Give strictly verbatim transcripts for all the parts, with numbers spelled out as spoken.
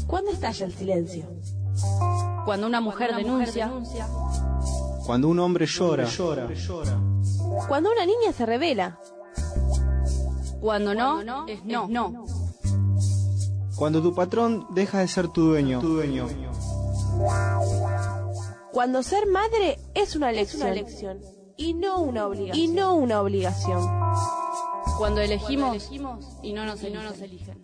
¿Cuándo estalla el silencio? Cuando una mujer, Cuando una denuncia. mujer denuncia. Cuando un hombre llora. Cuando una niña se revela. Cuando no, Cuando no, es no. es no. Cuando tu patrón deja de ser tu dueño. Tu dueño. Cuando ser madre es una elección, una elección y no una obligación. Y no una obligación. Cuando elegimos, Cuando elegimos y no nos, y no nos eligen.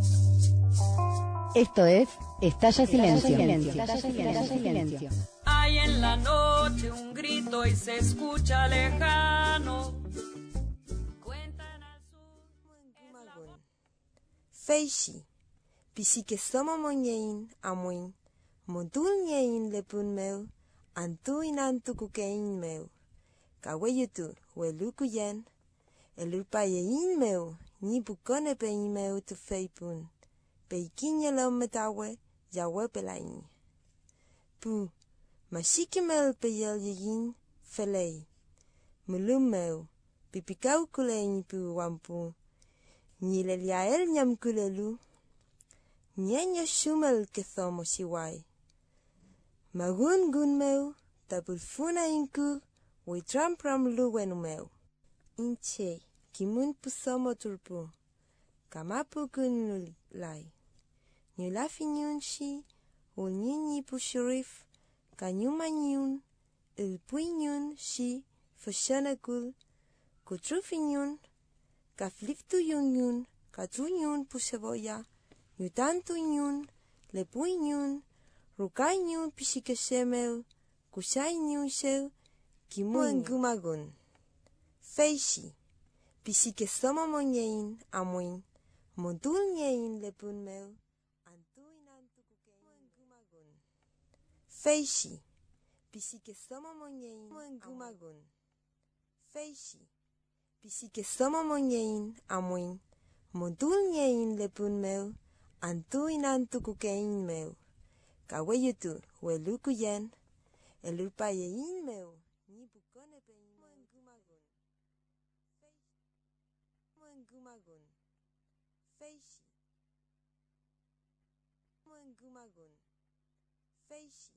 Esto es Estalla Silencio. Estalla Silencio. Hay en la noche un grito y se escucha lejano. Cuentan al sur. Feishi, pisike somo monyein amuin, montul nyein lepun meu, antu inantu kukein meu. Kaweyutu, welukuyen, elurpayein meu, ni bukone pein meu tu feipun. Peikinya lo metawe, yawe pelain. Pu, mashikimel peyel yin, felei. Mulum meu, pipikau kulein pu wampu. Nileliael nyam kulelu. Nyanya shumel kethomo siwai. Magun gun meu, tabulfuna inku, witram pram luwenu meu. Inche, kimun pusomo turpu. Kamapu gun lai. Nyulafinyun shi, ulnyinyi pushurif, kanyumanyun, ilpuinyun shi, fushanakul, kutrufinyun, kafliftuyunyun, katrunyun puseboya, nyutantunyun, lepuinyun, rukainyun pishikashemel, kushainyun shel, kimun gumagun. Feishi, pishikesomo monyein amuin, montul nyein lepun meu, Feishi, pisikesomo monyein gumagun. Feishi, pisikesomo monyein amuin, montul nyein lepun meu, antu inantu kukein meu. Kaweyutu, welukuyen, elurpayein meu, ni bukone pein gumagun. Gumagun. Feishi. Gumagun. Feishi.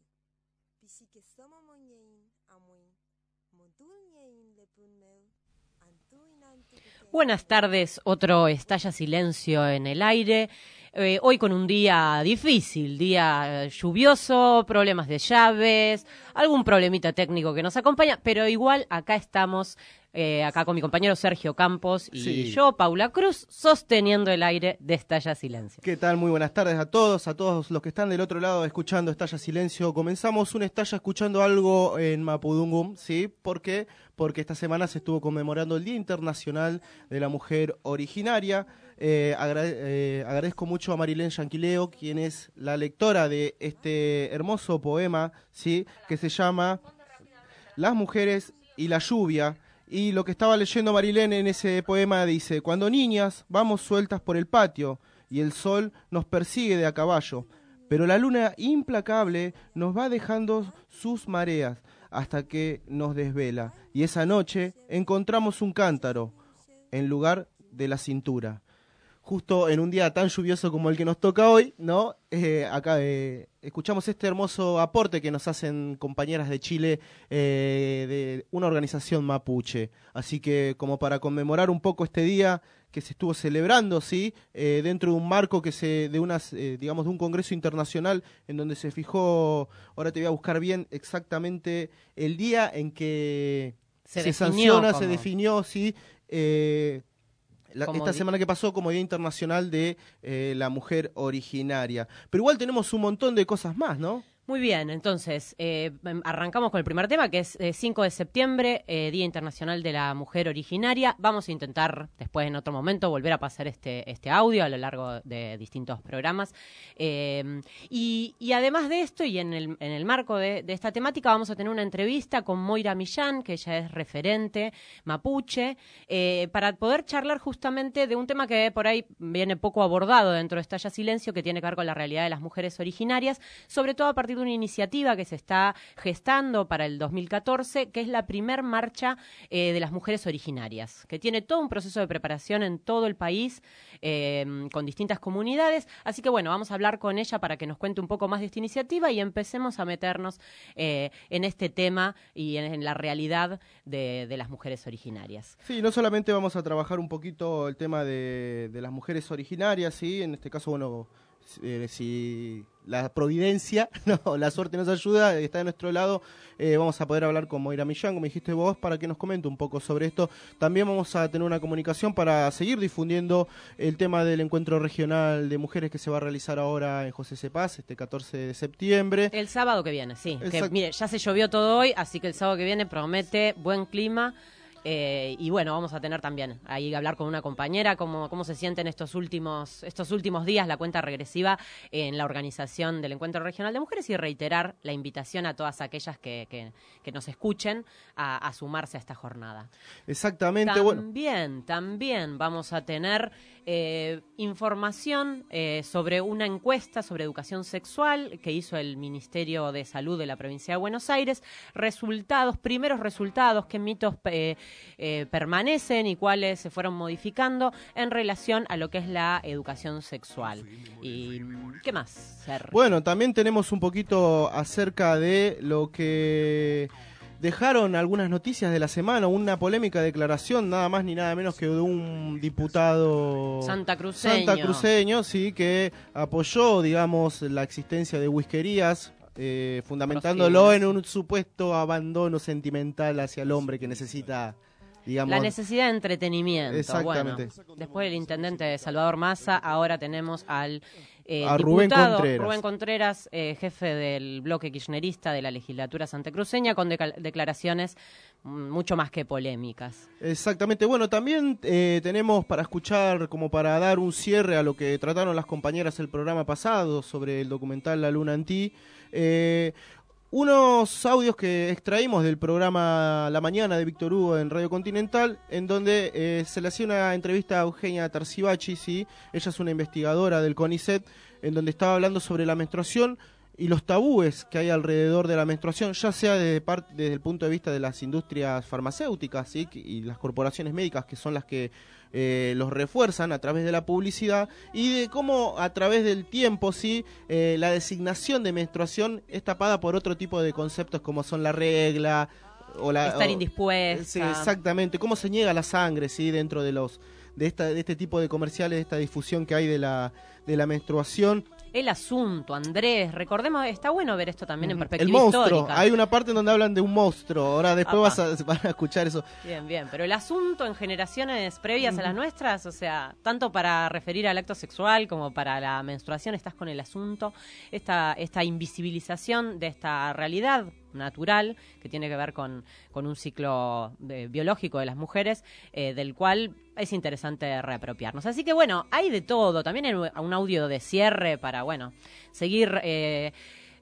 Pisike somo monyein amuin, montul nyein lepun meu, antu inantu kukein. Buenas tardes, otro Estalla Silencio en el aire. Eh, hoy con un día difícil, día eh, lluvioso, problemas de llaves, algún problemita técnico que nos acompaña, pero igual acá estamos, eh, acá con mi compañero Sergio Campos y Sí. yo, Paula Cruz, sosteniendo el aire de Estalla Silencio. ¿Qué tal? Muy buenas tardes a todos, a todos los que están del otro lado escuchando Estalla Silencio. Comenzamos un Estalla escuchando algo en Mapudungún, ¿sí? ¿Por qué? Porque esta semana se estuvo conmemorando el Día Internacional de la Mujer Originaria. Eh, agrade- eh, agradezco mucho a Marilén Yanquileo, quien es la lectora de este hermoso poema, ¿sí? Que se llama Las mujeres y la lluvia. Y lo que estaba leyendo Marilén en ese poema dice: cuando niñas vamos sueltas por el patio y el sol nos persigue de a caballo, pero la luna implacable nos va dejando sus mareas hasta que nos desvela, y esa noche encontramos un cántaro en lugar de la cintura. Justo en un día tan lluvioso como el que nos toca hoy, ¿no? Eh, acá eh, escuchamos este hermoso aporte que nos hacen compañeras de Chile, eh, de una organización mapuche. Así que como para conmemorar un poco este día que se estuvo celebrando, ¿sí? Eh, dentro de un marco que se de unas, eh, digamos, de un congreso internacional en donde se fijó, ahora te voy a buscar bien exactamente el día en que Se se, definió sanciona, como- se definió, sí. Eh, La- Como esta di- semana que pasó como Día Internacional de eh, la Mujer Originaria. Pero igual tenemos un montón de cosas más, ¿no? Muy bien, entonces eh, arrancamos con el primer tema, que es eh, cinco de septiembre, eh, Día Internacional de la Mujer Originaria. Vamos a intentar después, en otro momento, volver a pasar este, este audio a lo largo de distintos programas. Eh, y, y además de esto, y en el, en el marco de, de esta temática, vamos a tener una entrevista con Moira Millán, que ella es referente mapuche, eh, para poder charlar justamente de un tema que por ahí viene poco abordado dentro de Estalla Silencio, que tiene que ver con la realidad de las mujeres originarias, sobre todo a partir de una iniciativa que se está gestando para el dos mil catorce, que es la primer marcha eh, de las mujeres originarias, que tiene todo un proceso de preparación en todo el país, eh, con distintas comunidades. Así que bueno, vamos a hablar con ella para que nos cuente un poco más de esta iniciativa y empecemos a meternos eh, en este tema y en, en la realidad de, de las mujeres originarias. Sí, no solamente vamos a trabajar un poquito el tema de, de las mujeres originarias, ¿sí? En este caso, bueno, eh, si la providencia, no, la suerte nos ayuda, está de nuestro lado, eh, vamos a poder hablar con Moira Millán, como dijiste vos, para que nos comente un poco sobre esto. También vamos a tener una comunicación para seguir difundiendo el tema del encuentro regional de mujeres que se va a realizar ahora en José Cepaz, este catorce de septiembre. El sábado que viene, sí. Exact- Que, mire, ya se llovió todo hoy, así que el sábado que viene promete buen clima. Eh, y bueno, vamos a tener también ahí hablar con una compañera cómo, cómo se sienten estos últimos estos últimos días, la cuenta regresiva en la organización del Encuentro Regional de Mujeres, y reiterar la invitación a todas aquellas que, que, que nos escuchen a, a sumarse a esta jornada. Exactamente. También, bueno. también vamos a tener eh, información eh, sobre una encuesta sobre educación sexual que hizo el Ministerio de Salud de la Provincia de Buenos Aires. Resultados, primeros resultados, qué mitos eh, eh, permanecen y cuáles se fueron modificando en relación a lo que es la educación sexual. ¿Y qué más, Ser? Bueno, también tenemos un poquito acerca de lo que dejaron algunas noticias de la semana, una polémica declaración, nada más ni nada menos que de un diputado santacruceño, santacruceño, sí, que apoyó, digamos, la existencia de whiskerías, eh, fundamentándolo en un supuesto abandono sentimental hacia el hombre que necesita, digamos, la necesidad de entretenimiento. Exactamente. Bueno, después del intendente Salvador Massa, ahora tenemos al eh, a diputado Rubén Contreras, Rubén Contreras eh, jefe del bloque kirchnerista de la legislatura santacruceña, con deca- declaraciones mucho más que polémicas. Exactamente. Bueno, también eh, tenemos para escuchar, como para dar un cierre a lo que trataron las compañeras el programa pasado sobre el documental La Luna en Ti, eh, unos audios que extraímos del programa La Mañana de Víctor Hugo en Radio Continental, en donde eh, se le hacía una entrevista a Eugenia Tarzibachi, ¿sí? Ella es una investigadora del CONICET, en donde estaba hablando sobre la menstruación y los tabúes que hay alrededor de la menstruación, ya sea desde, part- desde el punto de vista de las industrias farmacéuticas, ¿sí? Y las corporaciones médicas, que son las que eh, los refuerzan a través de la publicidad, y de cómo a través del tiempo, ¿sí? eh, la designación de menstruación es tapada por otro tipo de conceptos como son la regla o la... Estar o- indispuesta. Sí, exactamente. Cómo se niega la sangre, ¿sí? Dentro de los de esta de este tipo de comerciales, de esta difusión que hay de la de la menstruación. El asunto, Andrés, recordemos, está bueno ver esto también en perspectiva El monstruo, histórica. hay una parte en donde hablan de un monstruo, ahora después Apa. vas a, van a escuchar eso. Bien, bien, pero el asunto en generaciones previas a las nuestras, o sea, tanto para referir al acto sexual como para la menstruación, estás con el asunto, esta, esta invisibilización de esta realidad natural que tiene que ver con, con un ciclo de- biológico de las mujeres, eh, del cual es interesante reapropiarnos. Así que bueno, hay de todo, también hay un audio de cierre para, bueno, seguir eh,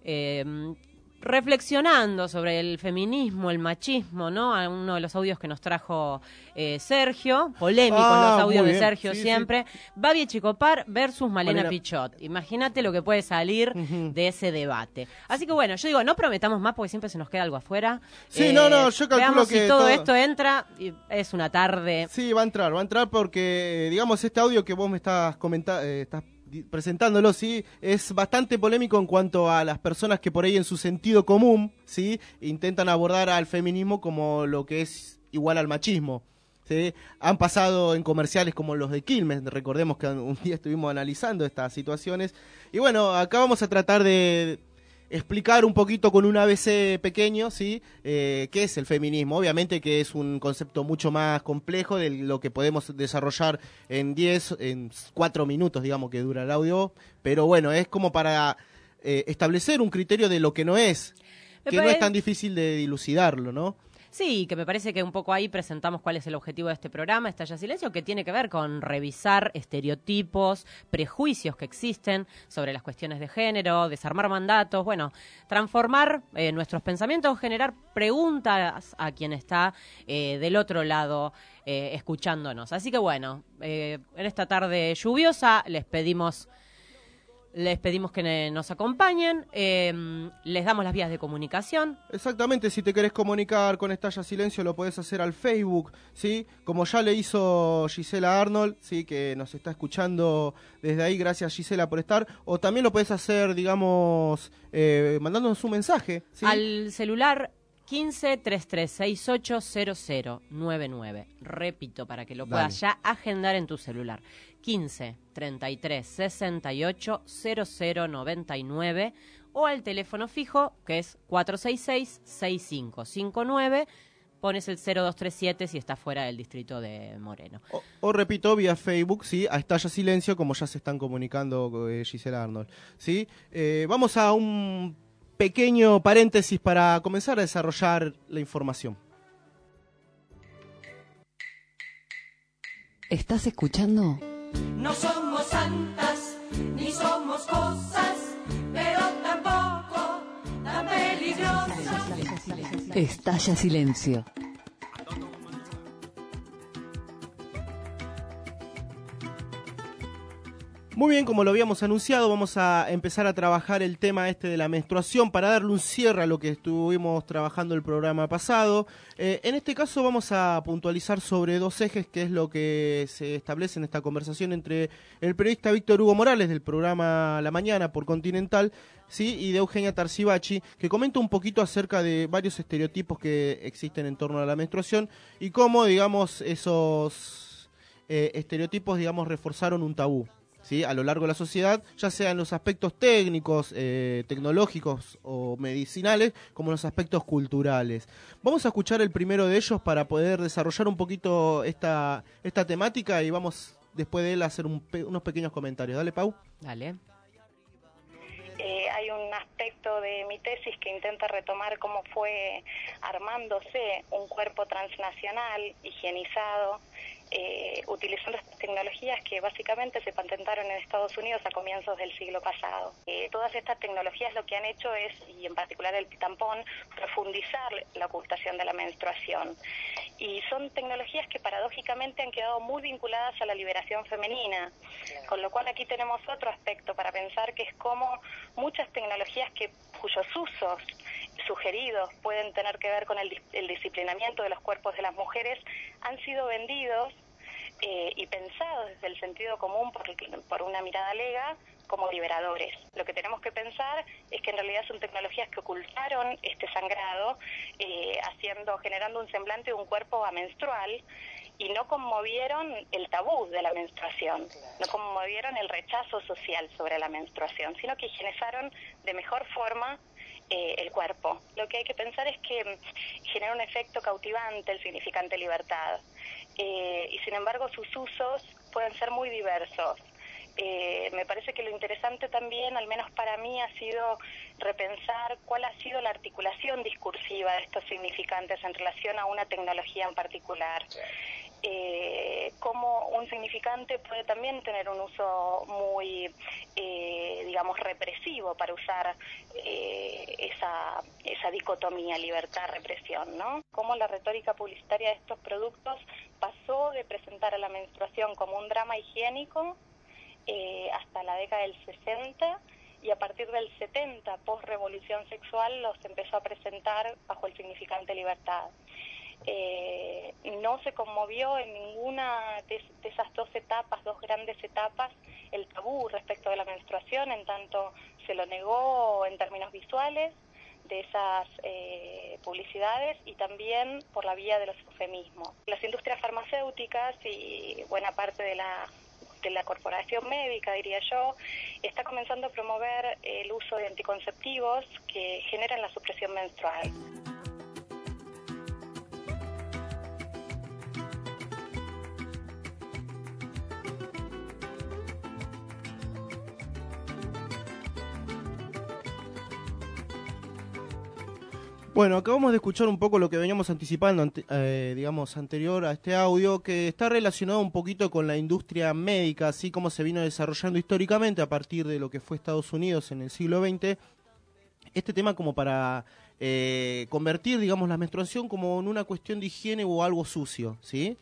eh, reflexionando sobre el feminismo, el machismo, ¿no? A uno de los audios que nos trajo eh, Sergio, polémicos Ah, los audios muy de bien. Sergio Sí, siempre. Babi Echecopar versus Malena, Malena. Pichot. Imagínate lo que puede salir Ujú. de ese debate. Así que bueno, yo digo, no prometamos más porque siempre se nos queda algo afuera. Sí, no, no, yo calculo veamos que si todo, todo- esto entra y es una tarde. Sí, va a entrar, va a entrar porque, digamos, este audio que vos me estás comentando, eh, estás di- presentándolo, sí, es bastante polémico en cuanto a las personas que por ahí en su sentido común, sí, intentan abordar al feminismo como lo que es igual al machismo. ¿Sí? Han pasado en comerciales como los de Quilmes, recordemos que un día estuvimos analizando estas situaciones. Y bueno, acá vamos a tratar de explicar un poquito con un A B C pequeño, ¿sí? Eh, qué es el feminismo. Obviamente que es un concepto mucho más complejo de lo que podemos desarrollar en diez, en cuatro minutos, digamos, que dura el audio. Pero bueno, es como para eh, establecer un criterio de lo que no es, Me que no parece- es tan difícil de dilucidarlo, ¿no? Sí, que me parece que un poco ahí presentamos cuál es el objetivo de este programa, Estalla Silencio, que tiene que ver con revisar estereotipos, prejuicios que existen sobre las cuestiones de género, desarmar mandatos, bueno, transformar eh, nuestros pensamientos, generar preguntas a quien está eh, del otro lado eh, escuchándonos. Así que bueno, eh, en esta tarde lluviosa les pedimos Les pedimos que ne- nos acompañen, eh, les damos las vías de comunicación. Exactamente, si te querés comunicar con Estalla Silencio lo podés hacer al Facebook, ¿sí? Como ya le hizo Gisela Arnold, ¿sí? Que nos está escuchando desde ahí, gracias Gisela por estar. O también lo podés hacer, digamos, eh, mandándonos un mensaje, ¿sí? Al celular quince, treinta y tres sesenta y ocho, cero cero noventa y nueve. Repito, para que lo puedas Dale. ya agendar en tu celular. quince, treinta y tres sesenta y ocho, cero cero noventa y nueve. O al teléfono fijo, que es cuatro seis seis, seis cinco cinco nueve. Pones el cero dos tres siete si estás fuera del distrito de Moreno. O, o repito, vía Facebook, ¿sí? A Estalla Silencio, como ya se están comunicando eh, Gisela Arnold, ¿sí? Eh, vamos a un pequeño paréntesis para comenzar a desarrollar la información. ¿Estás escuchando? No somos santas, ni somos cosas, pero tampoco tan peligrosas. Estalla Silencio. Muy bien, como lo habíamos anunciado, vamos a empezar a trabajar el tema este de la menstruación para darle un cierre a lo que estuvimos trabajando el programa pasado. Eh, en este caso vamos a puntualizar sobre dos ejes, que es lo que se establece en esta conversación entre el periodista Víctor Hugo Morales del programa La Mañana por Continental, ¿sí? Y de Eugenia Tarzibachi, que comenta un poquito acerca de varios estereotipos que existen en torno a la menstruación y cómo, digamos, esos eh, estereotipos, digamos, reforzaron un tabú, ¿sí? A lo largo de la sociedad, ya sea en los aspectos técnicos, eh, tecnológicos o medicinales, como en los aspectos culturales. Vamos a escuchar el primero de ellos para poder desarrollar un poquito esta, esta temática y vamos después de él a hacer un pe- unos pequeños comentarios. Dale, Pau. Dale. Eh, hay un aspecto de mi tesis que intenta retomar cómo fue armándose un cuerpo transnacional, higienizado, eh, utilizando estas tecnologías que básicamente se patentaron en Estados Unidos a comienzos del siglo pasado. Eh, todas estas tecnologías lo que han hecho es, y en particular el tampón, profundizar la ocultación de la menstruación. Y son tecnologías que paradójicamente han quedado muy vinculadas a la liberación femenina, con lo cual aquí tenemos otro aspecto para pensar, que es cómo muchas tecnologías que cuyos usos sugeridos pueden tener que ver con el, el disciplinamiento de los cuerpos de las mujeres han sido vendidos eh, y pensados desde el sentido común por, por una mirada lega como liberadores. Lo que tenemos que pensar es que en realidad son tecnologías que ocultaron este sangrado, eh, haciendo, generando un semblante de un cuerpo amenstrual, y no conmovieron el tabú de la menstruación, no conmovieron el rechazo social sobre la menstruación, sino que higienizaron de mejor forma eh, el cuerpo. Lo que hay que pensar es que genera un efecto cautivante el significante libertad, eh, y sin embargo sus usos pueden ser muy diversos. Eh, me parece que lo interesante también, al menos para mí, ha sido repensar cuál ha sido la articulación discursiva de estos significantes en relación a una tecnología en particular. Eh, cómo un significante puede también tener un uso muy, eh, digamos, represivo para usar eh, esa, esa dicotomía libertad-represión, ¿no? Cómo la retórica publicitaria de estos productos pasó de presentar a la menstruación como un drama higiénico eh, hasta la década del sesenta, y a partir del setenta, post-revolución sexual, los empezó a presentar bajo el significante libertad. Eh, no se conmovió en ninguna de, de esas dos etapas, dos grandes etapas, el tabú respecto de la menstruación, en tanto se lo negó en términos visuales de esas eh, publicidades, y también por la vía de los eufemismos. Las industrias farmacéuticas y buena parte de la de la corporación médica, diría yo, está comenzando a promover el uso de anticonceptivos que generan la supresión menstrual. Bueno, acabamos de escuchar un poco lo que veníamos anticipando, ante, eh, digamos, anterior a este audio, que está relacionado un poquito con la industria médica, así como se vino desarrollando históricamente a partir de lo que fue Estados Unidos en el siglo veinte. Este tema como para eh, convertir, digamos, la menstruación como en una cuestión de higiene o algo sucio, ¿sí?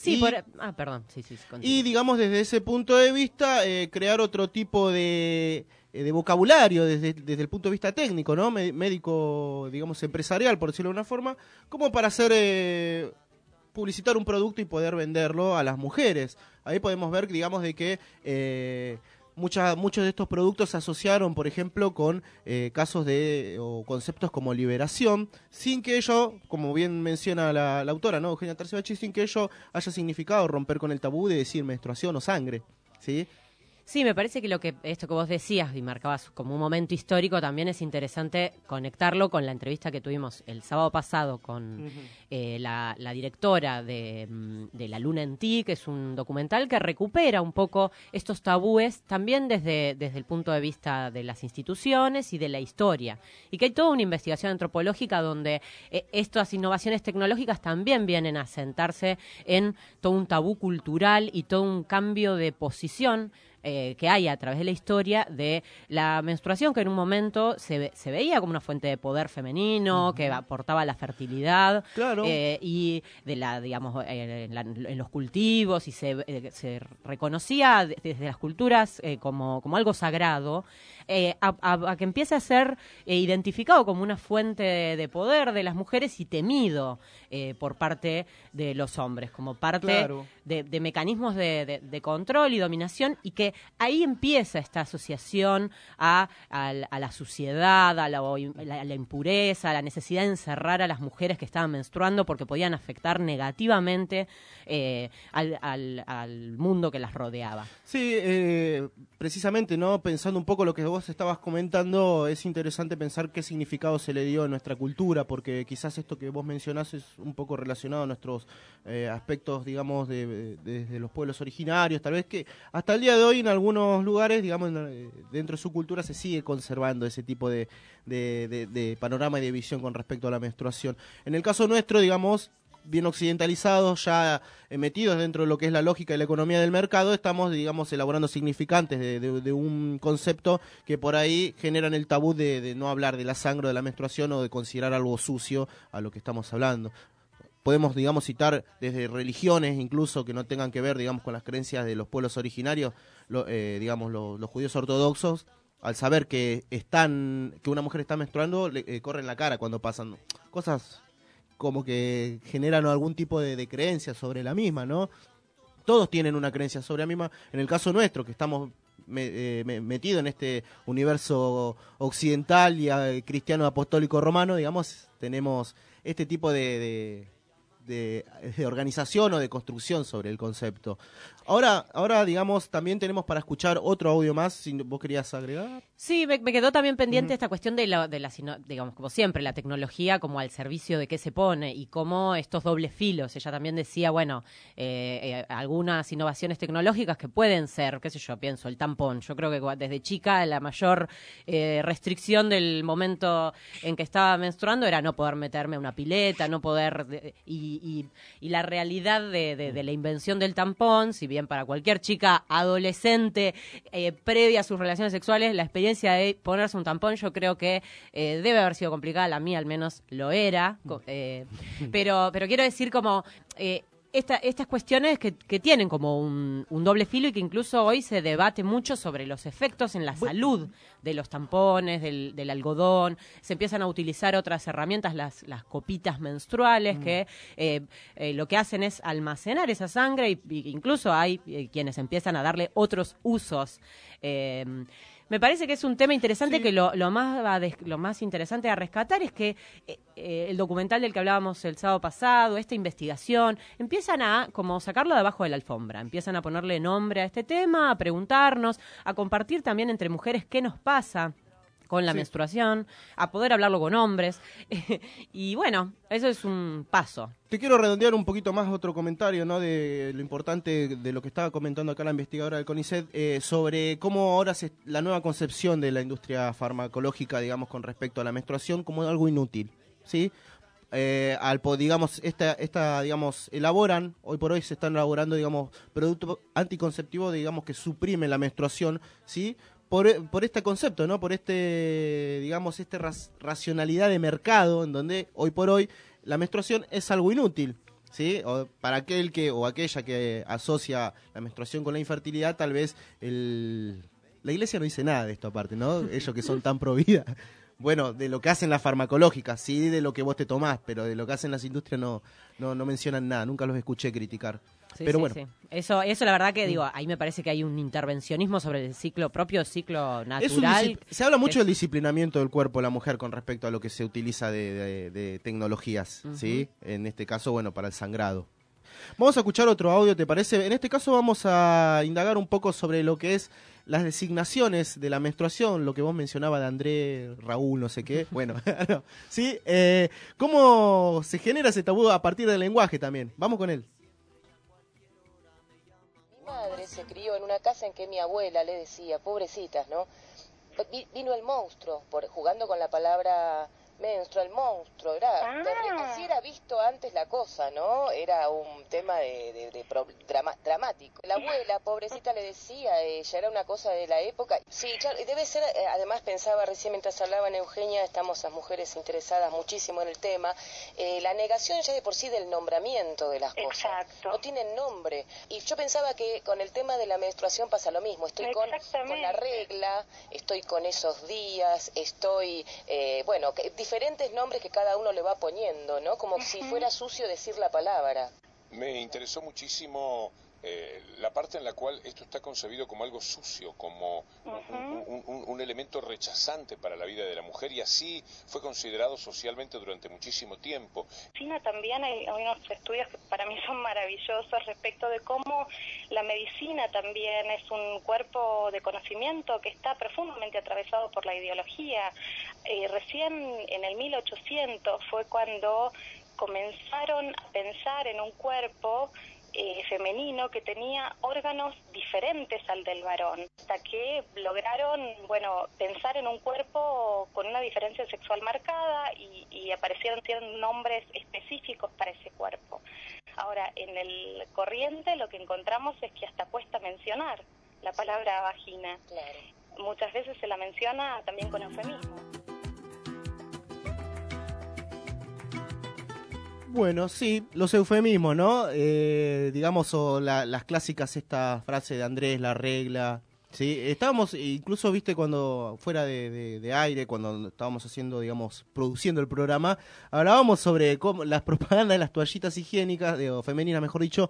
Sí, y, por... Ah, perdón, sí, sí, sí, continúa. y digamos desde ese punto de vista eh, crear otro tipo de, eh, de vocabulario desde, desde el punto de vista técnico, ¿no? Me- médico, digamos, empresarial, por decirlo de una forma, como para hacer... Eh, publicitar un producto y poder venderlo a las mujeres. Ahí podemos ver, digamos, de que eh, mucha, muchos de estos productos se asociaron, por ejemplo, con eh, casos de o conceptos como liberación, sin que ello, como bien menciona la, la autora, ¿no? Eugenia Tarzibachi, sin que ello haya significado romper con el tabú de decir menstruación o sangre, ¿sí? Sí, me parece que lo que esto que vos decías y marcabas como un momento histórico también es interesante conectarlo con la entrevista que tuvimos el sábado pasado con uh-huh. eh, la, la directora de, de La Luna en Ti, que es un documental que recupera un poco estos tabúes también desde, desde el punto de vista de las instituciones y de la historia. Y que hay toda una investigación antropológica donde eh, estas innovaciones tecnológicas también vienen a sentarse en todo un tabú cultural y todo un cambio de posición Eh, que hay a través de la historia de la menstruación, que en un momento se, ve, se veía como una fuente de poder femenino, uh-huh. que aportaba la fertilidad, claro. eh, y de la, digamos, eh, en, la, en los cultivos, y se, eh, se reconocía desde las culturas eh, como, como algo sagrado, eh, a, a, a que empiece a ser eh, identificado como una fuente de, de poder de las mujeres y temido eh, por parte de los hombres, como parte claro. de, de mecanismos de, de, de control y dominación, y que ahí empieza esta asociación a, a, a la suciedad, a la, a la impureza, a la necesidad de encerrar a las mujeres que estaban menstruando porque podían afectar negativamente eh, al, al, al mundo que las rodeaba. Sí, eh, precisamente, ¿no? Pensando un poco lo que vos estabas comentando, es interesante pensar qué significado se le dio a nuestra cultura, porque quizás esto que vos mencionás es un poco relacionado a nuestros eh, aspectos, digamos, de, de, de los pueblos originarios, tal vez que hasta el día de hoy en algunos lugares, digamos, dentro de su cultura se sigue conservando ese tipo de, de, de, de panorama y de visión con respecto a la menstruación. En el caso nuestro, digamos, bien occidentalizados, ya eh, metidos dentro de lo que es la lógica y la economía del mercado, estamos, digamos, elaborando significantes de, de, de un concepto que por ahí generan el tabú de, de no hablar de la sangre o de la menstruación o de considerar algo sucio a lo que estamos hablando. Podemos, digamos, citar desde religiones incluso que no tengan que ver, digamos, con las creencias de los pueblos originarios, lo, eh, digamos, lo, los judíos ortodoxos, al saber que están que una mujer está menstruando, le eh, corren la cara cuando pasan cosas como que generan algún tipo de, de creencia sobre la misma, ¿no? Todos tienen una creencia sobre la misma. En el caso nuestro, que estamos me, eh, me, metidos en este universo occidental y eh, cristiano apostólico romano, digamos, tenemos este tipo de... de De, de organización o de construcción sobre el concepto. Ahora, ahora digamos, también tenemos para escuchar otro audio más, si vos querías agregar. Sí, me, me quedó también pendiente Uh-huh. esta cuestión de la, de la, digamos, como siempre, la tecnología como al servicio de qué se pone y cómo estos dobles filos. Ella también decía, bueno, eh, eh, algunas innovaciones tecnológicas que pueden ser, qué sé yo, pienso, el tampón. Yo creo que desde chica la mayor eh, restricción del momento en que estaba menstruando era no poder meterme una pileta, no poder... De, y, Y, y la realidad de, de, de la invención del tampón, si bien para cualquier chica adolescente eh, previa a sus relaciones sexuales, la experiencia de ponerse un tampón yo creo que eh, debe haber sido complicada, la mía al menos lo era, eh, pero, pero quiero decir como... Eh, Esta, estas cuestiones que, que tienen como un, un doble filo y que incluso hoy se debate mucho sobre los efectos en la salud de los tampones, del, del algodón. Se empiezan a utilizar otras herramientas, las, las copitas menstruales, mm. que eh, eh, lo que hacen es almacenar esa sangre y, y incluso hay eh, quienes empiezan a darle otros usos. Eh, Me parece que es un tema interesante, sí. que lo, lo, más, lo más interesante a rescatar es que eh, eh, el documental del que hablábamos el sábado pasado, esta investigación, empiezan a como sacarlo de abajo de la alfombra, empiezan a ponerle nombre a este tema, a preguntarnos, a compartir también entre mujeres qué nos pasa con la sí. menstruación, a poder hablarlo con hombres. Y bueno, eso es un paso. Te quiero redondear un poquito más otro comentario, ¿no? De lo importante de lo que estaba comentando acá la investigadora del CONICET, eh, sobre cómo ahora se, la nueva concepción de la industria farmacológica, digamos, con respecto a la menstruación como algo inútil, ¿sí? Eh, al digamos esta esta digamos elaboran hoy por hoy se están elaborando digamos productos anticonceptivos digamos que suprimen la menstruación, ¿sí? Por, por este concepto, ¿no? Por este, digamos, esta ras, racionalidad de mercado en donde hoy por hoy la menstruación es algo inútil. ¿sí? O para aquel que o aquella que asocia la menstruación con la infertilidad, tal vez el... la iglesia no dice nada de esto aparte, ¿no? Ellos que son tan pro vida. Bueno, de lo que hacen las farmacológicas, sí, de lo que vos te tomás, pero de lo que hacen las industrias no, no, no mencionan nada, nunca los escuché criticar. Sí, pero sí, bueno. sí. Eso, eso la verdad que digo, ahí me parece que hay un intervencionismo sobre el ciclo propio, ciclo Es un natural. discip- se habla mucho es... del disciplinamiento del cuerpo de la mujer con respecto a lo que se utiliza de, de, de tecnologías, Ujú. ¿sí? En este caso, bueno, para el sangrado. Vamos a escuchar otro audio, ¿te parece? En este caso vamos a indagar un poco sobre lo que es las designaciones de la menstruación, lo que vos mencionabas de André, Raúl, no sé qué. Bueno, no, ¿sí? Eh, ¿Cómo se genera ese tabú a partir del lenguaje también? Vamos con él. Mi madre se crió en una casa en que mi abuela le decía, pobrecitas, ¿no? Vi- vino el monstruo, por, jugando con la palabra menstruo, el monstruo, era Ah. terri- así era visto antes la cosa, ¿no? Era un tema de, de- de pro- drama- dramático. La abuela, pobrecita, le decía, ella era una cosa de la época. Sí, claro, y debe ser, eh, además pensaba recién mientras hablaban Eugenia, estamos las mujeres interesadas muchísimo en el tema, eh, la negación ya de por sí del nombramiento de las cosas. Exacto. No tienen nombre. Y yo pensaba que con el tema de la menstruación pasa lo mismo. Estoy con, Exactamente. con la regla, estoy con esos días, estoy, eh, bueno, que, diferentes nombres que cada uno le va poniendo, ¿no? Como si fuera sucio decir la palabra. Me interesó muchísimo eh, la parte en la cual esto está concebido como algo sucio, como Ujú. un, un- un- un elemento rechazante para la vida de la mujer, y así fue considerado socialmente durante muchísimo tiempo. En China también hay, hay unos estudios que para mí son maravillosos respecto de cómo la medicina también es un cuerpo de conocimiento que está profundamente atravesado por la ideología. Eh, recién en el mil ochocientos fue cuando comenzaron a pensar en un cuerpo eh, femenino que tenía órganos diferentes al del varón, hasta que lograron, bueno, pensar en un cuerpo con una diferencia sexual marcada y, y aparecieron ciertos nombres específicos para ese cuerpo. Ahora, en el corriente lo que encontramos es que hasta cuesta mencionar la palabra vagina. Claro. Muchas veces se la menciona también con eufemismo. Bueno, sí, los eufemismos, ¿no? Eh, digamos, o la- las clásicas, esta frase de Andrés, la regla, ¿sí? Estábamos, incluso, viste, cuando fuera de, de- de aire, cuando estábamos haciendo, digamos, produciendo el programa, hablábamos sobre cómo las propagandas de las toallitas higiénicas, de, o femeninas, mejor dicho,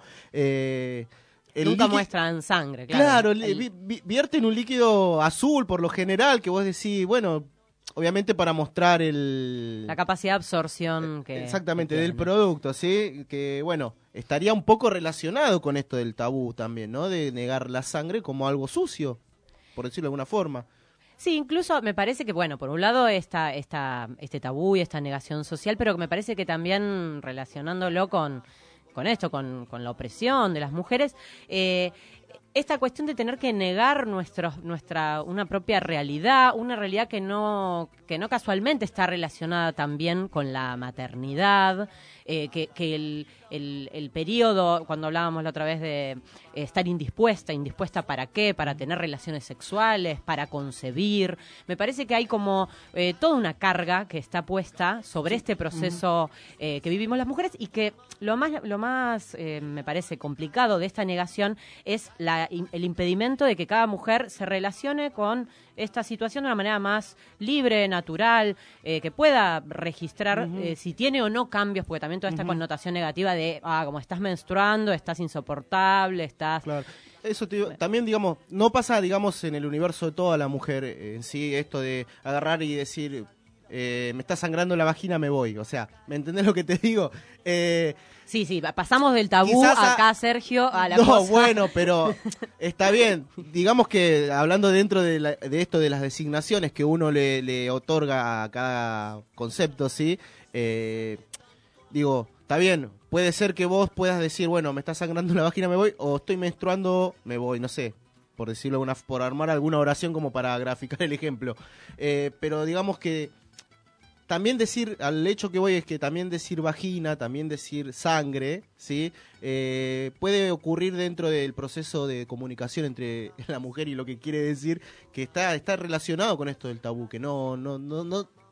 eh, el Nunca líquido- muestran sangre, claro. Claro, El- le- vi- vi- vierten un líquido azul por lo general, que vos decís, bueno, obviamente para mostrar el... la capacidad de absorción que Exactamente, que del tiene. producto, ¿sí? Que, bueno, estaría un poco relacionado con esto del tabú también, ¿no? De negar la sangre como algo sucio, por decirlo de alguna forma. Sí, incluso me parece que, bueno, por un lado está esta, este tabú y esta negación social, pero me parece que también relacionándolo con, con esto, con, con la opresión de las mujeres, eh, esta cuestión de tener que negar nuestros, nuestra, una propia realidad, una realidad que no, que no casualmente está relacionada también con la maternidad, eh, que, que el, el, el periodo, cuando hablábamos la otra vez de eh, estar indispuesta, indispuesta para qué, para tener relaciones sexuales, para concebir, me parece que hay como eh, toda una carga que está puesta sobre este proceso eh, que vivimos las mujeres, y que lo más, lo más eh, me parece complicado de esta negación es la, el impedimento de que cada mujer se relacione con esta situación de una manera más libre, natural, eh, que pueda registrar Ujú. eh, si tiene o no cambios, porque también toda esta Ujú. connotación negativa de, ah, como estás menstruando, estás insoportable, estás... Claro. Eso te digo, también, digamos, no pasa, digamos, en el universo de toda la mujer eh, en sí, esto de agarrar y decir, eh, me está sangrando la vagina, me voy. O sea, ¿me entendés lo que te digo? Eh, Sí, sí, pasamos del tabú Quizás a- acá, Sergio, a la no, cosa... bueno, pero está bien. Digamos que hablando dentro de, la- de esto de las designaciones que uno le, le otorga a cada concepto, ¿sí? Eh, digo, está bien. Puede ser que vos puedas decir, bueno, me está sangrando la vagina, me voy, o estoy menstruando, me voy, no sé. Por decirlo, alguna, por armar alguna oración como para graficar el ejemplo. Eh, pero digamos que también decir, al hecho que voy es que también decir vagina, también decir sangre, ¿sí? Eh, puede ocurrir dentro del proceso de comunicación entre la mujer y lo que quiere decir, que está, está relacionado con esto del tabú, que no, no, no, no,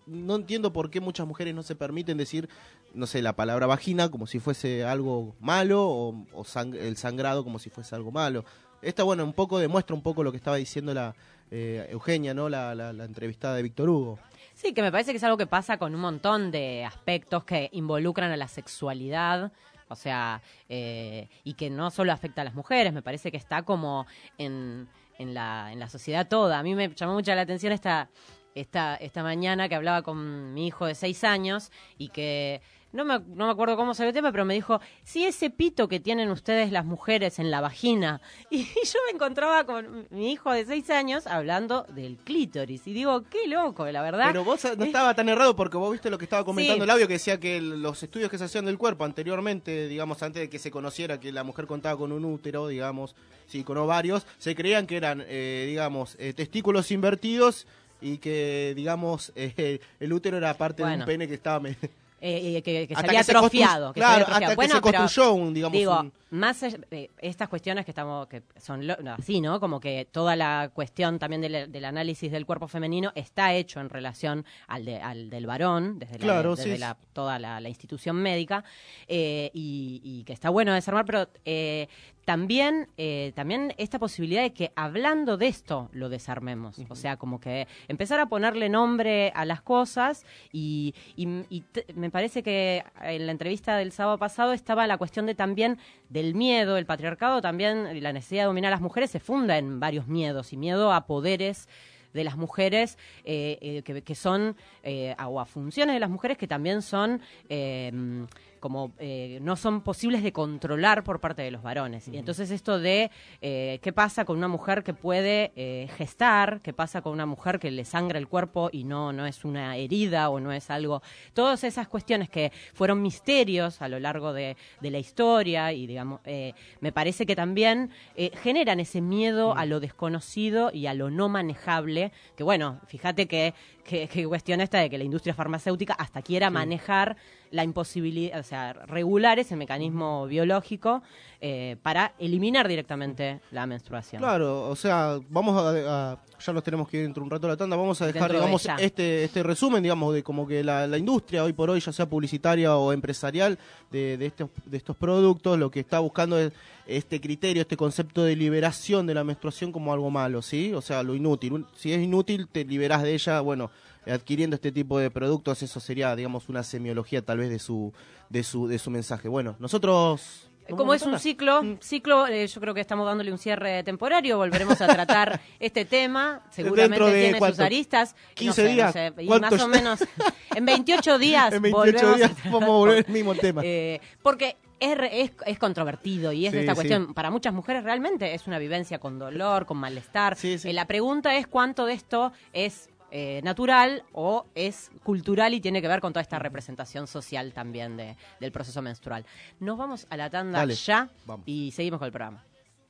no entiendo por qué muchas mujeres no se permiten decir, no sé, la palabra vagina como si fuese algo malo o, o sang- el sangrado como si fuese algo malo. Esta, bueno, un poco demuestra un poco lo que estaba diciendo la eh, Eugenia, ¿no? La, la, la entrevistada de Víctor Hugo. Sí, que me parece que es algo que pasa con un montón de aspectos que involucran a la sexualidad, o sea, eh, y que no solo afecta a las mujeres, me parece que está como en, en, la, en la sociedad toda. A mí me llamó mucho la atención esta, esta, esta mañana que hablaba con mi hijo de seis años y que... No me, no me acuerdo cómo salió el tema, pero me dijo, sí, ese pito que tienen ustedes las mujeres en la vagina. Y, y yo me encontraba con mi hijo de seis años hablando del clítoris. Y digo, qué loco, la verdad. Pero vos no estaba tan errado porque vos viste lo que estaba comentando Sí. el audio, que decía que el- los estudios que se hacían del cuerpo anteriormente, digamos, antes de que se conociera que la mujer contaba con un útero, digamos, sí, con ovarios, se creían que eran, eh, digamos, eh, testículos invertidos y que, digamos, eh, el útero era parte de Bueno. un pene que estaba... me- Eh, eh, que, que Hasta salía que se constru- atrofiado. que claro, salía atrofiado. hasta que Bueno, se pero, construyó un, digamos, digo, un- más allá de estas cuestiones que estamos, que son lo- no, así, ¿no? Como que toda la cuestión también del, del análisis del cuerpo femenino está hecho en relación al, de- al del varón, desde, Claro, la, desde sí. la- toda la, la institución médica, eh, y, y que está bueno desarmar, pero eh, también, eh, también esta posibilidad de que hablando de esto lo desarmemos. O sea, como que empezar a ponerle nombre a las cosas y, y, y te- me parece que en la entrevista del sábado pasado estaba la cuestión de también del miedo, el patriarcado también, y la necesidad de dominar a las mujeres se funda en varios miedos y miedo a poderes de las mujeres eh, eh, que, que son eh, a- o a funciones de las mujeres que también son eh, como eh, no son posibles de controlar por parte de los varones. Y entonces esto de eh, qué pasa con una mujer que puede eh, gestar, qué pasa con una mujer que le sangra el cuerpo y no, no es una herida o no es algo, todas esas cuestiones que fueron misterios a lo largo de, de la historia y digamos, eh, me parece que también eh, generan ese miedo a lo desconocido y a lo no manejable, que bueno, fíjate que, que, que cuestión esta de que la industria farmacéutica hasta quiera manejar la imposibilidad, o sea, regular ese mecanismo biológico eh, para eliminar directamente la menstruación. Claro, o sea, vamos a, a- ya nos tenemos que ir dentro de un rato a la tanda, vamos a dejar, Dentro de digamos, ya. este este resumen, digamos, de como que la, la industria hoy por hoy, ya sea publicitaria o empresarial, de, de, estos, de estos productos, lo que está buscando es este criterio, este concepto de liberación de la menstruación como algo malo, ¿sí? O sea, lo inútil. Un- Si es inútil, te liberás de ella, bueno, adquiriendo este tipo de productos, eso sería, digamos, una semiología tal vez de su de su de su mensaje. Bueno, nosotros... Como es un ciclo, ciclo eh, yo creo que estamos dándole un cierre temporario, volveremos a tratar este tema, seguramente Dentro de, tiene sus ¿cuánto? aristas. quince no sé, días. no sé, y ¿Cuánto más o ya? menos en veintiocho días En veintiocho volvemos días a tratar vamos a volver al mismo tema. Eh, porque es, re- es, es controvertido y es Sí, esta sí. cuestión, para muchas mujeres realmente es una vivencia con dolor, con malestar. Sí, sí. Eh, la pregunta es cuánto de esto es eh, natural o es cultural y tiene que ver con toda esta representación social también de, del proceso menstrual. Nos vamos a la tanda Dale, ya vamos. y seguimos con el programa.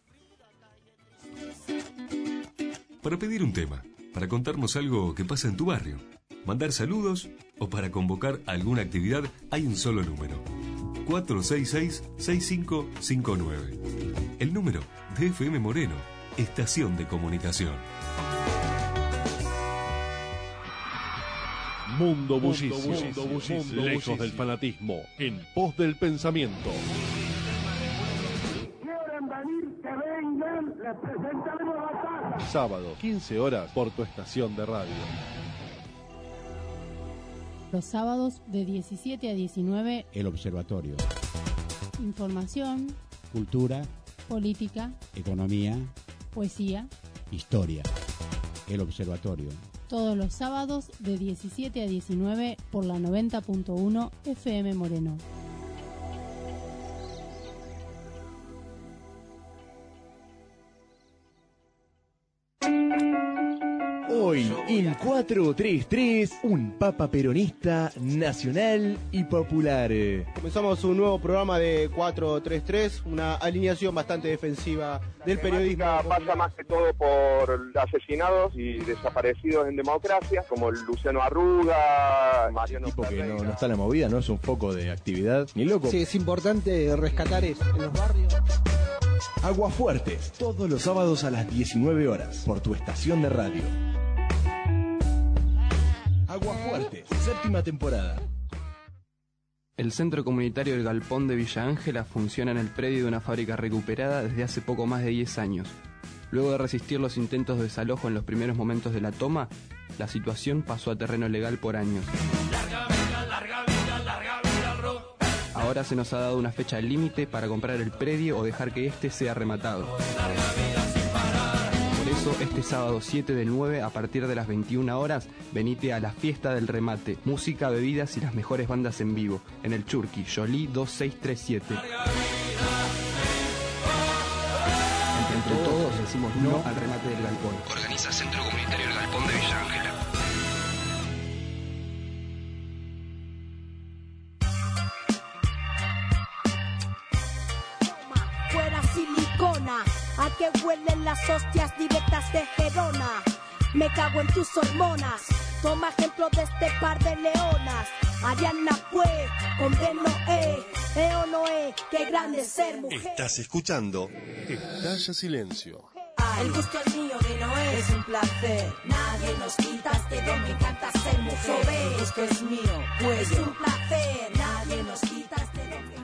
Para pedir un tema, para contarnos algo que pasa en tu barrio, mandar saludos o para convocar alguna actividad, hay un solo número. cuatro seis seis, seis cinco cinco nueve. El número de F M Moreno, Estación de Comunicación. Mundo bullicio, lejos del fanatismo, en pos del pensamiento. Quieren venir, que vengan, les presentaremos la casa. Sábado, quince horas, por tu estación de radio. Los sábados de diecisiete a diecinueve, El Observatorio. información, Cultura, política, economía, poesía, historia. El Observatorio. todos los sábados de diecisiete a diecinueve por la noventa punto uno F M Moreno. Hoy en cuatro tres tres, un papa peronista nacional y popular. Comenzamos un nuevo programa de cuatro tres tres, una alineación bastante defensiva del periodismo. Pasa más que todo por asesinados y desaparecidos en democracia, como Luciano Arruga, Mariano tipo que no, no está en la movida, no es un foco de actividad, ni loco. Sí, es importante rescatar eso en los barrios. Aguafuertes, todos los sábados a las diecinueve horas, por tu estación de radio. Aguafuerte, séptima temporada. El Centro Comunitario del Galpón de Villa Ángela funciona en el predio de una fábrica recuperada desde hace poco más de diez años. Luego de resistir los intentos de desalojo en los primeros momentos de la toma, la situación pasó a terreno legal por años. Ahora se nos ha dado una fecha límite para comprar el predio o dejar que éste sea rematado. Por eso, este sábado siete del nueve, a partir de las veintiuna horas, venite a la fiesta del remate, música, bebidas y las mejores bandas en vivo, en el Churqui, Jolie dos seis tres siete. Entre todos decimos no al remate del galpón. Organiza Centro Comunitario del Galpón de Villa Ángela. Fuera silicona, a que huelen las hostias directas de Gerona. Me cago en tus hormonas, toma ejemplo de este par de leonas. Ariana fue con de Noé, eh o Noé, qué grande ser mujer. Estás escuchando Estalla Silencio. El gusto es mío, de Noé es un placer. Nadie nos quita este don, me encanta ser mujer. El gusto es mío, pues es un placer. Nadie nos quita este don.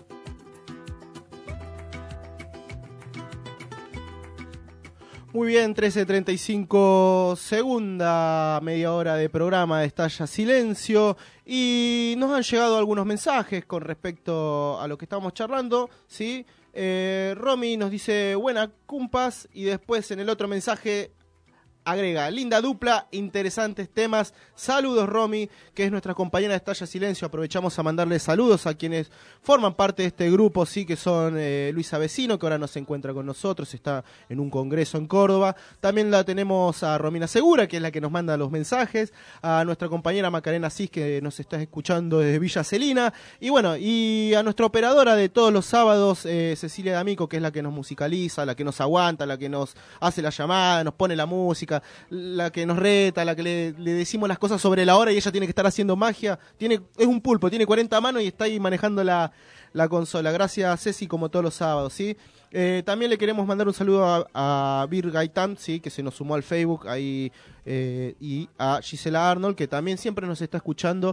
Muy bien, trece treinta y cinco, segunda media hora de programa de Estalla Silencio, y nos han llegado algunos mensajes con respecto a lo que estamos charlando, ¿sí? Eh, Romy nos dice, buena cumpas, y después en el otro mensaje agrega, linda dupla, interesantes temas, saludos Romy, que es nuestra compañera de Estalla Silencio, aprovechamos a mandarle saludos a quienes forman parte de este grupo, sí, que son eh, Luisa Vecino, que ahora no se encuentra con nosotros, está en un congreso en Córdoba, también la tenemos a Romina Segura, que es la que nos manda los mensajes, a nuestra compañera Macarena Cis, que nos está escuchando desde Villa Celina, y bueno, y a nuestra operadora de todos los sábados, eh, Cecilia D'Amico, que es la que nos musicaliza, la que nos aguanta, la que nos hace la llamada, nos pone la música, la que nos reta, la que le, le decimos las cosas sobre la hora y ella tiene que estar haciendo magia. Tiene, es un pulpo, tiene cuarenta manos y está ahí manejando la, la consola. Gracias, Ceci, como todos los sábados, ¿sí? Eh, también le queremos mandar un saludo a, a Bir Gaitán, ¿sí? Que se nos sumó al Facebook ahí, eh, y a Gisela Arnold, que también siempre nos está escuchando.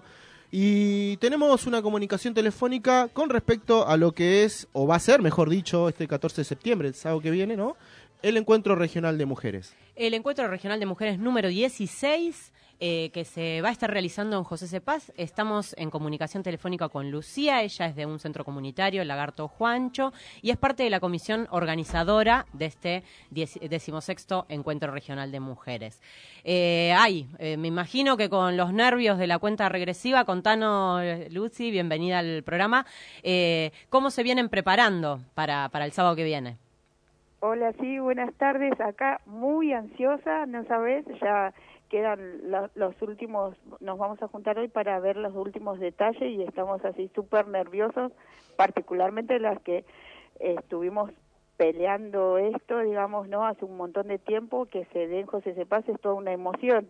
Y tenemos una comunicación telefónica con respecto a lo que es, o va a ser, mejor dicho, este catorce de septiembre, el sábado que viene, ¿no? El Encuentro Regional de Mujeres. El Encuentro Regional de Mujeres número dieciséis, eh, que se va a estar realizando en José Cepaz. Estamos en comunicación telefónica con Lucía, ella es de un centro comunitario, el Lagarto Juancho, y es parte de la comisión organizadora de este decimosexto Encuentro Regional de Mujeres. Eh, ay, eh, me imagino que con los nervios de la cuenta regresiva, contanos, Lucy, bienvenida al programa, eh, ¿cómo se vienen preparando para, para el sábado que viene? Hola, sí, buenas tardes. Acá muy ansiosa, no sabes, ya quedan la, los últimos, nos vamos a juntar hoy para ver los últimos detalles y estamos así súper nerviosos, particularmente las que eh, estuvimos peleando esto, digamos, ¿no? Hace un montón de tiempo, que se dé en José Cepaz es toda una emoción.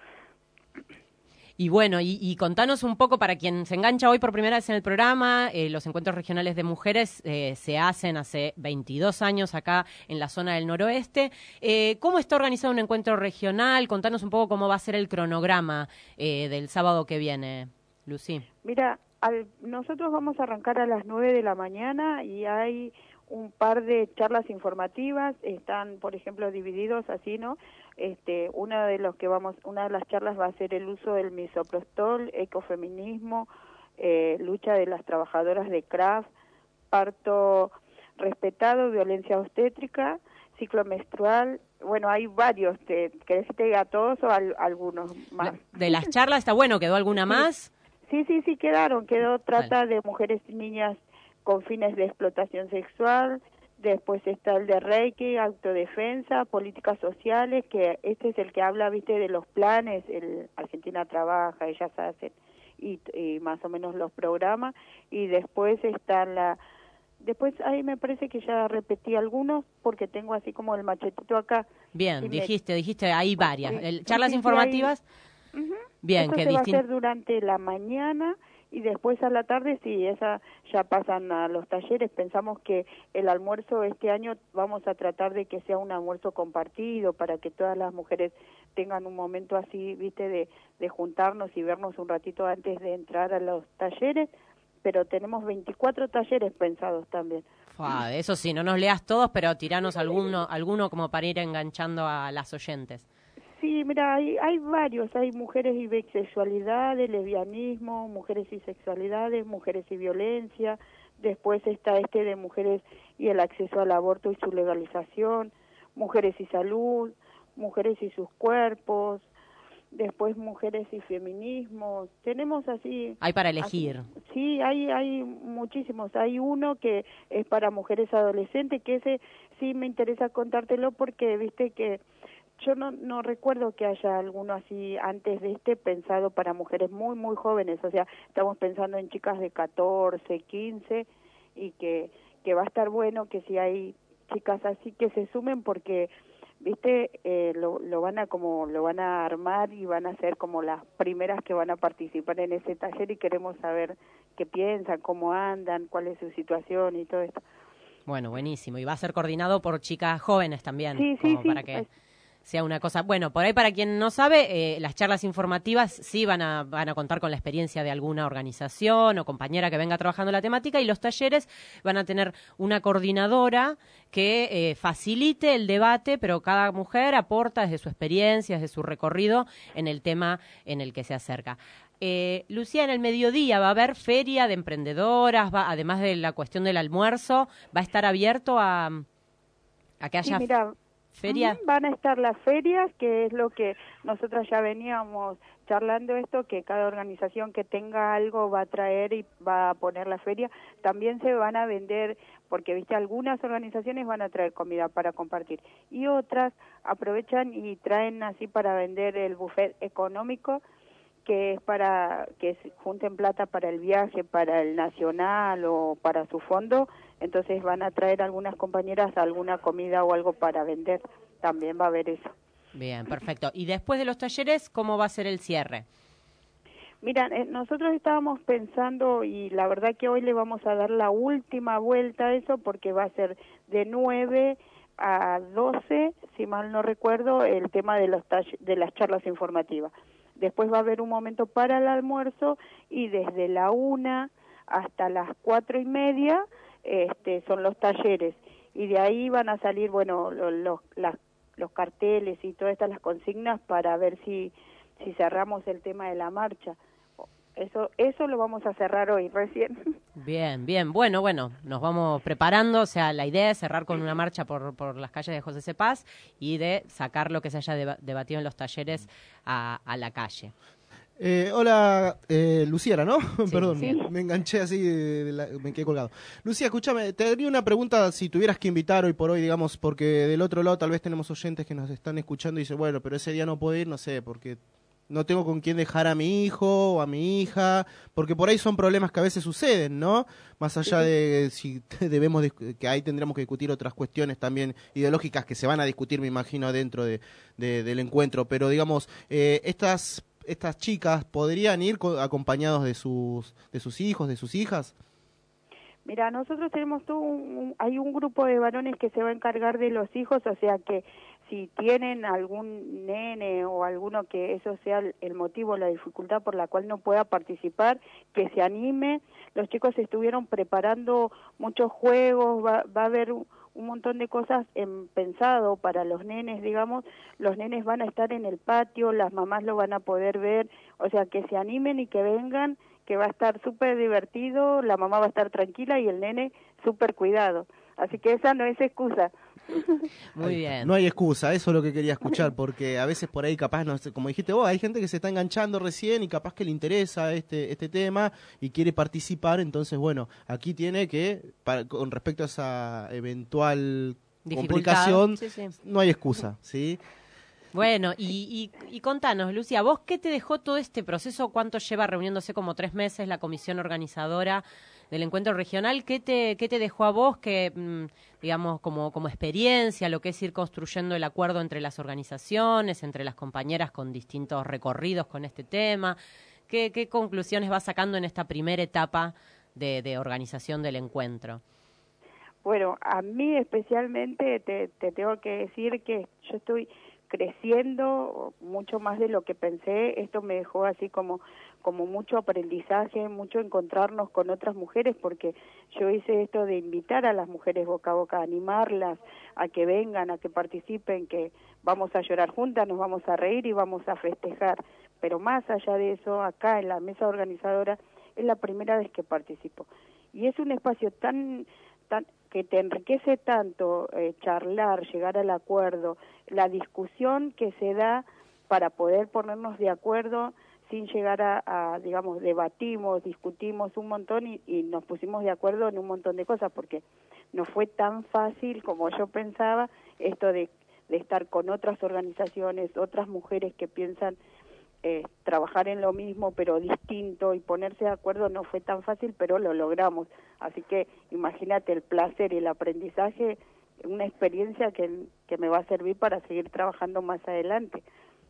Y bueno, y, y contanos un poco, para quien se engancha hoy por primera vez en el programa, eh, los encuentros regionales de mujeres eh, se hacen hace veintidós años acá en la zona del noroeste. Eh, ¿Cómo está organizado un encuentro regional? Contanos un poco cómo va a ser el cronograma eh, del sábado que viene, Lucy. Mira, al, nosotros vamos a arrancar a las nueve de la mañana y hay un par de charlas informativas, están, por ejemplo, divididos así, ¿no? Este, una de los que vamos, una de las charlas va a ser el uso del misoprostol, ecofeminismo, eh, lucha de las trabajadoras de craft, parto respetado, violencia obstétrica, ciclo menstrual. Bueno, hay varios. ¿Te, ¿Querés que te diga todos o al, algunos más? De las charlas está bueno, ¿quedó alguna sí. más? Sí, sí, sí, quedaron. Quedó trata vale. de mujeres y niñas con fines de explotación sexual. Después está el de Reiki, autodefensa, políticas sociales, que este es el que habla, viste, de los planes, el Argentina Trabaja, ellas hacen, y, y más o menos los programas, y después está la, después ahí me parece que ya repetí algunos, porque tengo así como el machetito acá. Bien, y dijiste, me... dijiste, hay varias, sí, el, charlas sí, informativas, sí, ahí... uh-huh. bien, Eso que se distin... va a hacer durante la mañana, y después a la tarde sí, esa ya pasan a los talleres. Pensamos que el almuerzo este año vamos a tratar de que sea un almuerzo compartido para que todas las mujeres tengan un momento así, viste, de, de juntarnos y vernos un ratito antes de entrar a los talleres, pero tenemos veinticuatro talleres pensados también. Fua, eso sí, no nos leas todos, pero tiranos alguno, alguno como para ir enganchando a las oyentes. Sí, mira, hay, hay varios, hay mujeres y bisexualidades, lesbianismo, mujeres y sexualidades, mujeres y violencia, después está este de mujeres y el acceso al aborto y su legalización, mujeres y salud, mujeres y sus cuerpos, después mujeres y feminismo, tenemos así... Hay para elegir. Así, sí, hay, hay muchísimos, hay uno que es para mujeres adolescentes, que ese sí me interesa contártelo porque viste que yo no, no recuerdo que haya alguno así antes de este pensado para mujeres muy, muy jóvenes, o sea, estamos pensando en chicas de catorce, quince, y que, que va a estar bueno que si hay chicas así que se sumen porque, viste, eh, lo, lo van a como, lo van a armar y van a ser como las primeras que van a participar en ese taller y queremos saber qué piensan, cómo andan, cuál es su situación y todo esto. Bueno, buenísimo, y va a ser coordinado por chicas jóvenes también, sí, sí, como sí, para que... es... sea una cosa, bueno, por ahí para quien no sabe, eh, las charlas informativas sí van a, van a contar con la experiencia de alguna organización o compañera que venga trabajando la temática, y los talleres van a tener una coordinadora que eh, facilite el debate, pero cada mujer aporta desde su experiencia, desde su recorrido en el tema en el que se acerca. Eh, Lucía, en el mediodía va a haber feria de emprendedoras, va, además de la cuestión del almuerzo, va a estar abierto a, a que haya... Sí, mira, feria. Uh-huh. Van a estar las ferias, que es lo que nosotras ya veníamos charlando esto, que cada organización que tenga algo va a traer y va a poner la feria. También se van a vender, porque viste, algunas organizaciones van a traer comida para compartir y otras aprovechan y traen así para vender el buffet económico, que es para que junten plata para el viaje, para el nacional o para su fondo. Entonces van a traer algunas compañeras alguna comida o algo para vender, también va a haber eso. Bien, perfecto. Y después de los talleres, ¿cómo va a ser el cierre? Mira, eh, nosotros estábamos pensando, y la verdad que hoy le vamos a dar la última vuelta a eso, porque va a ser de nueve a doce, si mal no recuerdo, el tema de, los de las charlas informativas. Después va a haber un momento para el almuerzo, y desde la una hasta las cuatro y media este, son los talleres, y de ahí van a salir, bueno, los, los, las, los carteles y todas estas las consignas para ver si, si cerramos el tema de la marcha. Eso, eso lo vamos a cerrar hoy, recién. Bien, bien. Bueno, bueno, nos vamos preparando. O sea, la idea es cerrar con una marcha por, por las calles de José Cepaz y de sacar lo que se haya deba- debatido en los talleres a, a la calle. Eh, hola, eh, Luciana, ¿no? Sí, Perdón, sí. me enganché así, de la- me quedé colgado. Lucía, escúchame, te haría una pregunta si tuvieras que invitar hoy por hoy, digamos, porque del otro lado tal vez tenemos oyentes que nos están escuchando y dicen, bueno, pero ese día no puedo ir, no sé, porque no tengo con quién dejar a mi hijo o a mi hija, porque por ahí son problemas que a veces suceden, ¿no? Más allá de si debemos, discu- que ahí tendremos que discutir otras cuestiones también ideológicas que se van a discutir, me imagino, dentro de, de- del encuentro, pero digamos, eh, estas estas chicas podrían ir co- acompañados de sus de sus hijos, de sus hijas. Mira, nosotros tenemos todo un, un- hay un grupo de varones que se va a encargar de los hijos, o sea que si tienen algún nene o alguno que eso sea el, el motivo, la dificultad por la cual no pueda participar, que se anime. Los chicos estuvieron preparando muchos juegos, va, va a haber un, un montón de cosas en, pensado para los nenes, digamos. Los nenes van a estar en el patio, las mamás lo van a poder ver, o sea que se animen y que vengan, que va a estar súper divertido, la mamá va a estar tranquila y el nene súper cuidado. Así que esa no es excusa. Muy bien. No hay excusa, eso es lo que quería escuchar, porque a veces por ahí capaz, no sé, como dijiste vos, hay gente que se está enganchando recién y capaz que le interesa este este tema y quiere participar, entonces bueno, aquí tiene que, para, con respecto a esa eventual Dificultad. complicación, Sí, sí. no hay excusa, ¿sí? Bueno, y, y, y contanos, Lucía, ¿vos qué te dejó todo este proceso? ¿Cuánto lleva reuniéndose como tres meses la comisión organizadora del encuentro regional? ¿Qué te, qué te dejó a vos, que, mm, digamos, como, como experiencia, lo que es ir construyendo el acuerdo entre las organizaciones, entre las compañeras con distintos recorridos con este tema? ¿Qué, qué conclusiones vas sacando en esta primera etapa de, de organización del encuentro? Bueno, a mí especialmente te, te tengo que decir que yo estoy creciendo mucho más de lo que pensé. Esto me dejó así como como mucho aprendizaje, mucho encontrarnos con otras mujeres, porque yo hice esto de invitar a las mujeres boca a boca, animarlas a que vengan, a que participen, que vamos a llorar juntas, nos vamos a reír y vamos a festejar. Pero más allá de eso, acá en la mesa organizadora es la primera vez que participo. Y es un espacio tan tan que te enriquece tanto, eh, charlar, llegar al acuerdo, la discusión que se da para poder ponernos de acuerdo sin llegar a, a digamos, debatimos, discutimos un montón y, y nos pusimos de acuerdo en un montón de cosas, porque no fue tan fácil como yo pensaba esto de, de estar con otras organizaciones, otras mujeres que piensan eh, trabajar en lo mismo pero distinto, y ponerse de acuerdo no fue tan fácil, pero lo logramos. Así que imagínate el placer y el aprendizaje, una experiencia que, que me va a servir para seguir trabajando más adelante.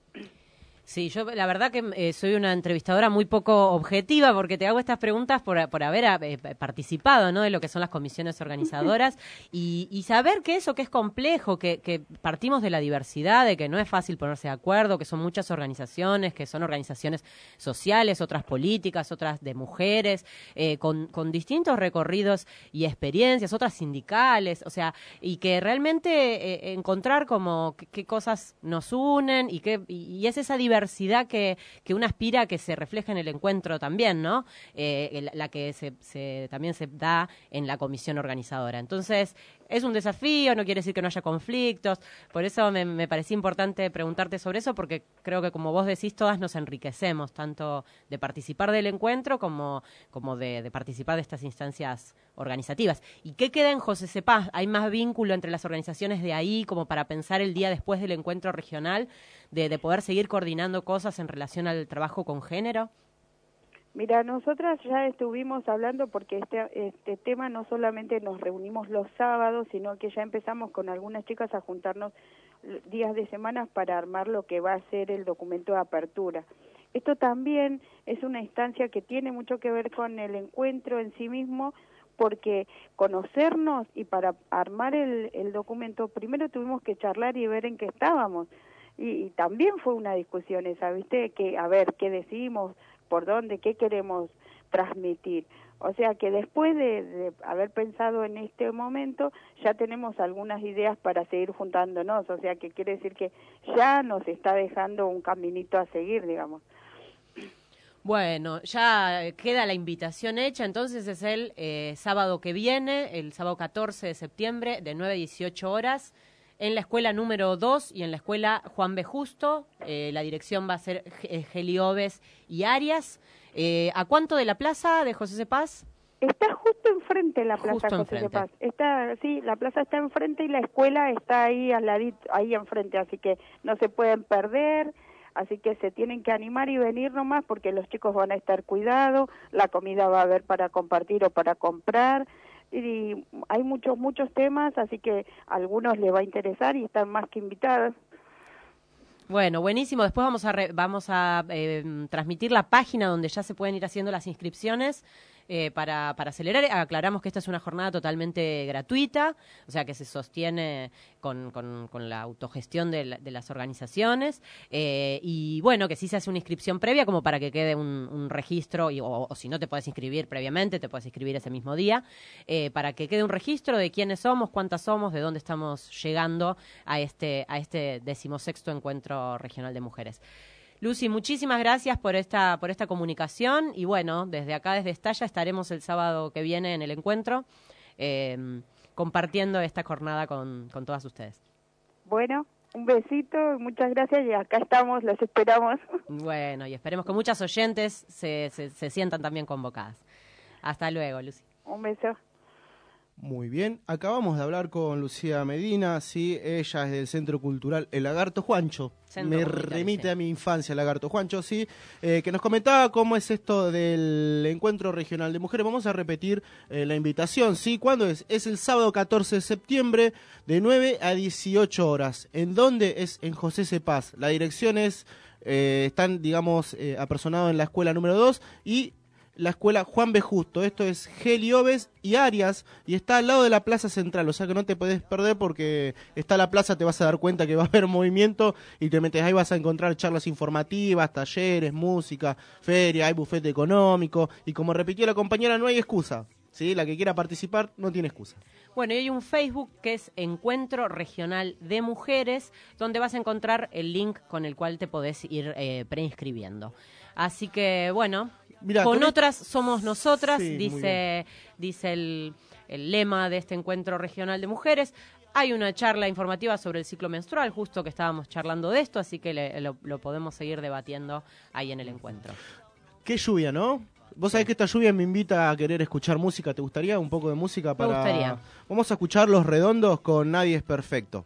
Sí, yo la verdad que eh, soy una entrevistadora muy poco objetiva, porque te hago estas preguntas por, por haber eh, participado, ¿no?, de lo que son las comisiones organizadoras y, y saber que eso, que es complejo, que, que partimos de la diversidad, de que no es fácil ponerse de acuerdo, que son muchas organizaciones, que son organizaciones sociales, otras políticas, otras de mujeres, eh, con, con distintos recorridos y experiencias, otras sindicales, o sea, y que realmente eh, encontrar como qué, qué cosas nos unen y, qué, y, y es esa diversidad diversidad que, que uno aspira a que se refleje en el encuentro también, ¿no? Eh, la que se, se, también se da en la comisión organizadora. Entonces, es un desafío, no quiere decir que no haya conflictos, por eso me, me parecía importante preguntarte sobre eso, porque creo que, como vos decís, todas nos enriquecemos, tanto de participar del encuentro como, como de, de participar de estas instancias organizativas. ¿Y qué queda en José C. Paz? ¿Hay más vínculo entre las organizaciones de ahí como para pensar el día después del encuentro regional, de, de poder seguir coordinando cosas en relación al trabajo con género? Mira, nosotras ya estuvimos hablando, porque este, este tema no solamente nos reunimos los sábados, sino que ya empezamos con algunas chicas a juntarnos días de semana para armar lo que va a ser el documento de apertura. Esto también es una instancia que tiene mucho que ver con el encuentro en sí mismo, porque conocernos y para armar el, el documento primero tuvimos que charlar y ver en qué estábamos. Y, y también fue una discusión esa, ¿viste? Que a ver, ¿qué decimos? ¿Por dónde? ¿Qué queremos transmitir? O sea que después de, de haber pensado en este momento, ya tenemos algunas ideas para seguir juntándonos. O sea que quiere decir que ya nos está dejando un caminito a seguir, digamos. Bueno, ya queda la invitación hecha, entonces es el eh, sábado que viene, el sábado catorce de septiembre, de nueve a dieciocho horas, en la escuela número dos y en la escuela Juan B. Justo. Eh, la dirección va a ser Gelioves y Arias. Eh, ¿A cuánto de la plaza de José C. Paz? Está justo enfrente de la plaza Justo José enfrente. C. Paz. Está, sí, la plaza está enfrente y la escuela está ahí al ladito, ahí enfrente, así que no se pueden perder. Así que se tienen que animar y venir nomás, porque los chicos van a estar cuidados, la comida va a haber para compartir o para comprar, y hay muchos, muchos temas, así que a algunos les va a interesar y están más que invitadas. Bueno, buenísimo. Después vamos a re, vamos a eh, transmitir la página donde ya se pueden ir haciendo las inscripciones eh, para, para acelerar. Aclaramos que esta es una jornada totalmente gratuita, o sea que se sostiene con, con, con la autogestión de, la, de las organizaciones eh, y bueno, que sí se hace una inscripción previa como para que quede un, un registro, y, o, o si no te puedes inscribir previamente, te puedes inscribir ese mismo día, eh, para que quede un registro de quiénes somos, cuántas somos, de dónde estamos llegando a este, a este decimosexto encuentro regional de mujeres. Lucy, muchísimas gracias por esta por esta comunicación y bueno, desde acá, desde Estalla, estaremos el sábado que viene en el encuentro eh, compartiendo esta jornada con, con todas ustedes. Bueno, un besito, muchas gracias y acá estamos, los esperamos. Bueno, y esperemos que muchas oyentes se, se, se sientan también convocadas. Hasta luego, Lucy. Un beso. Muy bien, acabamos de hablar con Lucía Medina, sí, ella es del Centro Cultural El Lagarto Juancho, Centro me remite sí. a mi infancia, El Lagarto Juancho, sí, eh, que nos comentaba cómo es esto del Encuentro Regional de Mujeres. Vamos a repetir eh, la invitación, sí, ¿cuándo es? Es el sábado catorce de septiembre de nueve a dieciocho horas. ¿En dónde? Es en José C. Paz. La dirección es eh, están, digamos, eh, apersonados en la escuela número dos y la escuela Juan B. Justo. Esto es Gelioves y Arias y está al lado de la Plaza Central, o sea que no te podés perder porque está la plaza, te vas a dar cuenta que va a haber movimiento y te metes ahí, vas a encontrar charlas informativas, talleres, música, feria, hay bufete económico y como repitió la compañera, no hay excusa, ¿sí? La que quiera participar no tiene excusa. Bueno, y hay un Facebook que es Encuentro Regional de Mujeres, donde vas a encontrar el link con el cual te podés ir eh, preinscribiendo. Así que, bueno... Mirá, con, con otras este... somos nosotras, sí, dice dice el, el lema de este encuentro regional de mujeres. Hay una charla informativa sobre el ciclo menstrual, justo que estábamos charlando de esto, así que le, lo, lo podemos seguir debatiendo ahí en el encuentro. Qué lluvia, ¿no? Vos sabés que esta lluvia me invita a querer escuchar música. ¿Te gustaría un poco de música? Para... Me gustaría. Vamos a escuchar Los Redondos con Nadie es Perfecto.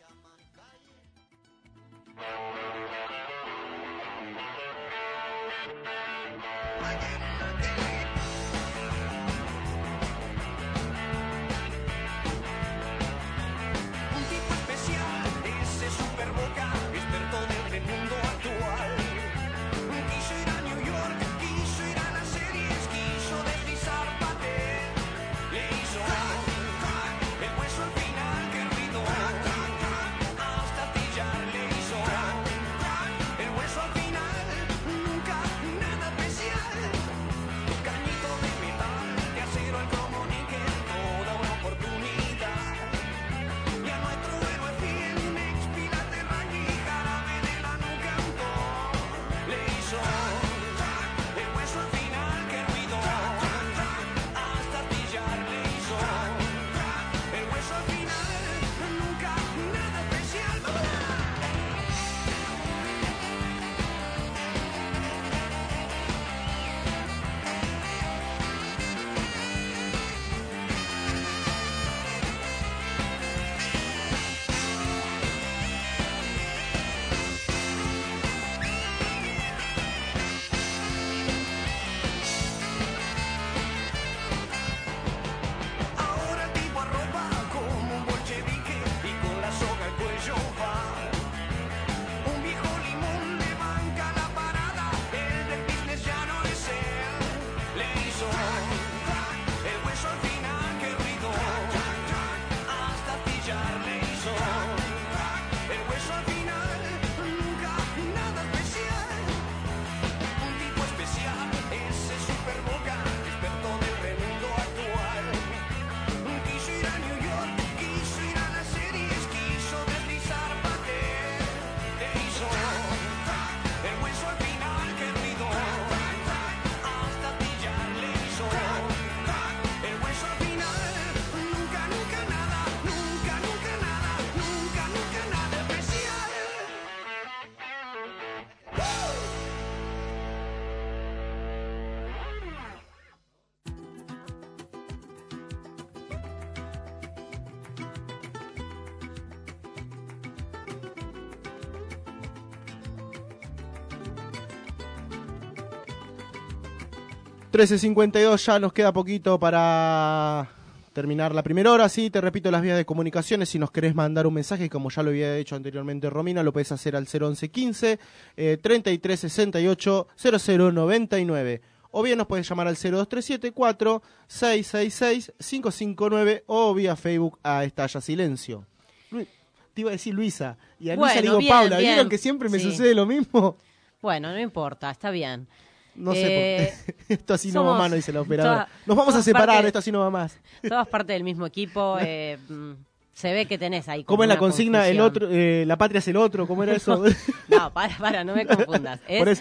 trece cincuenta y dos, ya nos queda poquito para terminar la primera hora. Sí, te repito las vías de comunicaciones. Si nos querés mandar un mensaje, como ya lo había hecho anteriormente Romina, lo podés hacer al cero once quince, eh, treinta y tres sesenta y ocho, cero cero noventa y nueve. O bien nos podés llamar al cero dos tres siete cuatro seis seis seis cinco cinco nueve o vía Facebook a Estalla Silencio. Lu- te iba a decir Luisa, y a Luisa Bueno, le digo bien, Paula. bien. ¿Vieron que siempre me Sí. sucede lo mismo? Bueno, no importa, está bien. No sé Eh, por qué. Esto así no somos va más, no dice la operadora. toda- Nos vamos a todas separar, parte- esto así no va más. Todas partes del mismo equipo. eh, mm, se ve que tenés ahí. ¿Cómo como es la una consigna? El confusión. otro, eh, la patria es el otro, ¿cómo era eso? No, para, para, no me confundas. Es- Por eso-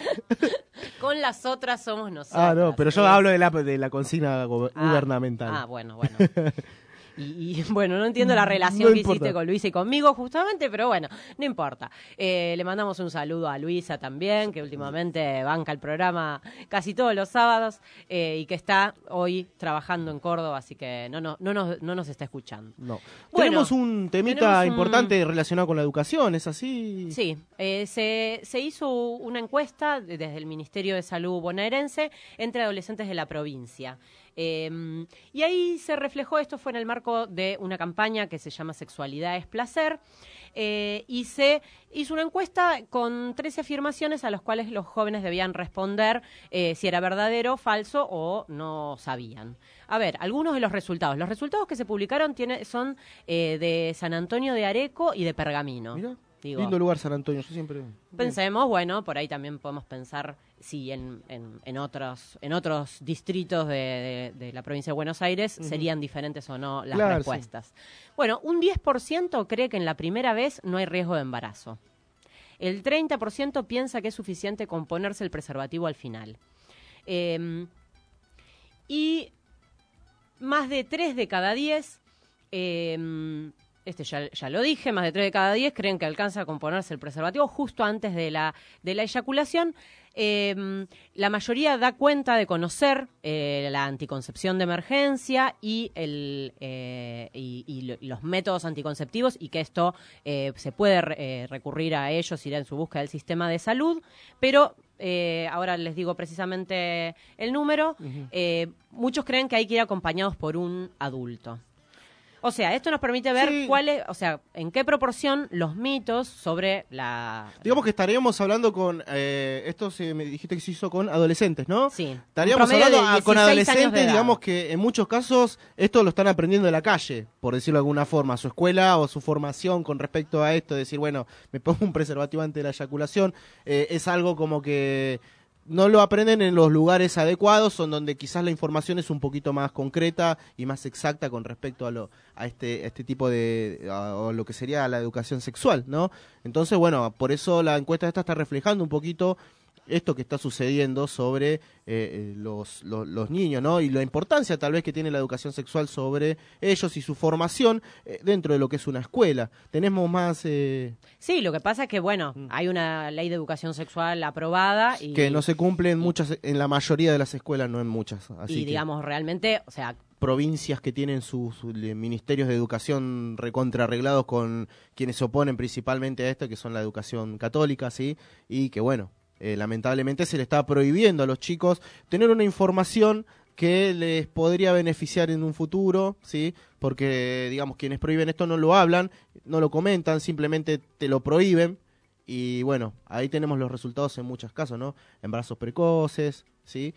Con las otras somos nosotros. Ah, no, pero yo Es- hablo de la, de la consigna go- Ah, gubernamental. Ah, bueno, bueno. Y, y, bueno, no entiendo la relación No que importa. hiciste con Luisa y conmigo justamente, pero bueno, no importa. Eh, le mandamos un saludo a Luisa también, que últimamente banca el programa casi todos los sábados eh, y que está hoy trabajando en Córdoba, así que no, no, no, nos, no nos está escuchando. No. Bueno, tenemos un temita tenemos un- importante relacionado con la educación, ¿es así? Sí, eh, se, se hizo una encuesta de- desde el Ministerio de Salud bonaerense entre adolescentes de la provincia. Eh, y ahí se reflejó, esto fue en el marco de una campaña que se llama Sexualidad es Placer, eh, y se hizo una encuesta con trece afirmaciones a las cuales los jóvenes debían responder eh, si era verdadero, falso o no sabían. A ver, algunos de los resultados. Los resultados que se publicaron tiene, son eh, de San Antonio de Areco y de Pergamino. Mira. Digo, lindo lugar San Antonio, yo siempre... pensemos, bueno, por ahí también podemos pensar si en, en, en otros en otros distritos de, de, de la provincia de Buenos Aires uh-huh. serían diferentes o no las claro, respuestas. Sí. Bueno, un diez por ciento cree que en la primera vez no hay riesgo de embarazo. El treinta por ciento piensa que es suficiente con ponerse el preservativo al final. Eh, y más de tres de cada diez... Eh, Este ya, ya lo dije, más de tres de cada diez creen que alcanza con ponerse el preservativo justo antes de la, de la eyaculación. Eh, la mayoría da cuenta de conocer eh, la anticoncepción de emergencia y, el, eh, y, y, lo, y los métodos anticonceptivos y que esto eh, se puede eh, recurrir a ellos, ir en su búsqueda del sistema de salud, pero... Eh, ahora les digo precisamente el número. Uh-huh. eh, muchos creen que hay que ir acompañados por un adulto. O sea, esto nos permite ver sí. cuáles, o sea, en qué proporción los mitos sobre la... Digamos que estaríamos hablando con, eh, esto se, me dijiste que se hizo con adolescentes, ¿no? Sí. Estaríamos hablando a, con adolescentes, digamos que en muchos casos esto lo están aprendiendo de la calle, por decirlo de alguna forma, su escuela o su formación con respecto a esto, decir, bueno, me pongo un preservativo antes de la eyaculación, eh, es algo como que... no lo aprenden en los lugares adecuados, son donde quizás la información es un poquito más concreta y más exacta con respecto a lo a este a este tipo de a, a lo que sería la educación sexual, ¿no? Entonces, bueno, por eso la encuesta esta está reflejando un poquito esto que está sucediendo sobre eh, los, los, los niños, ¿no? Y la importancia tal vez que tiene la educación sexual sobre ellos y su formación eh, dentro de lo que es una escuela. Tenemos más... Eh... Sí, lo que pasa es que, bueno, hay una ley de educación sexual aprobada y... que no se cumple en muchas, en la mayoría de las escuelas, no en muchas. Así y que... digamos, realmente, o sea... provincias que tienen sus, sus ministerios de educación recontrarreglados con quienes se oponen principalmente a esto, que son la educación católica, ¿sí? Y que, bueno... Eh, lamentablemente se le está prohibiendo a los chicos tener una información que les podría beneficiar en un futuro, ¿sí? Porque, digamos, quienes prohíben esto no lo hablan, no lo comentan, simplemente te lo prohíben. Y, bueno, ahí tenemos los resultados en muchos casos, ¿no? Embarazos precoces, ¿sí?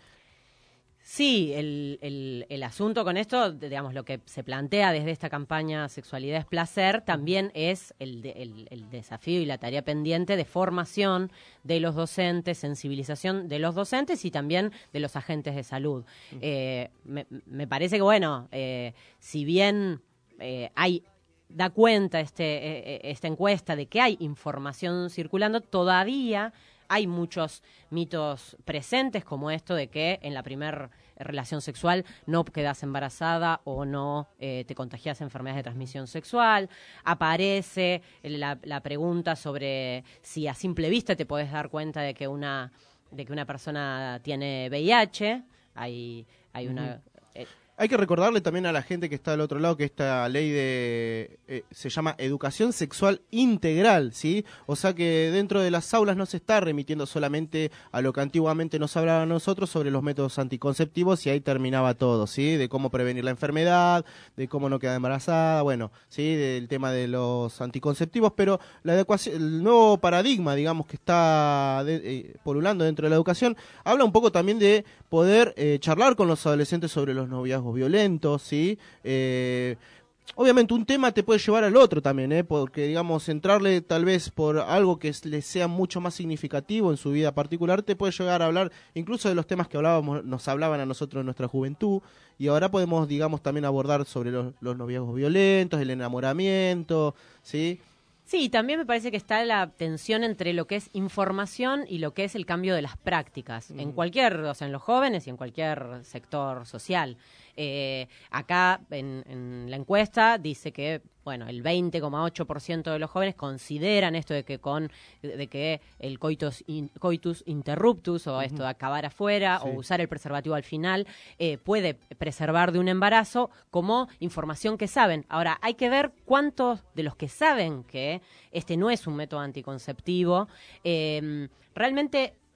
Sí, el, el, el asunto con esto, digamos, lo que se plantea desde esta campaña Sexualidad es Placer, también es el, de, el, el desafío y la tarea pendiente de formación de los docentes, sensibilización de los docentes y también de los agentes de salud. Uh-huh. Eh, me, me parece que, bueno, eh, si bien eh, hay... da cuenta este, eh, esta encuesta de que hay información circulando, todavía hay muchos mitos presentes como esto de que en la primera relación sexual no quedas embarazada o no eh, te contagias enfermedades de transmisión sexual. Aparece la, la pregunta sobre si a simple vista te podés dar cuenta de que una, de que una persona tiene V I H. Hay, hay una... Uh-huh. eh, Hay que recordarle también a la gente que está del otro lado que esta ley de eh, se llama educación sexual integral, ¿sí? O sea que dentro de las aulas no se está remitiendo solamente a lo que antiguamente nos hablaba a nosotros sobre los métodos anticonceptivos y ahí terminaba todo, ¿sí? De cómo prevenir la enfermedad, de cómo no quedar embarazada, bueno, ¿sí? Del tema de los anticonceptivos, pero la adecuación, el nuevo paradigma, digamos, que está de, eh, polulando dentro de la educación, habla un poco también de poder eh, charlar con los adolescentes sobre los noviazgos violentos, ¿sí? Eh, obviamente un tema te puede llevar al otro también, ¿eh? Porque, digamos, entrarle tal vez por algo que les sea mucho más significativo en su vida particular, te puede llegar a hablar incluso de los temas que hablábamos, nos hablaban a nosotros en nuestra juventud, y ahora podemos, digamos, también abordar sobre los, los noviazgos violentos, el enamoramiento, ¿sí? Sí, también me parece que está la tensión entre lo que es información y lo que es el cambio de las prácticas, mm. en cualquier, o sea, en los jóvenes y en cualquier sector social. Eh, acá en, en la encuesta dice que, bueno, el veinte coma ocho por ciento de los jóvenes consideran esto de que con de que el coitus, in, coitus interruptus, o uh-huh. esto de acabar afuera, sí. o usar el preservativo al final, eh, puede preservar de un embarazo como información que saben. Ahora, hay que ver cuántos de los que saben que este no es un método anticonceptivo, eh, realmente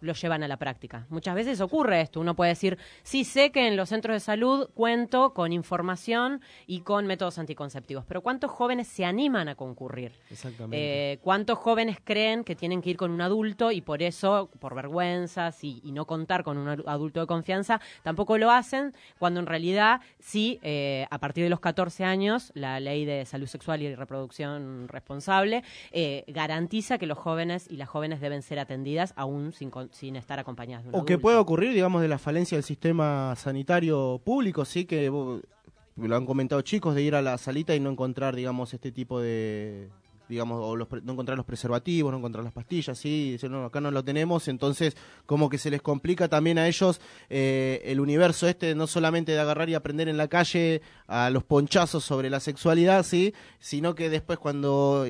lo llevan a la práctica. Muchas veces ocurre esto. Uno puede decir, sí sé que en los centros de salud cuento con información y con métodos anticonceptivos, pero ¿cuántos jóvenes se animan a concurrir? Exactamente. Eh, ¿Cuántos jóvenes creen que tienen que ir con un adulto y por eso, por vergüenzas y, y no contar con un adulto de confianza, tampoco lo hacen, cuando en realidad sí, eh, a partir de los catorce años, la ley de salud sexual y reproducción responsable eh, garantiza que los jóvenes y las jóvenes deben ser atendidas aún sin con sin estar acompañadas de un O adulto. que puede ocurrir, digamos, de la falencia del sistema sanitario público, sí, que vos- lo han comentado chicos, de ir a la salita y no encontrar, digamos, este tipo de, digamos, o los, pre- no encontrar los preservativos, no encontrar las pastillas, sí, dicen, no, acá no lo tenemos, entonces como que se les complica también a ellos eh, el universo este, no solamente de agarrar y aprender en la calle a los ponchazos sobre la sexualidad, sí, sino que después cuando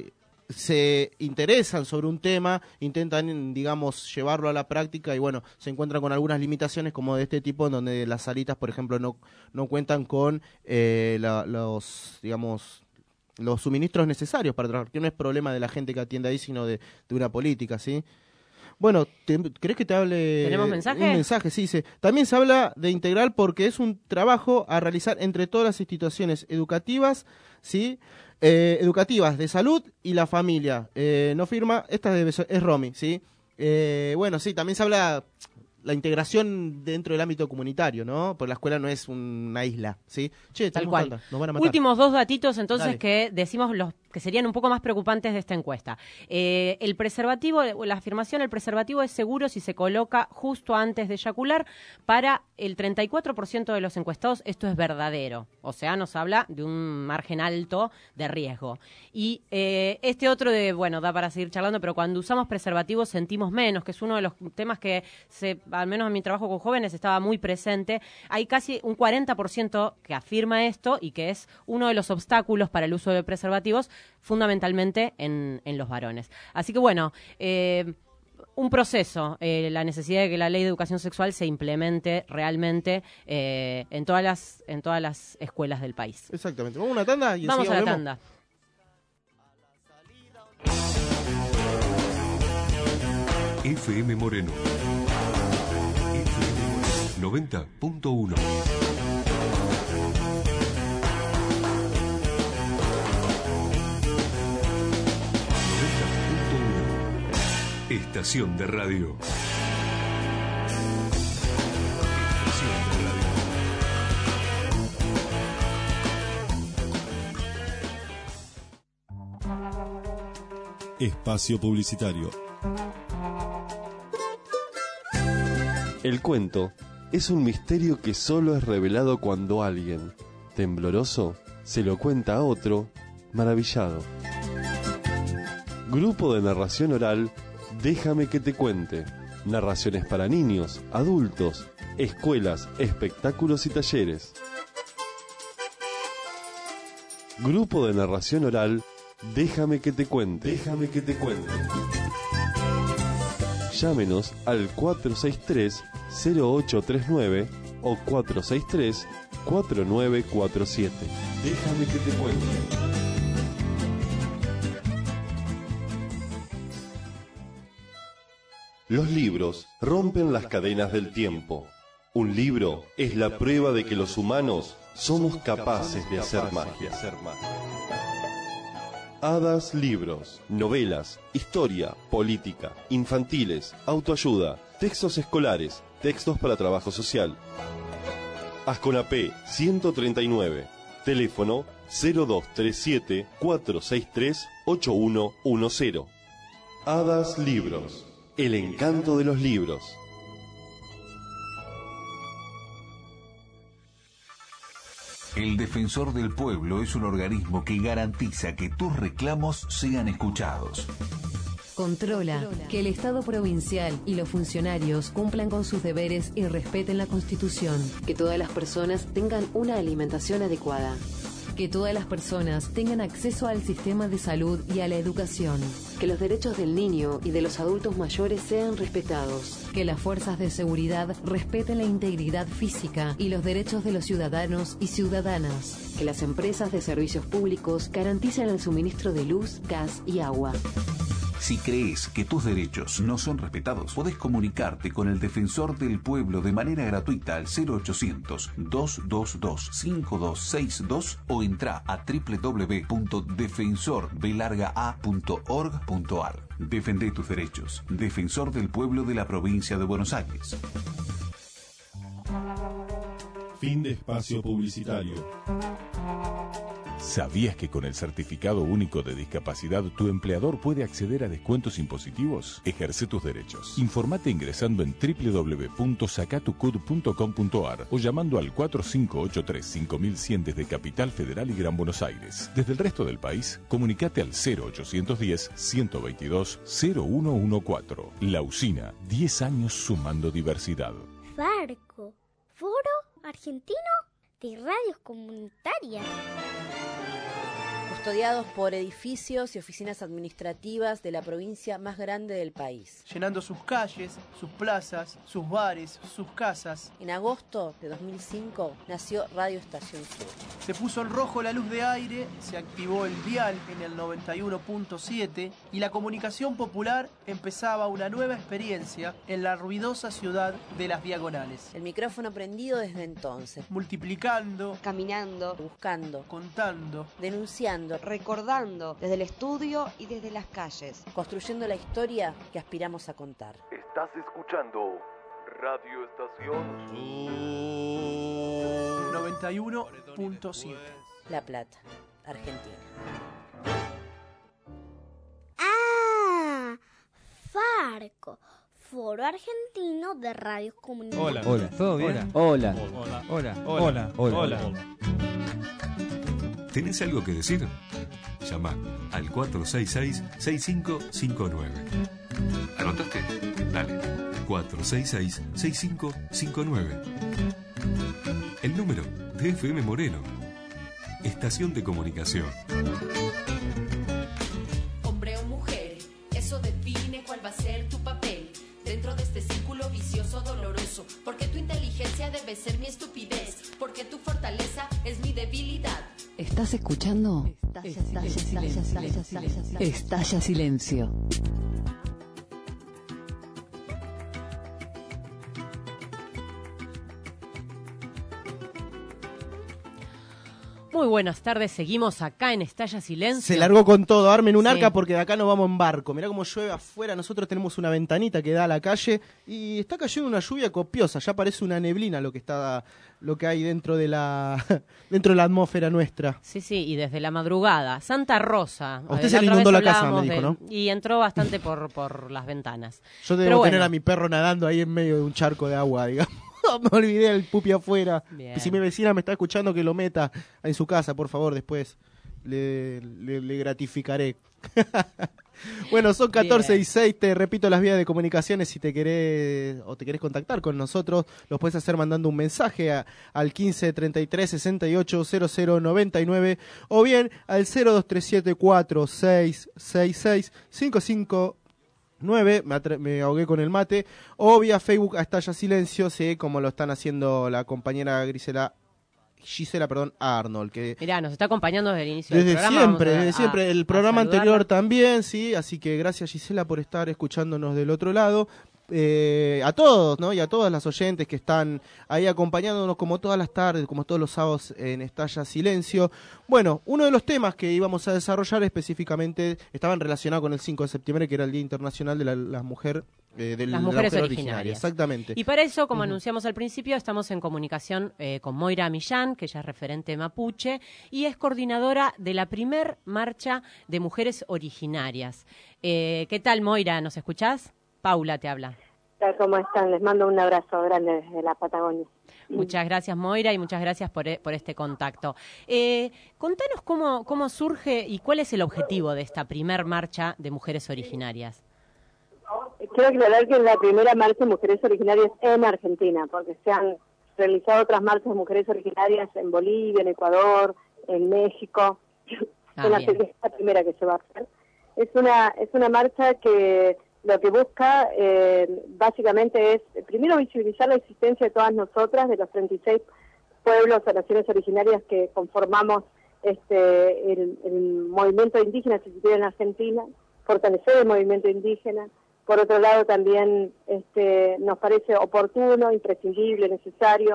se interesan sobre un tema, intentan, digamos, llevarlo a la práctica y bueno, se encuentran con algunas limitaciones como de este tipo, en donde las salitas, por ejemplo, no, no cuentan con eh, la- los, digamos, los suministros necesarios para trabajar, que no es problema de la gente que atiende ahí, sino de, de una política, ¿sí? Bueno, te, ¿querés que te hable? ¿Tenemos mensaje? Un mensaje, sí, dice. También se habla de integral porque es un trabajo a realizar entre todas las instituciones educativas, ¿sí? Eh, educativas, de salud y la familia. Eh, no firma, esta debe ser- es Romy, ¿sí? Eh, bueno, sí, también se habla la integración dentro del ámbito comunitario, ¿no? Porque la escuela no es una isla, ¿sí? Che, Tal tenemos cual. tanda, nos van a matar. Últimos dos datitos, entonces, Dale. que decimos los que serían un poco más preocupantes de esta encuesta. Eh, el preservativo, la afirmación, el preservativo es seguro si se coloca justo antes de eyacular. Para el treinta y cuatro por ciento de los encuestados esto es verdadero. O sea, nos habla de un margen alto de riesgo. Y eh, este otro de, bueno, da para seguir charlando, pero cuando usamos preservativos sentimos menos, que es uno de los temas que, se, al menos en mi trabajo con jóvenes, estaba muy presente. Hay casi un cuarenta por ciento que afirma esto y que es uno de los obstáculos para el uso de preservativos, fundamentalmente en, en los varones. Así que bueno, eh, un proceso, eh, la necesidad de que la ley de educación sexual se implemente realmente eh, en todas las en todas las escuelas del país. Exactamente. Vamos a una tanda y Vamos a enseguida la volvemos. tanda. F M Moreno. F M Moreno noventa punto uno. Estación de radio. Estación de radio. Espacio publicitario. El cuento es un misterio que solo es revelado cuando alguien, tembloroso, se lo cuenta a otro, maravillado. Grupo de narración oral, Déjame que te cuente. Narraciones para niños, adultos, escuelas, espectáculos y talleres. Grupo de narración oral, Déjame que te cuente. Déjame que te cuente. Llámenos al cuatro seis tres, cero ocho tres nueve o cuatro seis tres, cuatro nueve cuatro siete. Déjame que te cuente. Los libros rompen las cadenas del tiempo. Un libro es la prueba de que los humanos somos capaces de hacer magia. Hadas Libros, novelas, historia, política, infantiles, autoayuda, textos escolares, textos para trabajo social. Asconapé ciento treinta y nueve, teléfono cero dos tres siete, cuatro seis tres, ocho uno uno cero. Hadas Libros, el encanto de los libros. El Defensor del Pueblo es un organismo que garantiza que tus reclamos sean escuchados. Controla que el Estado provincial y los funcionarios cumplan con sus deberes y respeten la Constitución. Que todas las personas tengan una alimentación adecuada. Que todas las personas tengan acceso al sistema de salud y a la educación. Que los derechos del niño y de los adultos mayores sean respetados. Que las fuerzas de seguridad respeten la integridad física y los derechos de los ciudadanos y ciudadanas. Que las empresas de servicios públicos garanticen el suministro de luz, gas y agua. Si crees que tus derechos no son respetados, podés comunicarte con el Defensor del Pueblo de manera gratuita al cero ochocientos, dos dos dos, cinco dos seis dos o entra a doble u doble u doble u punto defensor b larga a punto org punto a r. Defende tus derechos. Defensor del Pueblo de la Provincia de Buenos Aires. Fin de espacio publicitario. ¿Sabías que con el Certificado Único de Discapacidad tu empleador puede acceder a descuentos impositivos? Ejerce tus derechos. Informate ingresando en doble u doble u doble u punto sacatucud punto com punto a r o llamando al cuatro cinco ocho tres, cinco mil cien desde Capital Federal y Gran Buenos Aires. Desde el resto del país, comunicate al cero ochocientos diez, ciento veintidós, cero uno catorce. La Usina, diez años sumando diversidad. Farco, Foro Argentino de Radios Comunitarias. Custodiados por edificios y oficinas administrativas de la provincia más grande del país. Llenando sus calles, sus plazas, sus bares, sus casas. En agosto de dos mil cinco nació Radio Estación Sur. Se puso en rojo la luz de aire, se activó el dial en el noventa y uno punto siete y la comunicación popular empezaba una nueva experiencia en la ruidosa ciudad de Las Diagonales. El micrófono prendido desde entonces. Multiplicando, caminando, buscando, contando, denunciando, recordando desde el estudio y desde las calles, construyendo la historia que aspiramos a contar. Estás escuchando Radio Estación noventa y uno punto siete. La Plata, Argentina. Ah, Farco, Foro Argentino de Radios Comunitarias. Hola, hola, ¿todo bien? Hola. Hola. Hola. Hola. Hola. Hola. ¿Tenés algo que decir? Llama al cuatro seis seis, seis cinco cinco nueve. ¿Anotaste? Dale. cuatro seis seis, seis cinco cinco nueve. El número de F M Moreno. Estación de comunicación. Hombre o mujer, eso define cuál va a ser tu papel dentro de este círculo vicioso doloroso. Porque tu inteligencia debe ser mi estupidez, porque tu fortaleza es mi debilidad. ¿Estás escuchando? Estalla silencio. Estalla silencio. Muy buenas tardes, seguimos acá en Estalla Silencio. Se largó con todo, armen un Sí. arca porque de acá nos vamos en barco. Mirá cómo llueve afuera, nosotros tenemos una ventanita que da a la calle y está cayendo una lluvia copiosa, ya parece una neblina lo que está lo que hay dentro de la dentro de la atmósfera nuestra. Sí, sí, y desde la madrugada. Santa Rosa. A usted eh, se le otra inundó vez la casa, hablábamos me dijo, de- ¿no? Y entró bastante por, por las ventanas. Yo debo Pero bueno, tener a mi perro nadando ahí en medio de un charco de agua, digamos. Me olvidé el pupi afuera. Bien. Si mi vecina me está escuchando, que lo meta en su casa, por favor, después le, le, le gratificaré. Bueno, son catorce y seis, te repito las vías de comunicaciones. Si te querés o te querés contactar con nosotros, los puedes hacer mandando un mensaje a, al quince treinta y tres sesenta y ocho cero cero noventa y nueve o bien al cero dos tres siete cuatro seis seis seis cinco cinco nueve, me, atre- me ahogué con el mate, o vía Facebook a Estalla Silencio, sí, como lo están haciendo la compañera Grisela, Gisela, perdón, Arnold, que mirá, nos está acompañando desde el inicio desde del programa. siempre, Vamos a- desde siempre, a- el a programa saludarla. anterior también, sí, así que gracias Gisela por estar escuchándonos del otro lado. Eh, a todos, ¿no? Y a todas las oyentes que están ahí acompañándonos como todas las tardes, como todos los sábados en Estalla Silencio. Bueno, uno de los temas que íbamos a desarrollar específicamente estaban relacionados con el cinco de septiembre, que era el Día Internacional de la, la Mujer, eh, de Las la mujeres mujer originarias. Exactamente. Y para eso, como Ujú. anunciamos al principio, estamos en comunicación eh, con Moira Millán, que ella es referente mapuche y es coordinadora de la primer marcha de mujeres originarias. Eh, ¿Qué tal, Moira? ¿Nos escuchás? Paula te habla. ¿Cómo están? Les mando un abrazo grande desde la Patagonia. Muchas gracias, Moira, y muchas gracias por, e- por este contacto. Eh, contanos cómo, cómo surge y cuál es el objetivo de esta primer marcha de mujeres originarias. Quiero aclarar que es la primera marcha de mujeres originarias en Argentina, porque se han realizado otras marchas de mujeres originarias en Bolivia, en Ecuador, en México. Ah, en la, bien. es la primera que se va a hacer. Es una, es una marcha que lo que busca eh, básicamente es, primero, visibilizar la existencia de todas nosotras, de los treinta y seis pueblos o naciones originarias que conformamos este el, el movimiento indígena, si se quiere, en Argentina, fortalecer el movimiento indígena. Por otro lado, también este, nos parece oportuno, imprescindible, necesario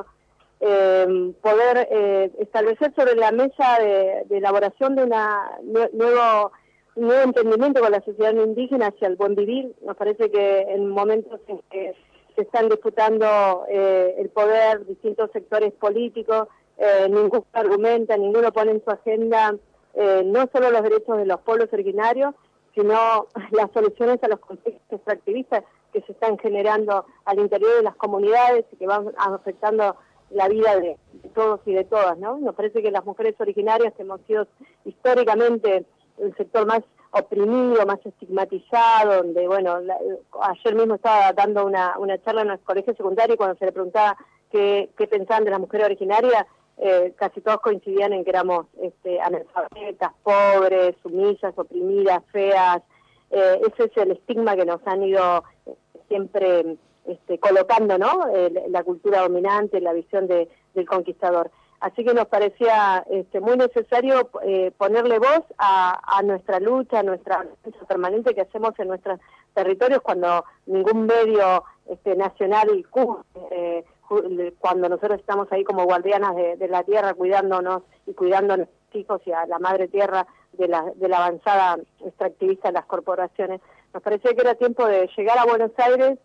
eh, poder eh, establecer sobre la mesa de, de elaboración de una nue- nuevo, un nuevo entendimiento con la sociedad indígena hacia el buen vivir. Nos parece que en momentos en que se están disputando eh, el poder, distintos sectores políticos, eh, ninguno argumenta, ninguno pone en su agenda eh, no solo los derechos de los pueblos originarios, sino las soluciones a los conflictos extractivistas que se están generando al interior de las comunidades y que van afectando la vida de, de todos y de todas, ¿no? Nos parece que las mujeres originarias, que hemos sido históricamente el sector más oprimido, más estigmatizado, donde, bueno, la, ayer mismo estaba dando una, una charla en el colegio secundario y cuando se le preguntaba qué, qué pensaban de las mujeres originarias, Eh, casi todos coincidían en que éramos este, analfabetas, pobres, sumisas, oprimidas, feas. Eh, ese es el estigma que nos han ido eh, siempre este, colocando, ¿no? Eh, la cultura dominante, la visión de, del conquistador. Así que nos parecía este, muy necesario eh, ponerle voz a, a nuestra lucha, a nuestra lucha permanente que hacemos en nuestros territorios cuando ningún medio este, nacional cubre. Eh, cuando nosotros estamos ahí como guardianas de, de la tierra, cuidándonos y cuidando a nuestros hijos y a la madre tierra de la, de la avanzada extractivista de las corporaciones. Nos parecía que era tiempo de llegar a Buenos Aires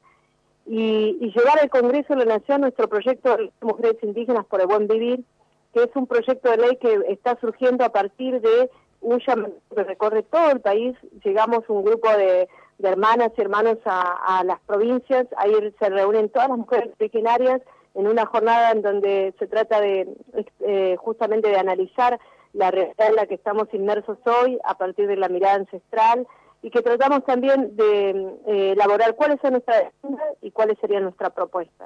y, y llevar al Congreso de la Nación nuestro proyecto de Mujeres Indígenas por el Buen Vivir, que es un proyecto de ley que está surgiendo a partir de un llamado que recorre todo el país. Llegamos un grupo de, de hermanas y hermanos a, a las provincias, ahí se reúnen todas las mujeres originarias en una jornada en donde se trata de eh, justamente de analizar la realidad en la que estamos inmersos hoy a partir de la mirada ancestral y que tratamos también de eh, elaborar cuáles son nuestras demandas y cuáles serían nuestras propuestas.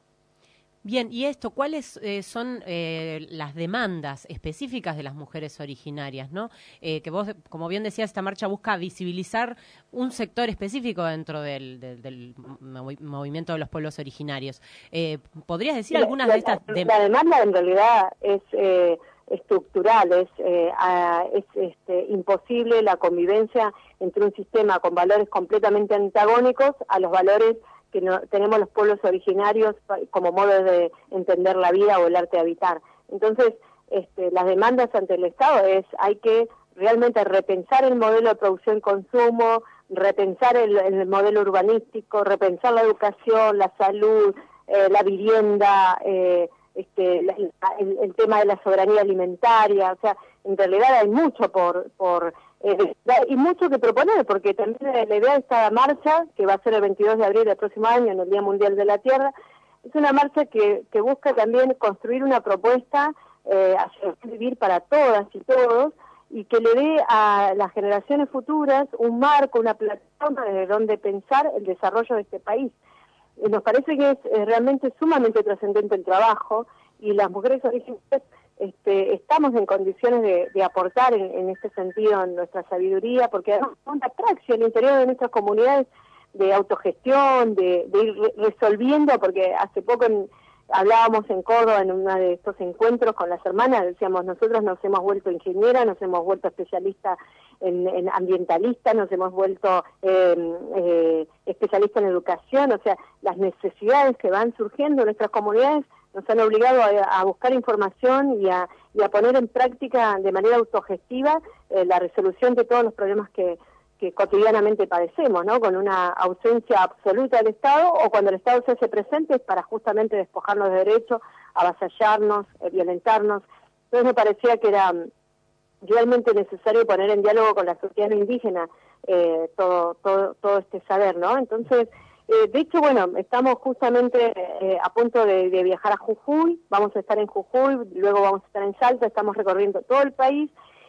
Bien, y esto, ¿cuáles eh, son eh, las demandas específicas de las mujeres originarias, ¿no? Eh, que vos, como bien decías, esta marcha busca visibilizar un sector específico dentro del, del, del movi- movimiento de los pueblos originarios. Eh, ¿Podrías decir la, algunas la, de estas demandas? La demanda en realidad es eh, estructural, es, eh, a, es este, imposible la convivencia entre un sistema con valores completamente antagónicos a los valores que no, tenemos los pueblos originarios como modo de entender la vida o el arte de habitar. Entonces, este, las demandas ante el Estado es, hay que realmente repensar el modelo de producción y consumo, repensar el, el modelo urbanístico, repensar la educación, la salud, eh, la vivienda, eh, este, la, el, el tema de la soberanía alimentaria. O sea, en realidad hay mucho por... por Eh, y mucho que proponer, porque también la idea de esta marcha, que va a ser el veintidós de abril del próximo año, en el Día Mundial de la Tierra, es una marcha que, que busca también construir una propuesta eh, hacia vivir para todas y todos, y que le dé a las generaciones futuras un marco, una plataforma desde donde pensar el desarrollo de este país. Eh, nos parece que es eh, realmente sumamente trascendente el trabajo, y las mujeres originarias Este, estamos en condiciones de, de aportar en, en este sentido en nuestra sabiduría, porque además es una praxis al interior de nuestras comunidades de autogestión, de, de ir re resolviendo, porque hace poco en, hablábamos en Córdoba en uno de estos encuentros con las hermanas, decíamos, nosotros nos hemos vuelto ingenieras, nos hemos vuelto especialistas en, en ambientalistas, nos hemos vuelto eh, eh, especialistas en educación, o sea, las necesidades que van surgiendo en nuestras comunidades nos han obligado a, a buscar información y a, y a poner en práctica de manera autogestiva eh, la resolución de todos los problemas que, que cotidianamente padecemos, ¿no? Con una ausencia absoluta del Estado, o cuando el Estado se hace presente es para justamente despojarnos de derechos, avasallarnos, eh, violentarnos. Entonces me parecía que era realmente necesario poner en diálogo con la sociedad indígena eh, todo, todo, todo este saber, ¿no? Entonces, Eh, de hecho, bueno, estamos justamente eh, a punto de, de viajar a Jujuy, vamos a estar en Jujuy, luego vamos a estar en Salta, estamos recorriendo todo el país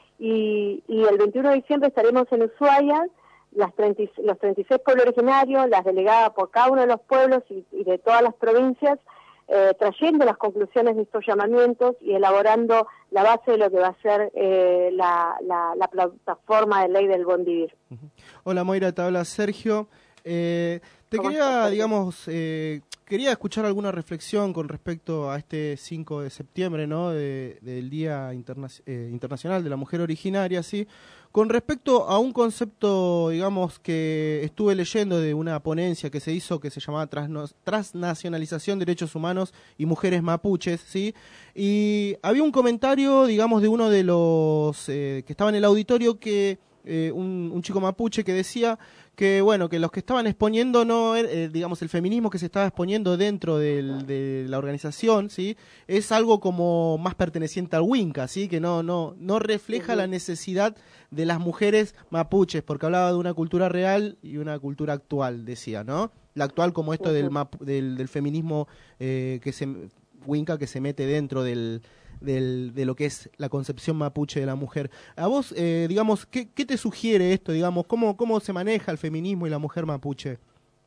y, y el veintiuno de diciembre estaremos en Ushuaia, las treinta, los treinta y seis pueblos originarios, las delegadas por cada uno de los pueblos y, y de todas las provincias, eh, trayendo las conclusiones de estos llamamientos y elaborando la base de lo que va a ser eh, la, la, la plataforma de ley del buen vivir. Hola Moira, te habla Sergio. Eh, te quería, digamos, eh, quería escuchar alguna reflexión con respecto a este cinco de septiembre, ¿no? De, del Día Interna eh, Internacional de la Mujer Originaria, ¿sí? Con respecto a un concepto, digamos, que estuve leyendo de una ponencia que se hizo que se llamaba Transno Transnacionalización de Derechos Humanos y Mujeres Mapuches, ¿sí? Y había un comentario, digamos, de uno de los eh, que estaba en el auditorio que eh, un, un chico mapuche que decía que, bueno, que los que estaban exponiendo no, eh, digamos, el feminismo que se estaba exponiendo dentro del, de la organización, ¿sí? Es algo como más perteneciente al Winca, ¿sí? Que no, no, no refleja uh-huh. la necesidad de las mujeres mapuches, porque hablaba de una cultura real y una cultura actual, decía, ¿no? La actual como esto uh-huh. del, mapu, del, del feminismo eh, que se, Winca que se mete dentro del... Del, de lo que es la concepción mapuche de la mujer. A vos, eh, digamos, ¿qué, ¿qué te sugiere esto, digamos? ¿Cómo, cómo se maneja el feminismo y la mujer mapuche?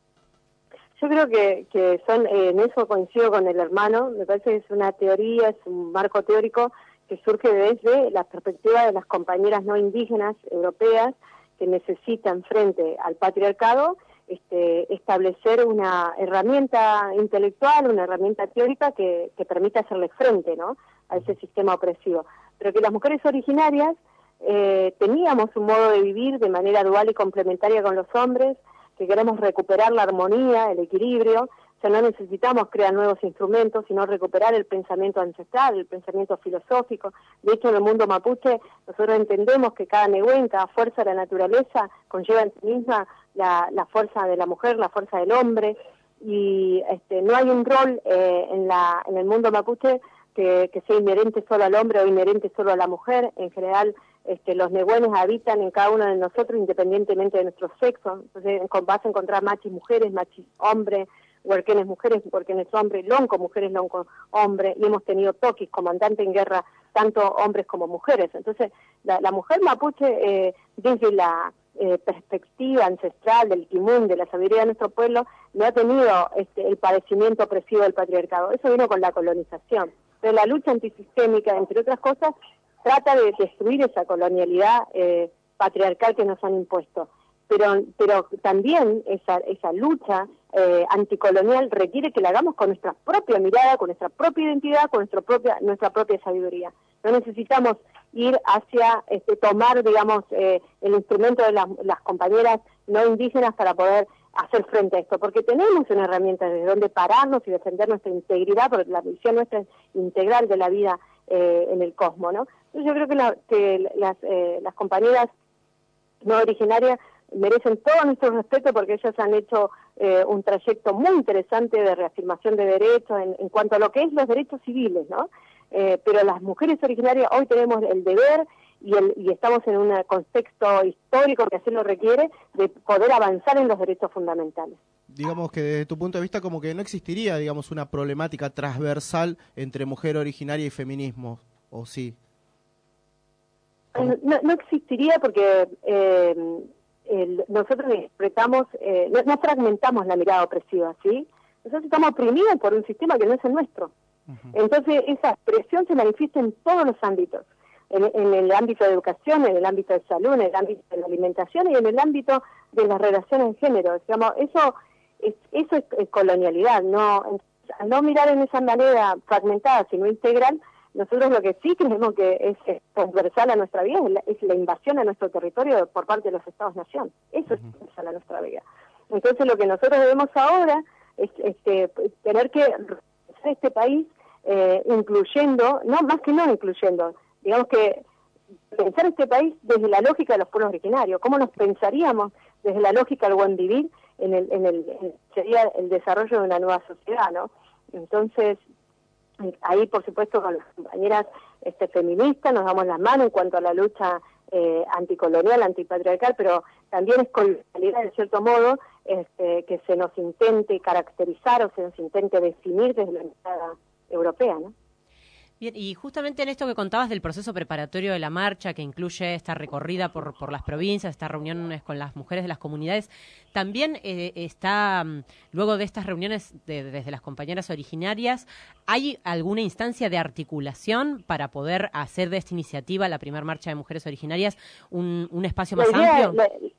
Yo creo que, que son, eh, en eso coincido con el hermano, me parece que es una teoría, es un marco teórico que surge desde la perspectiva de las compañeras no indígenas europeas que necesitan frente al patriarcado este, establecer una herramienta intelectual, una herramienta teórica que, que permita hacerle frente, ¿no?, a ese sistema opresivo. Pero que las mujeres originarias eh, teníamos un modo de vivir de manera dual y complementaria con los hombres, que queremos recuperar la armonía, el equilibrio, o sea, no necesitamos crear nuevos instrumentos, sino recuperar el pensamiento ancestral, el pensamiento filosófico. De hecho, en el mundo mapuche, nosotros entendemos que cada negüen, cada fuerza de la naturaleza, conlleva en sí misma la, la fuerza de la mujer, la fuerza del hombre, y este, no hay un rol eh, en, la, en el mundo mapuche que, que sea inherente solo al hombre o inherente solo a la mujer. En general, este, los negüenes habitan en cada uno de nosotros independientemente de nuestro sexo. Entonces vas a encontrar machis mujeres, machis hombres, huerquenes mujeres, huerquenes hombres, lonco mujeres, lonco hombres, y hemos tenido toquis, comandante en guerra, tanto hombres como mujeres. Entonces, la, la mujer mapuche, eh, desde la eh, perspectiva ancestral del Kimun, de la sabiduría de nuestro pueblo, no ha tenido este, el padecimiento opresivo del patriarcado. Eso vino con la colonización. Pero la lucha antisistémica, entre otras cosas, trata de destruir esa colonialidad eh, patriarcal que nos han impuesto. Pero, pero también esa, esa lucha eh, anticolonial requiere que la hagamos con nuestra propia mirada, con nuestra propia identidad, con nuestra propia, nuestra propia sabiduría. No necesitamos ir hacia este, tomar, digamos, eh, el instrumento de las, las compañeras no indígenas para poder hacer frente a esto, porque tenemos una herramienta desde donde pararnos y defender nuestra integridad, porque la visión nuestra es integral de la vida eh, en el cosmos, ¿no? Entonces yo creo que, la, que las, eh, las compañeras no originarias merecen todo nuestro respeto porque ellas han hecho eh, un trayecto muy interesante de reafirmación de derechos en, en cuanto a lo que es los derechos civiles, ¿no? Eh, pero las mujeres originarias hoy tenemos el deber y, el, y estamos en un contexto histórico que así lo requiere de poder avanzar en los derechos fundamentales. Digamos que desde tu punto de vista como que no existiría, digamos, una problemática transversal entre mujer originaria y feminismo, ¿o sí? No, no existiría porque eh, el, nosotros interpretamos, eh, no, no fragmentamos la mirada opresiva, ¿sí? Nosotros estamos oprimidos por un sistema que no es el nuestro. Uh-huh. Entonces esa expresión se manifiesta en todos los ámbitos, en, en el ámbito de educación, en el ámbito de salud, en el ámbito de la alimentación y en el ámbito de las relaciones de género. Digamos, eso es, eso es, es colonialidad, no, al no mirar en esa manera fragmentada, sino integral. Nosotros lo que sí creemos que es, es transversal a nuestra vida es la, es la invasión a nuestro territorio por parte de los Estados-nación. Eso es transversal a nuestra vida. Entonces lo que nosotros debemos ahora es este, tener que realizar este país eh, incluyendo, no más que no incluyendo, digamos que pensar este país desde la lógica de los pueblos originarios. ¿Cómo nos pensaríamos desde la lógica del buen vivir en el, en el en, sería el desarrollo de una nueva sociedad, ¿no? Entonces ahí, por supuesto, con las compañeras este, feministas nos damos las manos en cuanto a la lucha eh, anticolonial, antipatriarcal, pero también es colonialidad, en cierto modo, este, que se nos intente caracterizar o se nos intente definir desde la mirada europea, ¿no? Bien, y justamente en esto que contabas del proceso preparatorio de la marcha, que incluye esta recorrida por, por las provincias, estas reuniones con las mujeres de las comunidades, también eh, está, luego de estas reuniones de, desde las compañeras originarias, ¿hay alguna instancia de articulación para poder hacer de esta iniciativa, la primera marcha de mujeres originarias, un, un espacio más la idea, amplio? La,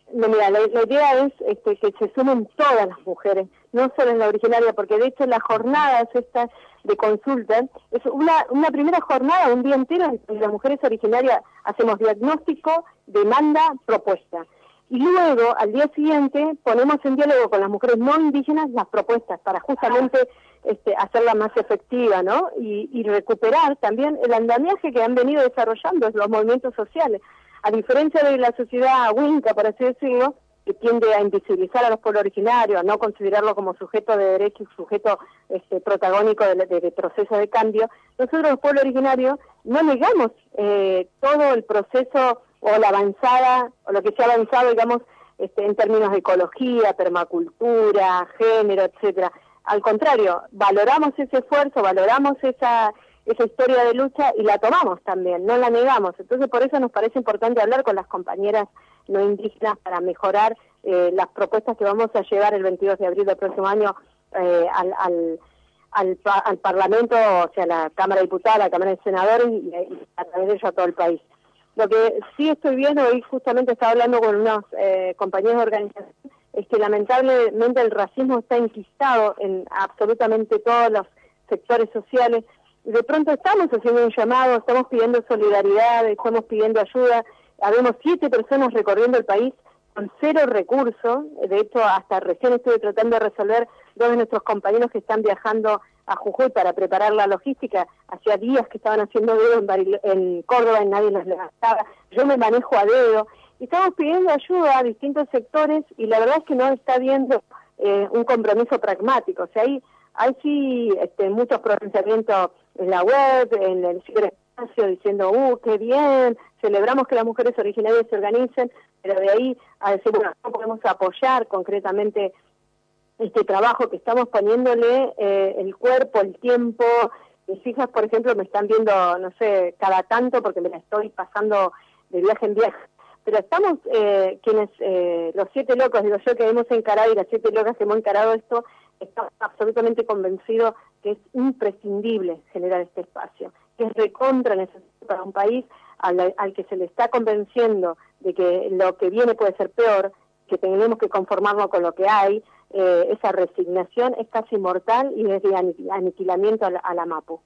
No, mira, la, la idea es este, que se sumen todas las mujeres, no solo en la originaria, porque de hecho las jornadas estas de consulta es una, una primera jornada, un día entero, en que las mujeres originarias hacemos diagnóstico, demanda, propuesta. Y luego, al día siguiente, ponemos en diálogo con las mujeres no indígenas las propuestas para justamente este, hacerla más efectiva, ¿no? Y, y recuperar también el andamiaje que han venido desarrollando los movimientos sociales. A diferencia de la sociedad winca, por así decirlo, que tiende a invisibilizar a los pueblos originarios, a no considerarlo como sujeto de derecho y sujeto este, protagónico de, de, de proceso de cambio, nosotros los pueblos originarios no negamos eh, todo el proceso o la avanzada, o lo que se ha avanzado, digamos, este, en términos de ecología, permacultura, género, etcétera. Al contrario, valoramos ese esfuerzo, valoramos esa esa historia de lucha y la tomamos también, no la negamos. Entonces, por eso nos parece importante hablar con las compañeras no indígenas para mejorar eh, las propuestas que vamos a llevar el veintidós de abril del próximo año eh, al, al, al, al Parlamento, o sea, la Cámara de Diputados, la Cámara de Senadores y, y a través de ello a todo el país. Lo que sí estoy viendo, hoy justamente estaba hablando con unos eh, compañeros de organización, es que lamentablemente el racismo está enquistado en absolutamente todos los sectores sociales. De pronto estamos haciendo un llamado, estamos pidiendo solidaridad, estamos pidiendo ayuda. Habemos siete personas recorriendo el país con cero recursos. De hecho, hasta recién estuve tratando de resolver dos de nuestros compañeros que están viajando a Jujuy para preparar la logística. Hacía días que estaban haciendo dedo en, Baril en Córdoba y nadie los levantaba. Yo me manejo a dedo. Y estamos pidiendo ayuda a distintos sectores y la verdad es que no está habiendo eh, un compromiso pragmático. O sea, hay, hay sí este, muchos pronunciamientos en la web, en el ciberespacio, diciendo, uh, qué bien, celebramos que las mujeres originarias se organicen, pero de ahí a decir, bueno, no podemos apoyar concretamente este trabajo que estamos poniéndole eh, el cuerpo, el tiempo. Mis hijas, por ejemplo, me están viendo, no sé, cada tanto porque me la estoy pasando de viaje en viaje. Pero estamos, eh, quienes, eh, los siete locos, digo yo, que hemos encarado y las siete locas que hemos encarado esto, estamos absolutamente convencidos que es imprescindible generar este espacio, que es recontra necesario para un país al, al que se le está convenciendo de que lo que viene puede ser peor, que tenemos que conformarnos con lo que hay. Eh, esa resignación es casi mortal y es de aniquilamiento a la, a la MAPU.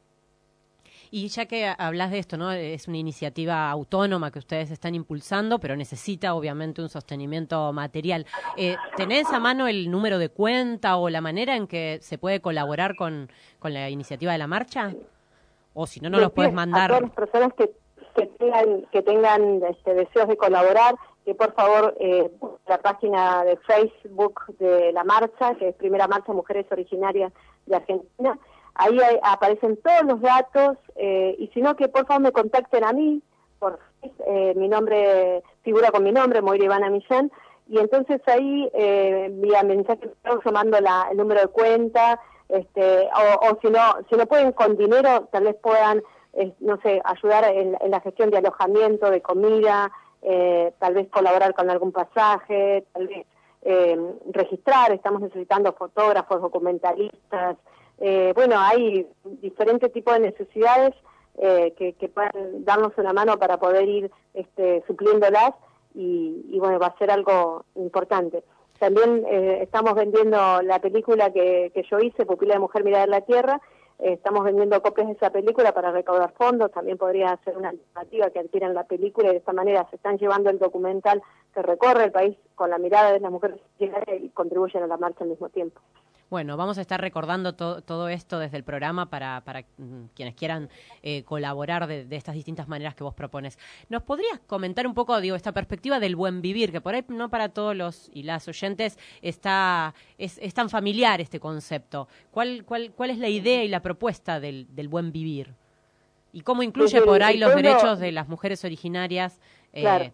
Y ya que hablas de esto, ¿no? Es una iniciativa autónoma que ustedes están impulsando, pero necesita obviamente un sostenimiento material. Eh, ¿Tenés a mano el número de cuenta o la manera en que se puede colaborar con, con la iniciativa de la marcha? O si no, no los puedes mandar. A todas las personas que, que tengan, que tengan este, deseos de colaborar, que por favor eh, la página de Facebook de la marcha, que es Primera Marcha Mujeres Originarias de Argentina. Ahí hay, aparecen todos los datos, eh, y si no, que por favor me contacten a mí, por eh, mi nombre figura con mi nombre, Moira Ivana Millán, y entonces ahí eh, vía mensaje yo mando la, el número de cuenta, este, o, o si no, si no pueden con dinero, tal vez puedan, eh, no sé, ayudar en, en la gestión de alojamiento, de comida, eh, tal vez colaborar con algún pasaje, tal vez eh, registrar, estamos necesitando fotógrafos, documentalistas. Eh, bueno, hay diferentes tipos de necesidades eh, que, que puedan darnos una mano para poder ir este, supliéndolas y, y bueno, va a ser algo importante. También eh, estamos vendiendo la película que, que yo hice, Pupila de Mujer Mirada en la Tierra. Eh, estamos vendiendo copias de esa película para recaudar fondos. También podría ser una alternativa que adquieran la película y de esta manera se están llevando el documental que recorre el país con la mirada de las mujeres y contribuyen a la marcha al mismo tiempo. Bueno, vamos a estar recordando to todo esto desde el programa para, para mm, quienes quieran eh, colaborar de, de estas distintas maneras que vos propones. ¿Nos podrías comentar un poco, digo, esta perspectiva del buen vivir, que por ahí no para todos los y las oyentes está es, es tan familiar este concepto? ¿Cuál, cuál, cuál es la idea y la propuesta del, del buen vivir? ¿Y cómo incluye por ahí los derechos de las mujeres originarias? Eh, claro.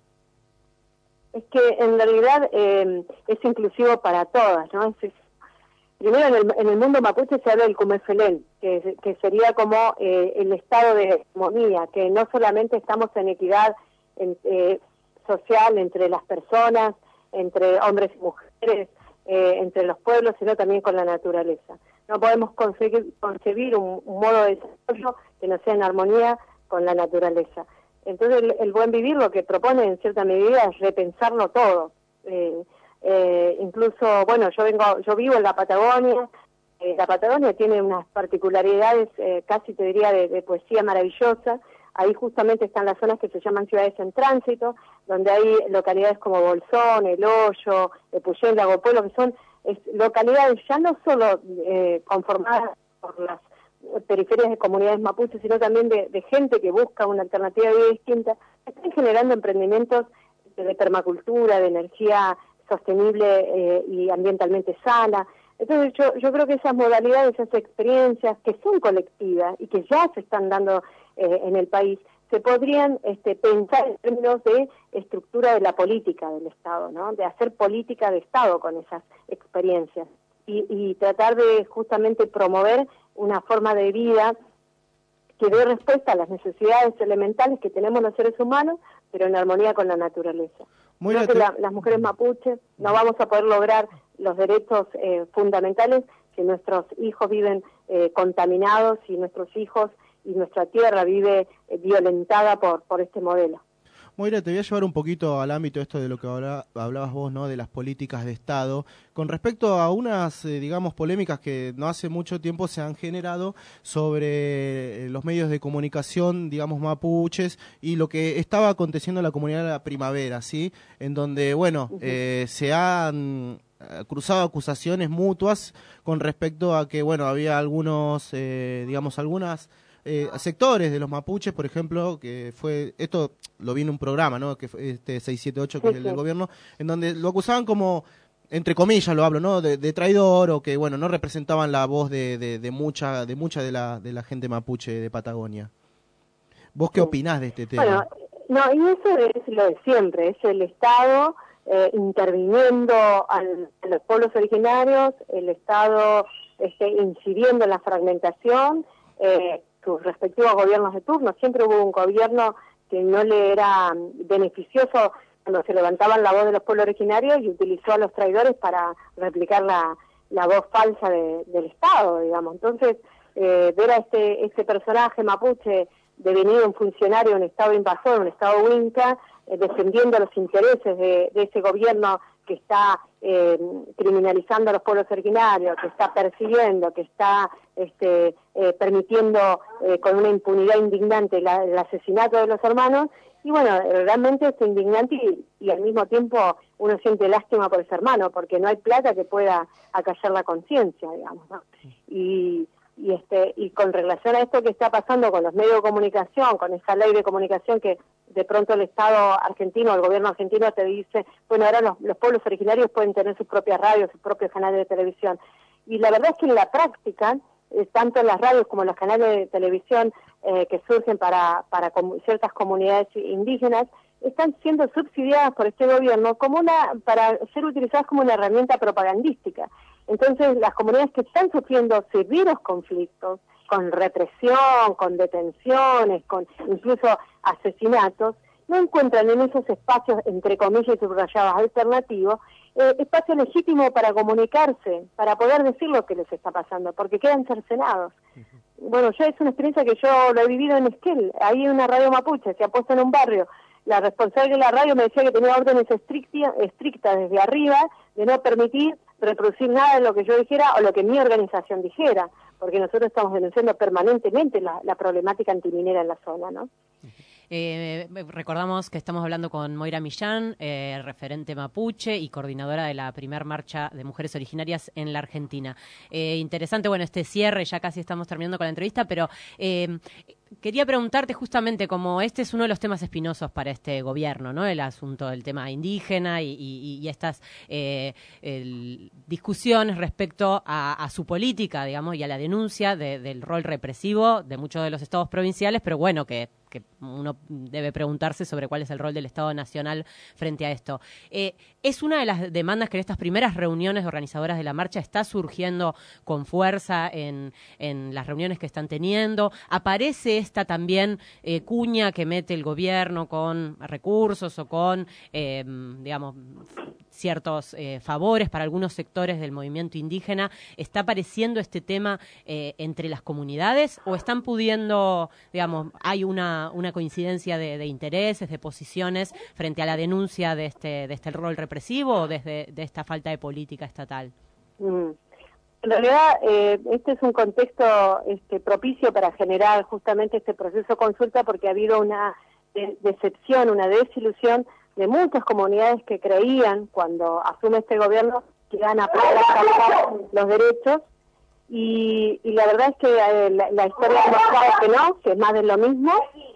Es que en realidad eh, es inclusivo para todas, ¿no? Es, Primero, en el, en el mundo mapuche se habla del Cumefelén, que, que sería como eh, el estado de armonía, que no solamente estamos en equidad en, eh, social entre las personas, entre hombres y mujeres, eh, entre los pueblos, sino también con la naturaleza. No podemos conseguir, concebir un, un modo de desarrollo que no sea en armonía con la naturaleza. Entonces, el, el buen vivir lo que propone en cierta medida es repensarlo todo. Eh, eh, incluso, bueno, yo vengo, yo vivo en la Patagonia. Eh, la Patagonia tiene unas particularidades, eh, casi te diría, de, de poesía maravillosa. Ahí justamente están las zonas que se llaman ciudades en tránsito, donde hay localidades como Bolsón, El Hoyo, Epuyén, Lago Pueblo, que son es, localidades ya no solo eh, conformadas por las periferias de comunidades mapuches, sino también de, de gente que busca una alternativa de vida distinta. Están generando emprendimientos de permacultura, de energía sostenible eh, y ambientalmente sana. Entonces yo, yo creo que esas modalidades, esas experiencias que son colectivas y que ya se están dando eh, en el país, se podrían este, pensar en términos de estructura de la política del Estado, ¿no? De hacer política de Estado con esas experiencias y, y tratar de justamente promover una forma de vida que dé respuesta a las necesidades elementales que tenemos los seres humanos, pero en armonía con la naturaleza. Muy Creo que la, las mujeres mapuches no vamos a poder lograr los derechos eh, fundamentales si nuestros hijos viven eh, contaminados, si nuestros hijos y nuestra tierra vive eh, violentada por, por este modelo. Moira, te voy a llevar un poquito al ámbito esto de lo que habla, hablabas vos, ¿no? De las políticas de Estado, con respecto a unas, eh, digamos, polémicas que no hace mucho tiempo se han generado sobre eh, los medios de comunicación, digamos, mapuches, y lo que estaba aconteciendo en la comunidad de la primavera, ¿sí? En donde, bueno, uh-huh. eh, se han cruzado acusaciones mutuas con respecto a que, bueno, había algunos, eh, digamos, algunas... Eh, sectores de los mapuches, por ejemplo, que fue, esto lo vi en un programa, ¿no? Que fue este seiscientos setenta y ocho, que sí, es el sí. del gobierno, en donde lo acusaban como, entre comillas lo hablo, ¿no? De, de traidor, o que, bueno, no representaban la voz de, de, de mucha de mucha de la de la gente mapuche de Patagonia. ¿Vos qué sí. opinás de este tema? Bueno, no, y eso es lo de siempre, es el Estado eh, interviniendo al, a los pueblos originarios, el Estado este, incidiendo en la fragmentación, eh, sus respectivos gobiernos de turno. Siempre hubo un gobierno que no le era beneficioso cuando se levantaban la voz de los pueblos originarios y utilizó a los traidores para replicar la, la voz falsa de, del Estado, digamos. Entonces, eh, ver a este, este personaje mapuche devenido un funcionario, un Estado invasor, un Estado huinca, eh, defendiendo los intereses de, de ese gobierno que está eh, criminalizando a los pueblos originarios, que está persiguiendo, que está este, eh, permitiendo eh, con una impunidad indignante la, el asesinato de los hermanos, y bueno, realmente es indignante y, y al mismo tiempo uno siente lástima por ese hermano, porque no hay plata que pueda acallar la conciencia, digamos, ¿no? Y, y, este, y con relación a esto que está pasando con los medios de comunicación, con esa ley de comunicación que de pronto el Estado argentino, el gobierno argentino te dice, bueno, ahora los, los pueblos originarios pueden tener sus propias radios, sus propios canales de televisión. Y la verdad es que en la práctica, eh, tanto en las radios como en los canales de televisión eh, que surgen para, para com- ciertas comunidades indígenas, están siendo subsidiadas por este gobierno como una para ser utilizadas como una herramienta propagandística. Entonces, las comunidades que están sufriendo severos conflictos, con represión, con detenciones, con incluso asesinatos, no encuentran en esos espacios, entre comillas subrayados, alternativos, eh, espacio legítimo para comunicarse, para poder decir lo que les está pasando, porque quedan cercenados. Uh-huh. Bueno, yo es una experiencia que yo lo he vivido en Esquel, ahí hay una radio mapuche, se ha puesto en un barrio, la responsable de la radio me decía que tenía órdenes estrictas, estrictas desde arriba, de no permitir reproducir nada de lo que yo dijera o lo que mi organización dijera, porque nosotros estamos denunciando permanentemente la, la problemática antiminera en la zona, ¿no? Eh, recordamos que estamos hablando con Moira Millán, eh, referente mapuche y coordinadora de la primer marcha de mujeres originarias en la Argentina. Eh, interesante, bueno, este cierre, ya casi estamos terminando con la entrevista, pero eh, quería preguntarte justamente, como este es uno de los temas espinosos para este gobierno, ¿no? El asunto del tema indígena y, y, y estas eh, el, discusiones respecto a, a su política, digamos, y a la denuncia de, del rol represivo de muchos de los estados provinciales, pero bueno, que que uno debe preguntarse sobre cuál es el rol del Estado Nacional frente a esto. Eh, ¿Es una de las demandas que en estas primeras reuniones organizadoras de la marcha está surgiendo con fuerza en, en las reuniones que están teniendo? ¿Aparece esta también eh, cuña que mete el gobierno con recursos o con, eh, digamos, ciertos eh, favores para algunos sectores del movimiento indígena. ¿Está apareciendo este tema eh, entre las comunidades o están pudiendo, digamos, hay una, una coincidencia de, de intereses, de posiciones frente a la denuncia de este, de este rol represivo o desde de esta falta de política estatal? Mm. En realidad, eh, este es un contexto este, propicio para generar justamente este proceso de consulta, porque ha habido una de- decepción, una desilusión de muchas comunidades que creían, cuando asume este gobierno, que iban a poder alcanzar los derechos, y, y la verdad es que eh, la, la historia ha mostrado que no, que es más de lo mismo,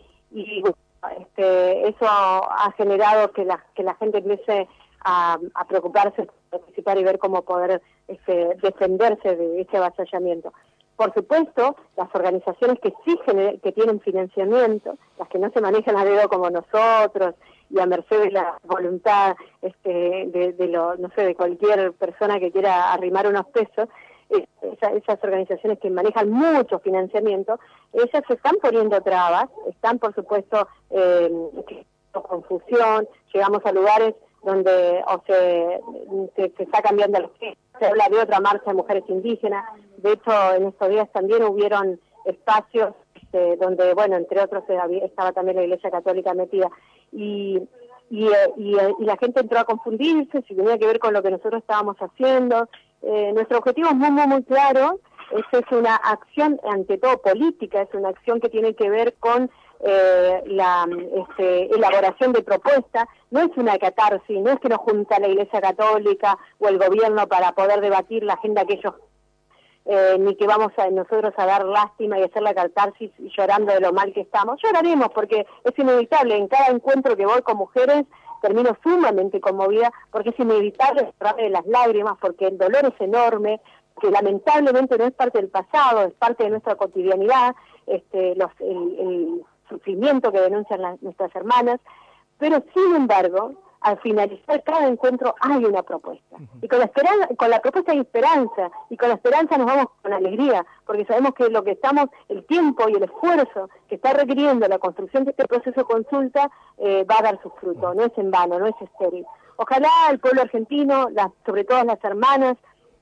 y este, eso ha generado que la, que la gente empiece a, a preocuparse, participar y ver cómo poder este, defenderse de ese avasallamiento. Por supuesto, las organizaciones que sí gener- que tienen financiamiento, las que no se manejan a dedo como nosotros y a merced de la voluntad este, de, de lo, no sé, de cualquier persona que quiera arrimar unos pesos, eh, esa, esas organizaciones que manejan mucho financiamiento, ellas se están poniendo trabas, están por supuesto eh, confusión, llegamos a lugares donde o se, se, se está cambiando los que se habla de otra marcha de mujeres indígenas. De hecho, en estos días también hubieron espacios este, donde, bueno, entre otros había, estaba también la Iglesia Católica metida, y, y, y, y la gente entró a confundirse si tenía que ver con lo que nosotros estábamos haciendo. Eh, nuestro objetivo es muy, muy, muy claro. Esta es una acción, ante todo política, es una acción que tiene que ver con Eh, la este, elaboración de propuestas. No es una catarsis, no es que nos junta la Iglesia Católica o el gobierno para poder debatir la agenda que ellos, eh, ni que vamos a nosotros a dar lástima y hacer la catarsis llorando de lo mal que estamos. Lloraremos porque es inevitable, en cada encuentro que voy con mujeres termino sumamente conmovida, porque es inevitable cerrarme de las lágrimas, porque el dolor es enorme, que lamentablemente no es parte del pasado, es parte de nuestra cotidianidad, este, los, el, el sufrimiento que denuncian las, nuestras hermanas, pero sin embargo, al finalizar cada encuentro hay una propuesta. Y con la, esperanza, con la propuesta hay esperanza, y con la esperanza nos vamos con alegría, porque sabemos que lo que estamos, el tiempo y el esfuerzo que está requiriendo la construcción de este proceso de consulta eh, va a dar su fruto, no es en vano, no es estéril. Ojalá el pueblo argentino, las, sobre todo las hermanas,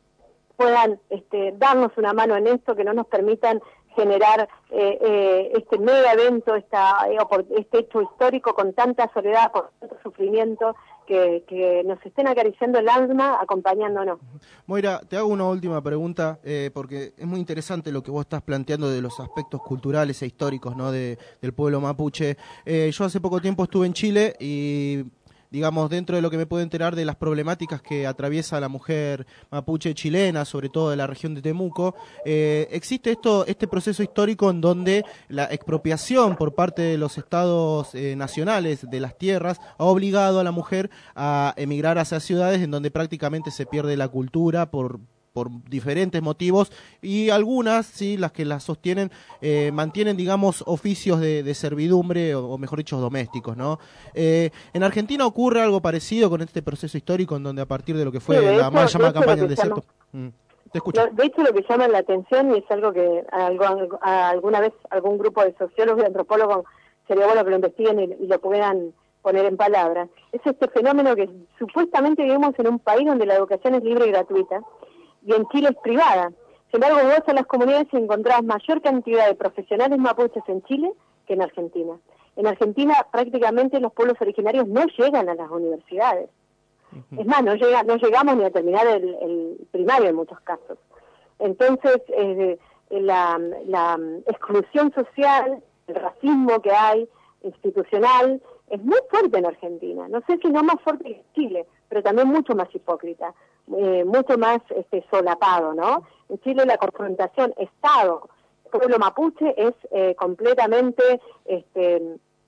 puedan este, darnos una mano en esto, que no nos permitan generar eh, eh, este mega evento, esta, eh, este hecho histórico con tanta soledad, con tanto sufrimiento, que, que nos estén acariciando el alma, acompañándonos. Moira, te hago una última pregunta, eh, porque es muy interesante lo que vos estás planteando de los aspectos culturales e históricos, ¿no?, de, del pueblo mapuche. Eh, yo hace poco tiempo estuve en Chile y, digamos, dentro de lo que me puedo enterar de las problemáticas que atraviesa la mujer mapuche chilena, sobre todo de la región de Temuco, eh, existe esto, este proceso histórico en donde la expropiación por parte de los estados eh, nacionales de las tierras ha obligado a la mujer a emigrar hacia ciudades en donde prácticamente se pierde la cultura por por diferentes motivos, y algunas, sí, las que las sostienen, eh, mantienen, digamos, oficios de, de servidumbre, o, o mejor dicho, domésticos, ¿no? Eh, en Argentina ocurre algo parecido con este proceso histórico, en donde a partir de lo que fue sí, la hecho, mal llamada de campaña del llama, desierto... Mm, te escucho. De hecho, lo que llama la atención, y es algo que a, algo, a alguna vez algún grupo de sociólogos y antropólogos sería bueno que lo investiguen y, y lo puedan poner en palabras, es este fenómeno que supuestamente vivimos en un país donde la educación es libre y gratuita, y en Chile es privada. Sin embargo, vos en las comunidades encontrás mayor cantidad de profesionales mapuches en Chile que en Argentina. En Argentina prácticamente los pueblos originarios no llegan a las universidades. Uh-huh. Es más, no, llega, no llegamos ni a terminar el, el primario en muchos casos. Entonces, eh, la, la exclusión social, el racismo que hay, institucional, es muy fuerte en Argentina. No sé si no más fuerte que en Chile, pero también mucho más hipócrita. Eh, mucho más este, solapado, ¿no? En Chile la confrontación Estado, pueblo mapuche es eh, completamente este,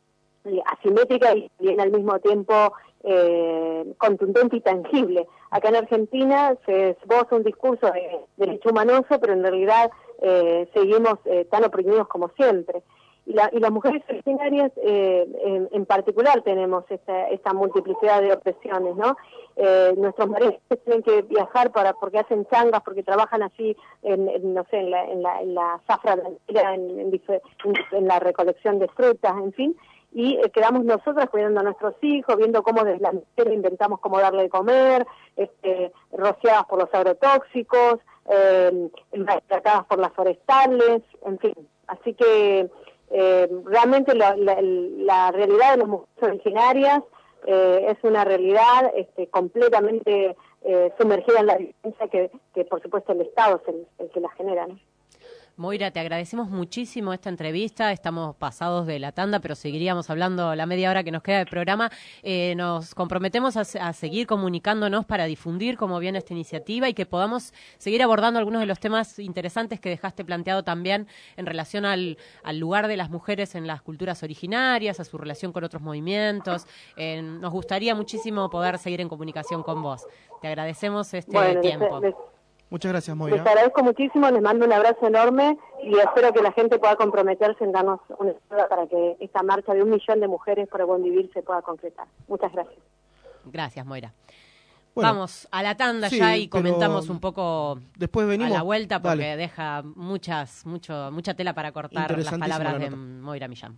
asimétrica y, y al mismo tiempo eh, contundente y tangible. Acá en Argentina se esboza un discurso de derecho humanoso, pero en realidad eh, seguimos eh, tan oprimidos como siempre. y, la, y las mujeres originarias eh, en, en particular tenemos esta, esta multiplicidad de opresiones, ¿no? Eh, nuestros maridos tienen que viajar para porque hacen changas, porque trabajan así, en, en, no sé, en la, en la, en la zafra, en, en, en, en la recolección de frutas, en fin, y eh, quedamos nosotras cuidando a nuestros hijos, viendo cómo desde la mujer inventamos cómo darle de comer, este, rociadas por los agrotóxicos, eh, maltratadas por las forestales, en fin. Así que eh, realmente la, la, la realidad de las mujeres originarias eh, es una realidad este, completamente eh, sumergida en la violencia que, que por supuesto el Estado es el, el que la genera, ¿no? Moira, te agradecemos muchísimo esta entrevista. Estamos pasados de la tanda, pero seguiríamos hablando la media hora que nos queda del programa. Eh, nos comprometemos a, a seguir comunicándonos para difundir cómo viene esta iniciativa y que podamos seguir abordando algunos de los temas interesantes que dejaste planteado también en relación al, al lugar de las mujeres en las culturas originarias, a su relación con otros movimientos. Eh, nos gustaría muchísimo poder seguir en comunicación con vos. Te agradecemos este bueno, tiempo. Les, les... Muchas gracias, Moira. Les agradezco muchísimo, les mando un abrazo enorme y espero que la gente pueda comprometerse en darnos una ayuda para que esta marcha de un millón de mujeres por el buen vivir se pueda concretar. Muchas gracias. Gracias, Moira. Bueno, vamos a la tanda sí, ya y comentamos un poco después venimos, a la vuelta porque dale. deja muchas, mucho, mucha tela para cortar las palabras de Moira Millán.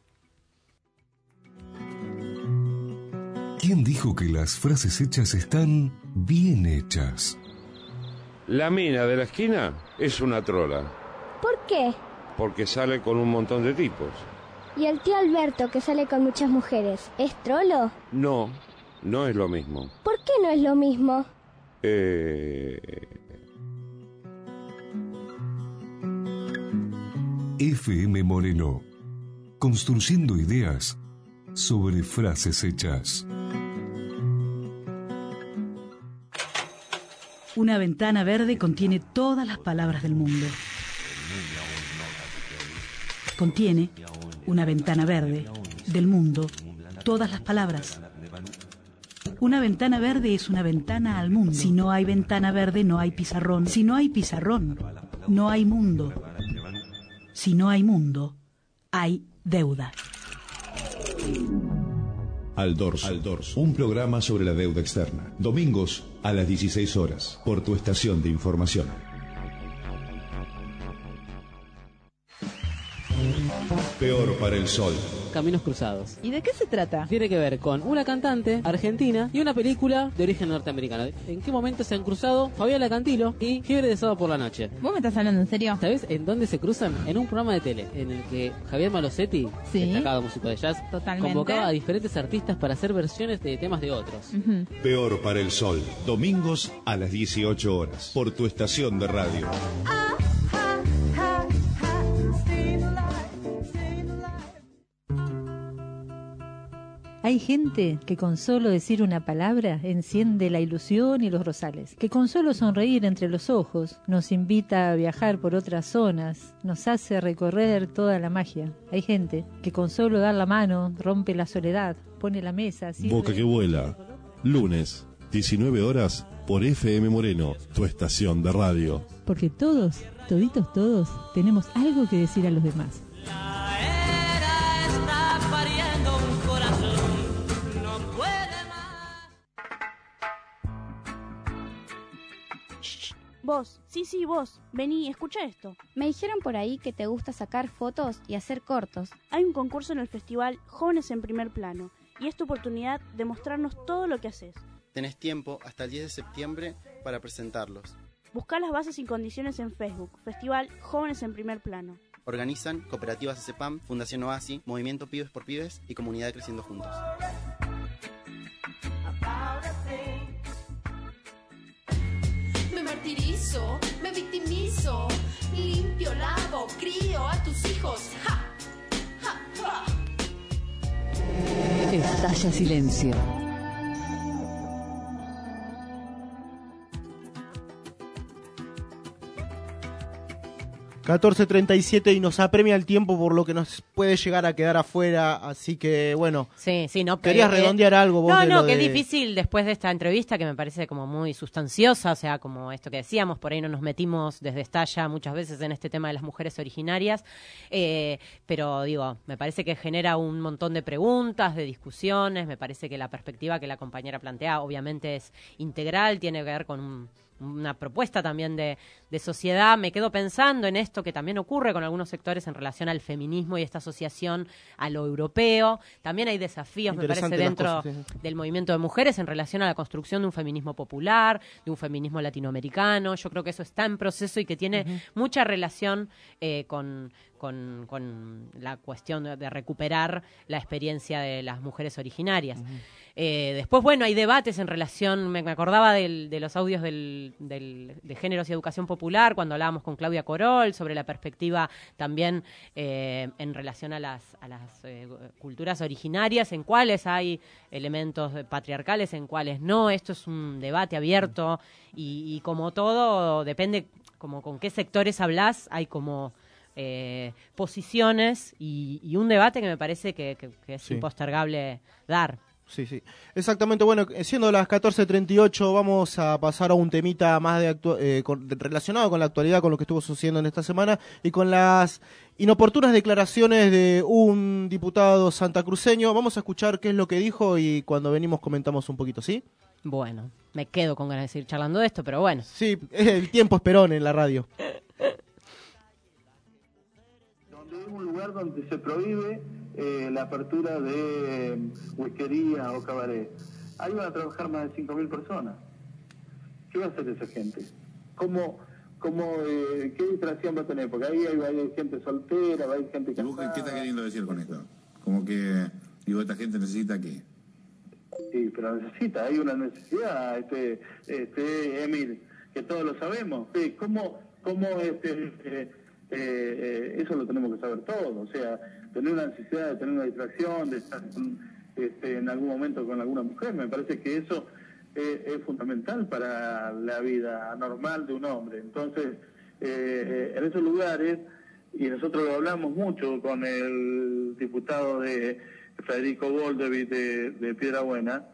¿Quién dijo que las frases hechas están bien hechas? La mina de la esquina es una trola. ¿Por qué? Porque sale con un montón de tipos. ¿Y el tío Alberto, que sale con muchas mujeres, es trolo? No, no es lo mismo. ¿Por qué no es lo mismo? Eh... F M Moreno. Construyendo ideas sobre frases hechas. Una ventana verde contiene todas las palabras del mundo. Contiene una ventana verde del mundo, todas las palabras. Una ventana verde es una ventana al mundo. Si no hay ventana verde, no hay pizarrón. Si no hay pizarrón, no hay mundo. Si no hay mundo, hay deuda. Al Dorso, Al Dorso, un programa sobre la deuda externa. Domingos a las dieciséis horas, por tu estación de información. Peor para el sol. Caminos Cruzados. ¿Y de qué se trata? Tiene que ver con una cantante argentina y una película de origen norteamericano. ¿En qué momento se han cruzado Fabiola Cantilo y Fiebre de Sábado por la Noche? ¿Vos me estás hablando en serio? ¿Sabés en dónde se cruzan? En un programa de tele en el que Javier Malosetti, ¿sí? destacado músico de jazz, totalmente, convocaba a diferentes artistas para hacer versiones de temas de otros. Uh-huh. Peor para el sol. Domingos a las dieciocho horas, por tu estación de radio. Hay gente que con solo decir una palabra enciende la ilusión y los rosales, que con solo sonreír entre los ojos nos invita a viajar por otras zonas, nos hace recorrer toda la magia. Hay gente que con solo dar la mano rompe la soledad, pone la mesa... Sirve... Boca que vuela, lunes, diecinueve horas, por F M Moreno, tu estación de radio. Porque todos, toditos todos, tenemos algo que decir a los demás. Vos, sí, sí, vos, vení, escucha esto. Me dijeron por ahí que te gusta sacar fotos y hacer cortos. Hay un concurso en el festival Jóvenes en Primer Plano y es tu oportunidad de mostrarnos todo lo que haces. Tenés tiempo hasta el diez de septiembre para presentarlos. Buscá las bases y condiciones en Facebook, Festival Jóvenes en Primer Plano. Organizan Cooperativas S E P A M, Fundación Oasi, Movimiento Pibes por Pibes y Comunidad Creciendo Juntos. Me martirizo, me victimizo, limpio, lavo, crío a tus hijos. ¡Ja! ¡Ja! ¡Ja! Estalla silencio. catorce treinta y siete y nos apremia el tiempo por lo que nos puede llegar a quedar afuera, así que bueno. Sí, sí, no. ¿Querías eh, redondear algo vos? No, de no, lo que de... es difícil después de esta entrevista que me parece como muy sustanciosa, o sea, como esto que decíamos, por ahí no nos metimos desde Estalla muchas veces en este tema de las mujeres originarias, eh, pero digo, me parece que genera un montón de preguntas, de discusiones, me parece que la perspectiva que la compañera plantea obviamente es integral, tiene que ver con un una propuesta también de, de sociedad. Me quedo pensando en esto que también ocurre con algunos sectores en relación al feminismo y esta asociación a lo europeo. También hay desafíos, me parece, dentro cosas, sí. del movimiento de mujeres en relación a la construcción de un feminismo popular, de un feminismo latinoamericano. Yo creo que eso está en proceso y que tiene uh-huh. mucha relación eh, con... Con, con la cuestión de, de recuperar la experiencia de las mujeres originarias. Uh-huh. Eh, después, bueno, hay debates en relación, me, me acordaba del, de los audios del, del, de Géneros y Educación Popular, cuando hablábamos con Claudia Corol, sobre la perspectiva también eh, en relación a las, a las eh, culturas originarias, en cuáles hay elementos patriarcales, en cuáles no. Esto es un debate abierto y, y como todo, depende como con qué sectores hablas, hay como... Eh, posiciones y, y un debate que me parece que, que, que es sí. impostergable dar. Sí, sí. Exactamente. Bueno, siendo las catorce treinta y ocho, vamos a pasar a un temita más de actu- eh, con, relacionado con la actualidad, con lo que estuvo sucediendo en esta semana y con las inoportunas declaraciones de un diputado santacruceño. Vamos a escuchar qué es lo que dijo y cuando venimos comentamos un poquito, ¿sí? Bueno, me quedo con ganas de seguir charlando de esto, pero bueno. Sí, el tiempo es perón en la radio. Un lugar donde se prohíbe eh, la apertura de whiskería o cabaret. Ahí van a trabajar más de cinco mil personas. ¿Qué va a hacer esa gente? ¿Cómo, cómo, eh, ¿Qué distracción va a tener? Porque ahí hay, hay gente soltera, hay gente casada. ¿Qué está queriendo decir con esto? Como que, digo, esta gente necesita qué. Sí, pero necesita, hay una necesidad, este, este Emil, que todos lo sabemos. Sí, ¿Cómo, cómo este... Eh, Eh, eh, eso lo tenemos que saber todos, o sea, tener una necesidad de tener una distracción, de estar este, en algún momento con alguna mujer, me parece que eso eh, es fundamental para la vida normal de un hombre. Entonces, eh, eh, en esos lugares, y nosotros lo hablamos mucho con el diputado de Federico Goldevich de, de Piedrabuena,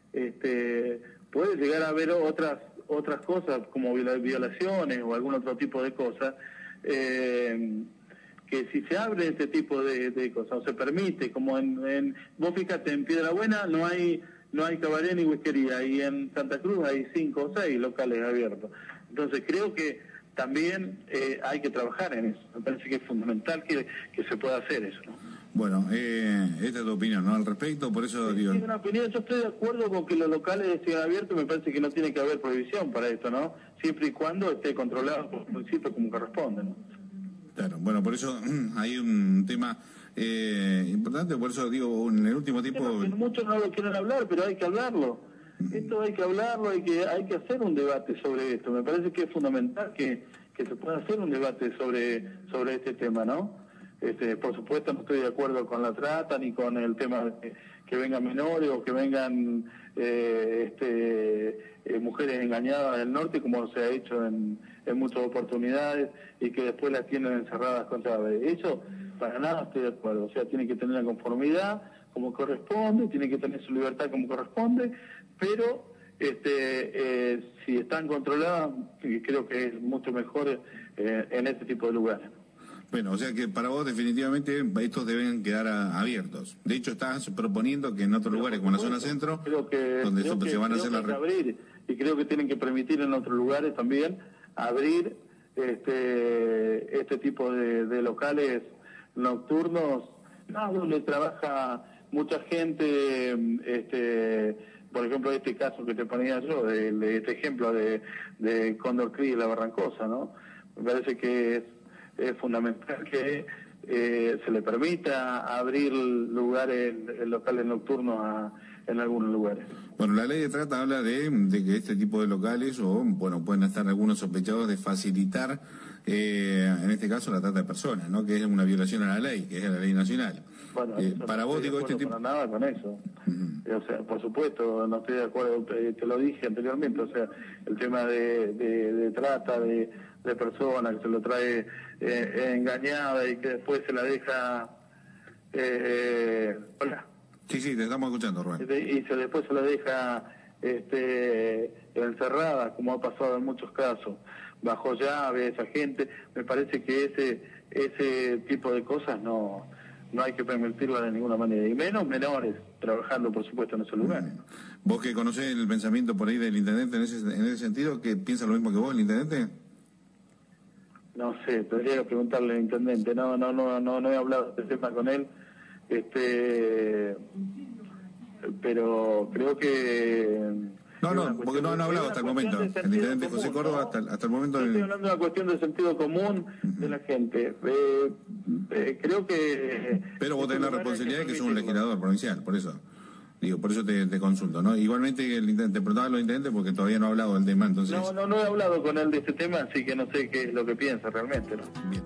este, puede llegar a haber otras otras cosas como violaciones o algún otro tipo de cosas. Eh, que si se abre este tipo de, de cosas o se permite, como en, en vos fíjate, en Piedrabuena no hay no hay cabaret ni whiskería y en Santa Cruz hay cinco o seis locales abiertos. Entonces creo que también eh, hay que trabajar en eso. Me parece que es fundamental que, que se pueda hacer eso, ¿no? Bueno, eh, esta es tu opinión, ¿no? Al respecto, por eso sí, digo... Sí, una opinión. Yo estoy de acuerdo con que los locales estén abiertos, me parece que no tiene que haber prohibición para esto, ¿no? Siempre y cuando esté controlado por el municipio como corresponde, ¿no? Claro, bueno, por eso hay un tema eh, importante, por eso digo, en el último tiempo... Bueno, muchos no lo quieren hablar, pero hay que hablarlo. Esto hay que hablarlo, hay que hay que hacer un debate sobre esto. Me parece que es fundamental que, que se pueda hacer un debate sobre sobre este tema, ¿no? Este, por supuesto no estoy de acuerdo con la trata ni con el tema de que vengan menores o que vengan eh, este, eh, mujeres engañadas del norte, como se ha hecho en, en muchas oportunidades y que después las tienen encerradas con llave. Eso para nada estoy de acuerdo. O sea, tiene que tener la conformidad como corresponde, tiene que tener su libertad como corresponde, pero este, eh, si están controladas, creo que es mucho mejor eh, en este tipo de lugares. Bueno, o sea que para vos definitivamente estos deben quedar a, abiertos. De hecho, estás proponiendo que en otros pero lugares, como la zona centro, creo que, donde creo se, que, se van a hacer que las... abrir, y creo que tienen que permitir en otros lugares también abrir este este tipo de, de locales nocturnos, no, donde trabaja mucha gente, este por ejemplo este caso que te ponía yo, de, de este ejemplo de, de Cóndor Cris y La Barrancosa, ¿no? Me parece que es, es fundamental que eh, se le permita abrir lugares, locales nocturnos a, en algunos lugares. Bueno, la ley de trata habla de, de que este tipo de locales, o bueno, pueden estar algunos sospechados de facilitar, eh, en este caso, la trata de personas, ¿no? Que es una violación a la ley, que es la ley nacional. Bueno, eh, para no vos, estoy digo, de este tipo... para nada con eso. Uh-huh. O sea, por supuesto, no estoy de acuerdo, te, te lo dije anteriormente, o sea, el tema de, de, de trata, de, de persona, que se lo trae eh, engañada y que después se la deja... Eh, hola. Sí, sí, te estamos escuchando, Rubén. Y se, después se la deja este, encerrada, como ha pasado en muchos casos, bajo llave, esa gente. Me parece que ese ese tipo de cosas no no hay que permitirlo de ninguna manera, y menos menores, trabajando, por supuesto, en esos lugares. Vos que conocés el pensamiento por ahí del intendente en ese, en ese sentido, ¿que piensa lo mismo que vos, el intendente? No sé, tendría que preguntarle al intendente. No, no, no, no, no he hablado de este tema con él. Este, pero creo que... No, no, porque no han hablado hasta el momento. El intendente José Córdoba, hasta, hasta el momento... Estoy hablando de una cuestión de sentido común de la gente. Eh, eh, creo que... Pero vos tenés la responsabilidad de que sos un legislador provincial, por eso. Digo, por eso te, te consulto, ¿no? Igualmente el intendente, te preguntaba los intendentes porque todavía no ha hablado del tema, entonces... No, no, no he hablado con él de este tema, así que no sé qué es lo que piensa realmente, ¿no? Bien.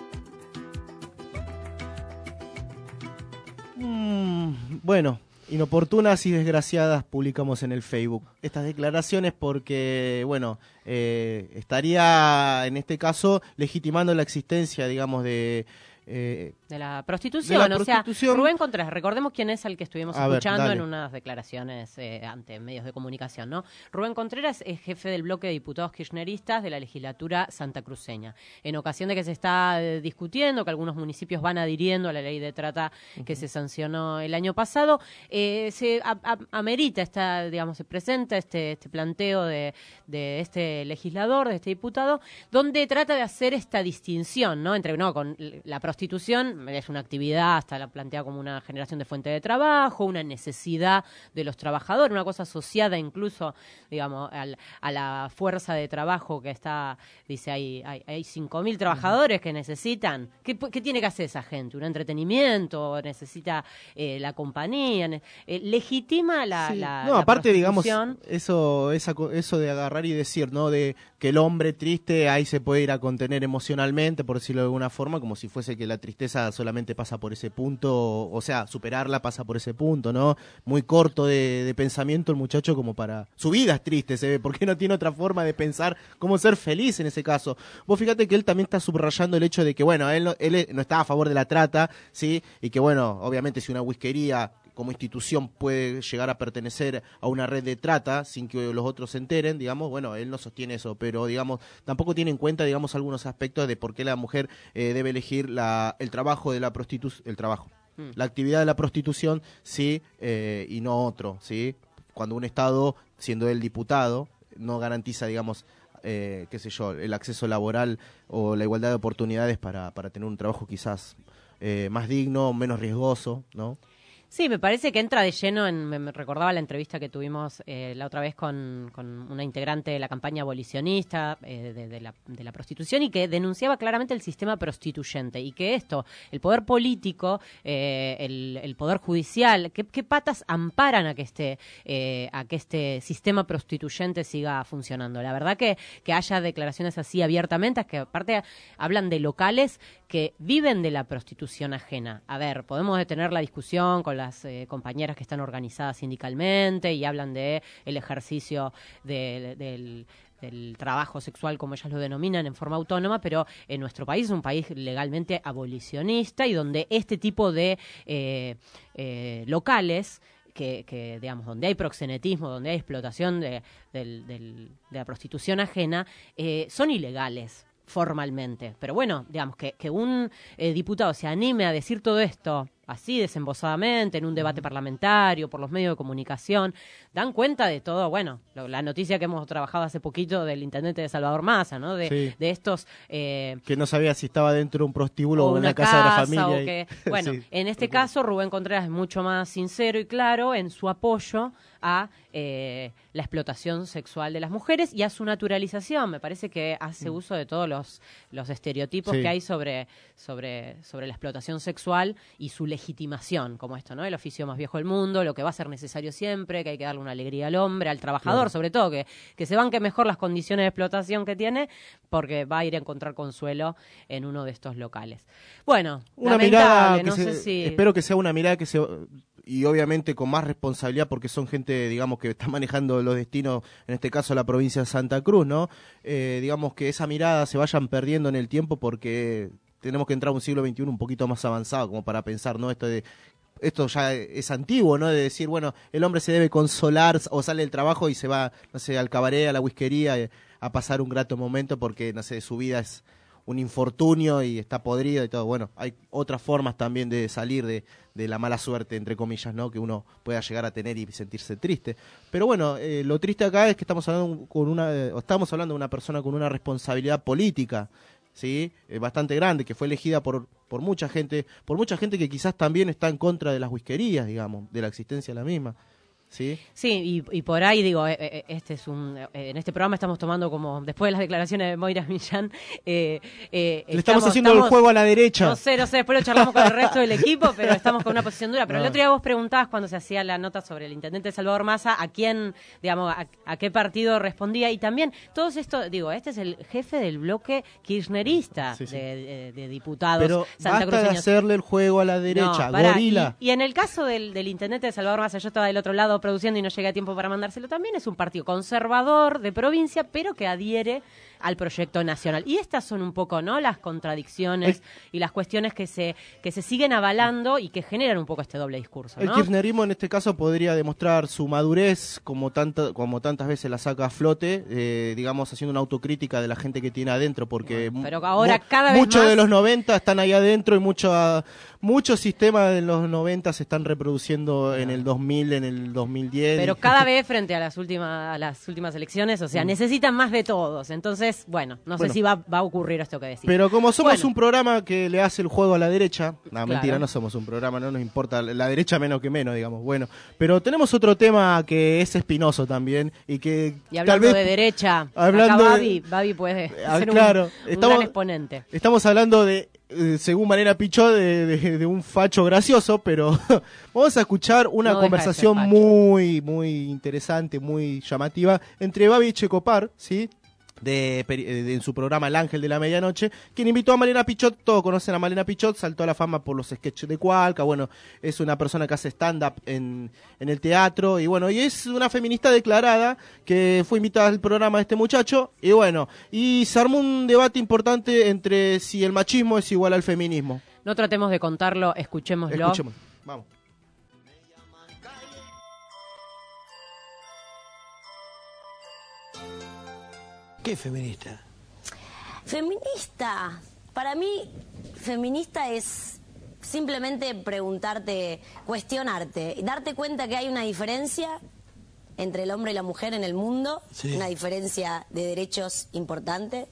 Mm, bueno, inoportunas y desgraciadas publicamos en el Facebook estas declaraciones porque, bueno, eh, estaría en este caso legitimando la existencia, digamos, de... Eh, de la prostitución, de la o prostitución. sea, Rubén Contreras, recordemos quién es al que estuvimos A ver, escuchando dale. en unas declaraciones eh, ante medios de comunicación, ¿no? Rubén Contreras es jefe del bloque de diputados kirchneristas de la legislatura santacruceña. En ocasión de que se está eh, discutiendo, que algunos municipios van adhiriendo a la ley de trata que uh-huh. se sancionó el año pasado, eh, se a, a, amerita, esta, digamos, se presenta este, este planteo de, de este legislador, de este diputado, donde trata de hacer esta distinción, ¿no? Entre, no, con la prostitución es una actividad, hasta la plantea como una generación de fuente de trabajo, una necesidad de los trabajadores, una cosa asociada incluso, digamos, al, a la fuerza de trabajo que está, dice, hay, hay, hay cinco mil trabajadores que necesitan. ¿Qué, ¿Qué tiene que hacer esa gente? ¿Un entretenimiento? ¿Necesita eh, la compañía? Eh, ¿Legitima la, sí. la No, la aparte, digamos, prostitución? eso, esa, eso de agarrar y decir, ¿no? De que el hombre triste ahí se puede ir a contener emocionalmente, por decirlo de alguna forma, como si fuese que la tristeza solamente pasa por ese punto, o sea, superarla pasa por ese punto, ¿no? Muy corto de, de pensamiento el muchacho como para... Su vida es triste, se ve, porque no tiene otra forma de pensar cómo ser feliz en ese caso. Vos fíjate que él también está subrayando el hecho de que, bueno, él no, él no está a favor de la trata, ¿sí? Y que, bueno, obviamente si una whiskería como institución puede llegar a pertenecer a una red de trata sin que los otros se enteren, digamos, bueno, él no sostiene eso, pero digamos, tampoco tiene en cuenta, digamos, algunos aspectos de por qué la mujer eh, debe elegir la, el trabajo de la prostitución, el trabajo, mm. la actividad de la prostitución, sí, eh, y no otro, sí, cuando un Estado, siendo él diputado, no garantiza, digamos, eh, qué sé yo, el acceso laboral o la igualdad de oportunidades para, para tener un trabajo quizás eh, más digno, menos riesgoso, ¿no? Sí, me parece que entra de lleno, en, me recordaba la entrevista que tuvimos eh, la otra vez con, con una integrante de la campaña abolicionista eh, de, de, la, de la prostitución y que denunciaba claramente el sistema prostituyente y que esto, el poder político, eh, el, el poder judicial, ¿qué, qué patas amparan a que este eh, a que este sistema prostituyente siga funcionando? La verdad que, que haya declaraciones así abiertamente, es que aparte hablan de locales que viven de la prostitución ajena. A ver, podemos detener la discusión con la las eh, compañeras que están organizadas sindicalmente y hablan de el ejercicio de, de, del, del trabajo sexual, como ellas lo denominan, en forma autónoma, pero en nuestro país es un país legalmente abolicionista y donde este tipo de eh, eh, locales Que, que, digamos, donde hay proxenetismo, donde hay explotación de, del, del, de la prostitución ajena, eh, son ilegales formalmente. Pero bueno, digamos, que, que un eh, diputado se anime a decir todo esto así desembosadamente en un debate parlamentario, por los medios de comunicación, dan cuenta de todo, bueno, lo, la noticia que hemos trabajado hace poquito del intendente de Salvador Massa, ¿no? De, sí. de estos... Eh, que no sabía si estaba dentro de un prostíbulo o, o en una casa, casa de la familia. O que, y... Bueno, sí, en este caso Rubén Contreras es mucho más sincero y claro en su apoyo a eh, la explotación sexual de las mujeres y a su naturalización. Me parece que hace mm. uso de todos los, los estereotipos sí. que hay sobre, sobre, sobre la explotación sexual y su legitimación, como esto, ¿no? El oficio más viejo del mundo, lo que va a ser necesario siempre, que hay que darle una alegría al hombre, al trabajador, claro. sobre todo, que, que se banque mejor las condiciones de explotación que tiene, porque va a ir a encontrar consuelo en uno de estos locales. Bueno, una mirada que no se, sé si... espero que sea una mirada que se y obviamente con más responsabilidad porque son gente, digamos, que está manejando los destinos, en este caso la provincia de Santa Cruz, ¿no? Eh, digamos que esa mirada se vayan perdiendo en el tiempo porque tenemos que entrar a un siglo veintiuno un poquito más avanzado como para pensar, ¿no? Esto de esto ya es antiguo, ¿no? De decir, bueno, el hombre se debe consolar o sale del trabajo y se va, no sé, al cabaret, a la whiskería, eh, a pasar un grato momento porque, no sé, su vida es un infortunio y está podrida y todo. Bueno, hay otras formas también de salir de, de la mala suerte, entre comillas, ¿no? Que uno pueda llegar a tener y sentirse triste. Pero bueno, eh, lo triste acá es que estamos hablando con una, eh, estamos hablando de una persona con una responsabilidad política, ¿sí? Eh, bastante grande, que fue elegida por, por mucha gente, por mucha gente que quizás también está en contra de las whiskerías, digamos, de la existencia de la misma. Sí, sí, y, y por ahí digo, eh, este es un, eh, en este programa estamos tomando como, después de las declaraciones de Moira Millán, eh, eh, le estamos, estamos haciendo estamos, el juego a la derecha. No sé, no sé, después lo charlamos con el resto del equipo, pero estamos con una posición dura. Pero no. El otro día vos preguntabas cuando se hacía la nota sobre el intendente Salvador Massa, a quién, digamos, a, a qué partido respondía, y también todos esto, digo, este es el jefe del bloque kirchnerista sí, sí. De, de, de diputados. Pero Santa basta de hacerle el juego a la derecha, no, pará, gorila. Y, y en el caso del, del intendente de Salvador Massa, yo estaba del otro lado produciendo y no llegué a tiempo para mandárselo también, es un partido conservador de provincia, pero que adhiere al proyecto nacional. Y estas son un poco, ¿no?, las contradicciones el, y las cuestiones que se que se siguen avalando y que generan un poco este doble discurso, ¿no? El kirchnerismo en este caso podría demostrar su madurez, como tanto, como tantas veces la saca a flote, eh, digamos, haciendo una autocrítica de la gente que tiene adentro, porque bueno, pero ahora cada vez muchos más... de los noventa están ahí adentro y muchos muchos sistemas de los noventa se están reproduciendo en el dos mil, en el dos mil diez. Pero cada vez frente a las últimas a las últimas elecciones, o sea, mm. necesitan más de todos. Entonces, bueno, no bueno, sé si va, va a ocurrir esto que decís. Pero como somos bueno. un programa que le hace el juego a la derecha, no, claro. mentira, no somos un programa, no nos importa la derecha menos que menos, digamos. Bueno, pero tenemos otro tema que es espinoso también y que y hablando tal vez, de derecha, hablando acá Babi, Babi puede ah, ser claro, un, un estamos, gran exponente. Estamos hablando de según Malena Pichot, de, de, de un facho gracioso, pero vamos a escuchar una no conversación muy, muy interesante, muy llamativa, entre Babi y Checopar, ¿sí? De, de, en su programa El Ángel de la Medianoche, quien invitó a Malena Pichot. Todos conocen a Malena Pichot, saltó a la fama por los sketches de Cualca, bueno, es una persona que hace stand-up en, en el teatro, y bueno, y es una feminista declarada, que fue invitada al programa de este muchacho, y bueno, y se armó un debate importante entre si el machismo es igual al feminismo. No tratemos de contarlo, escuchémoslo. Escuchemos, vamos. ¿Qué es feminista? Feminista. Para mí, feminista es simplemente preguntarte, cuestionarte, darte cuenta que hay una diferencia entre el hombre y la mujer en el mundo, sí. Una diferencia de derechos importante,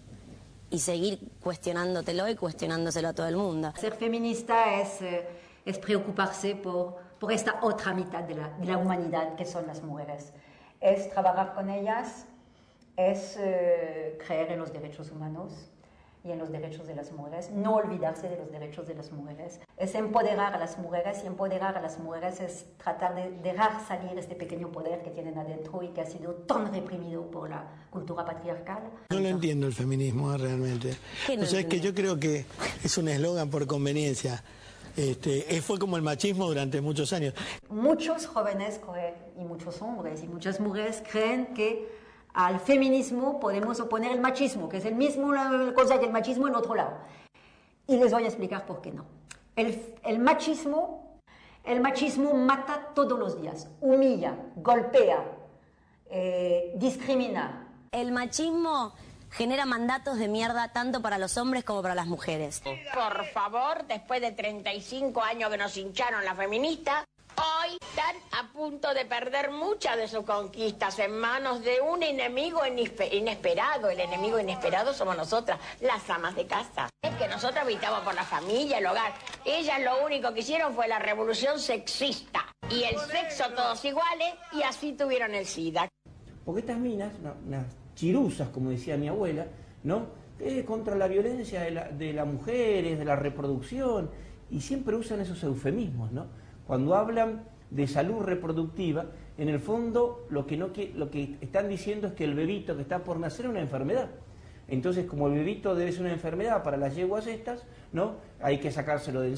y seguir cuestionándotelo y cuestionándoselo a todo el mundo. Ser feminista es, eh, es preocuparse por, por esta otra mitad de la, de la humanidad que son las mujeres. Es trabajar con ellas, es eh, creer en los derechos humanos y en los derechos de las mujeres, no olvidarse de los derechos de las mujeres, es empoderar a las mujeres, y empoderar a las mujeres es tratar de dejar salir este pequeño poder que tienen adentro y que ha sido tan reprimido por la cultura patriarcal. No lo entiendo el feminismo realmente. ¿Qué no o sea, es que yo creo que es un eslogan por conveniencia. Este, fue como el machismo durante muchos años. Muchos jóvenes y muchos hombres y muchas mujeres creen que al feminismo podemos oponer el machismo, que es el mismo la cosa que el machismo en otro lado. Y les voy a explicar por qué no. El, el machismo, el machismo mata todos los días, humilla, golpea, eh, discrimina. El machismo genera mandatos de mierda tanto para los hombres como para las mujeres. Por favor, después de treinta y cinco años que nos hincharon las feministas, hoy están a punto de perder muchas de sus conquistas en manos de un enemigo inesperado. El enemigo inesperado somos nosotras, las amas de casa. Es que nosotras habitamos por la familia, el hogar. Ellas lo único que hicieron fue la revolución sexista. Y el sexo todos iguales, y así tuvieron el SIDA. Porque estas minas, unas una chiruzas, como decía mi abuela, ¿no? Eh, contra la violencia de, la, de las mujeres, de la reproducción, y siempre usan esos eufemismos, ¿no? Cuando hablan de salud reproductiva, en el fondo lo que, no, lo que están diciendo es que el bebito que está por nacer es una enfermedad. Entonces, como el bebito debe ser una enfermedad para las yeguas estas, ¿no? Hay que sacárselo de encima.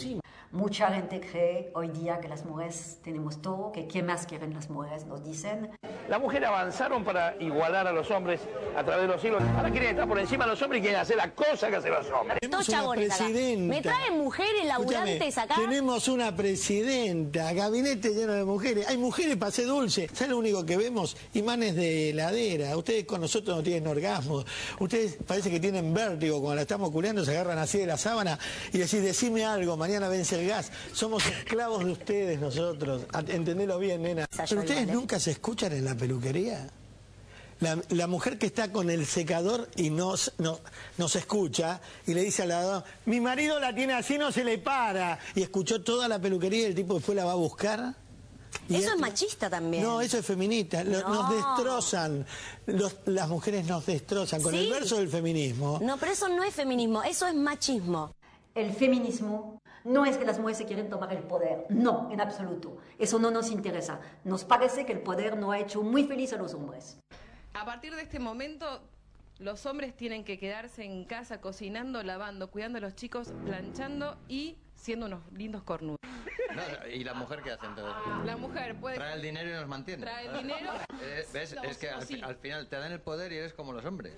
Mucha gente cree hoy día que las mujeres tenemos todo, que qué más quieren las mujeres, nos dicen. Las mujeres avanzaron para igualar a los hombres a través de los siglos. Ahora quieren estar por encima de los hombres y quieren hacer las cosas que hacen los hombres. Dos chabones acá. Me traen mujeres laburantes acá. Tenemos una presidenta, gabinete lleno de mujeres. Hay mujeres para ser dulce. ¿Sabes lo único que vemos? Imanes de heladera. Ustedes con nosotros no tienen orgasmo. Ustedes parece que tienen vértigo. Cuando la estamos culeando se agarran así de la sábana y decís, decime algo, mañana vence el gas. Somos esclavos de ustedes nosotros. Entendelo bien, nena. Pero ustedes nunca se escuchan en la peluquería. La, la mujer que está con el secador y nos, no, nos escucha y le dice al lado, mi marido la tiene así, no se le para. Y escuchó toda la peluquería y el tipo después la va a buscar. Y eso es machista también. No, eso es feminista. No. Nos destrozan. Los, las mujeres nos destrozan con sí. el verso del feminismo. No, pero eso no es feminismo, eso es machismo. El feminismo no es que las mujeres se quieren tomar el poder. No, en absoluto. Eso no nos interesa. Nos parece que el poder no ha hecho muy feliz a los hombres. A partir de este momento, los hombres tienen que quedarse en casa cocinando, lavando, cuidando a los chicos, planchando y siendo unos lindos cornudos. No, ¿y la mujer qué hace entonces? La mujer puede... Trae el dinero y nos mantiene. Trae el dinero... Eh, ¿Ves? No, es que al, sí. al final te dan el poder y eres como los hombres.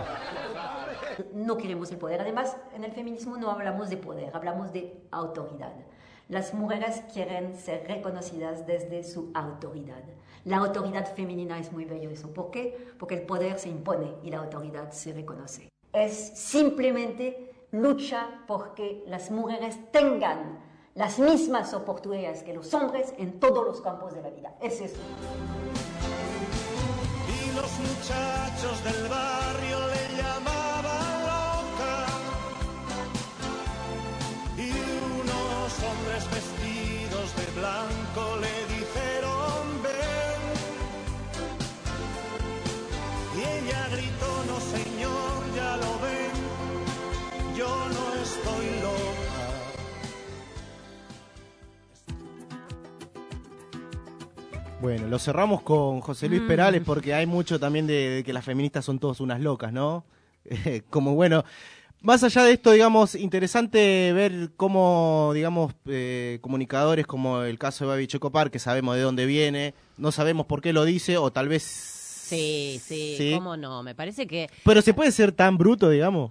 No queremos el poder. Además, en el feminismo no hablamos de poder, hablamos de autoridad. Las mujeres quieren ser reconocidas desde su autoridad. La autoridad femenina es muy bello eso. ¿Por qué? Porque el poder se impone y la autoridad se reconoce. Es simplemente lucha porque las mujeres tengan las mismas oportunidades que los hombres en todos los campos de la vida. Es eso. Y los muchachos del barrio le llamaban loca. Y unos hombres vestidos de blanco le dijeron ven. Y ella gritó, no señor, ya lo ven, yo no estoy loca. Bueno, lo cerramos con José Luis mm. Perales porque hay mucho también de, de que las feministas son todas unas locas, ¿no? Eh, como bueno, más allá de esto, digamos, interesante ver cómo, digamos, eh, comunicadores como el caso de Babi Checopar, que sabemos de dónde viene, no sabemos por qué lo dice o tal vez... Sí, sí, sí, cómo no, me parece que... Pero se puede ser tan bruto, digamos.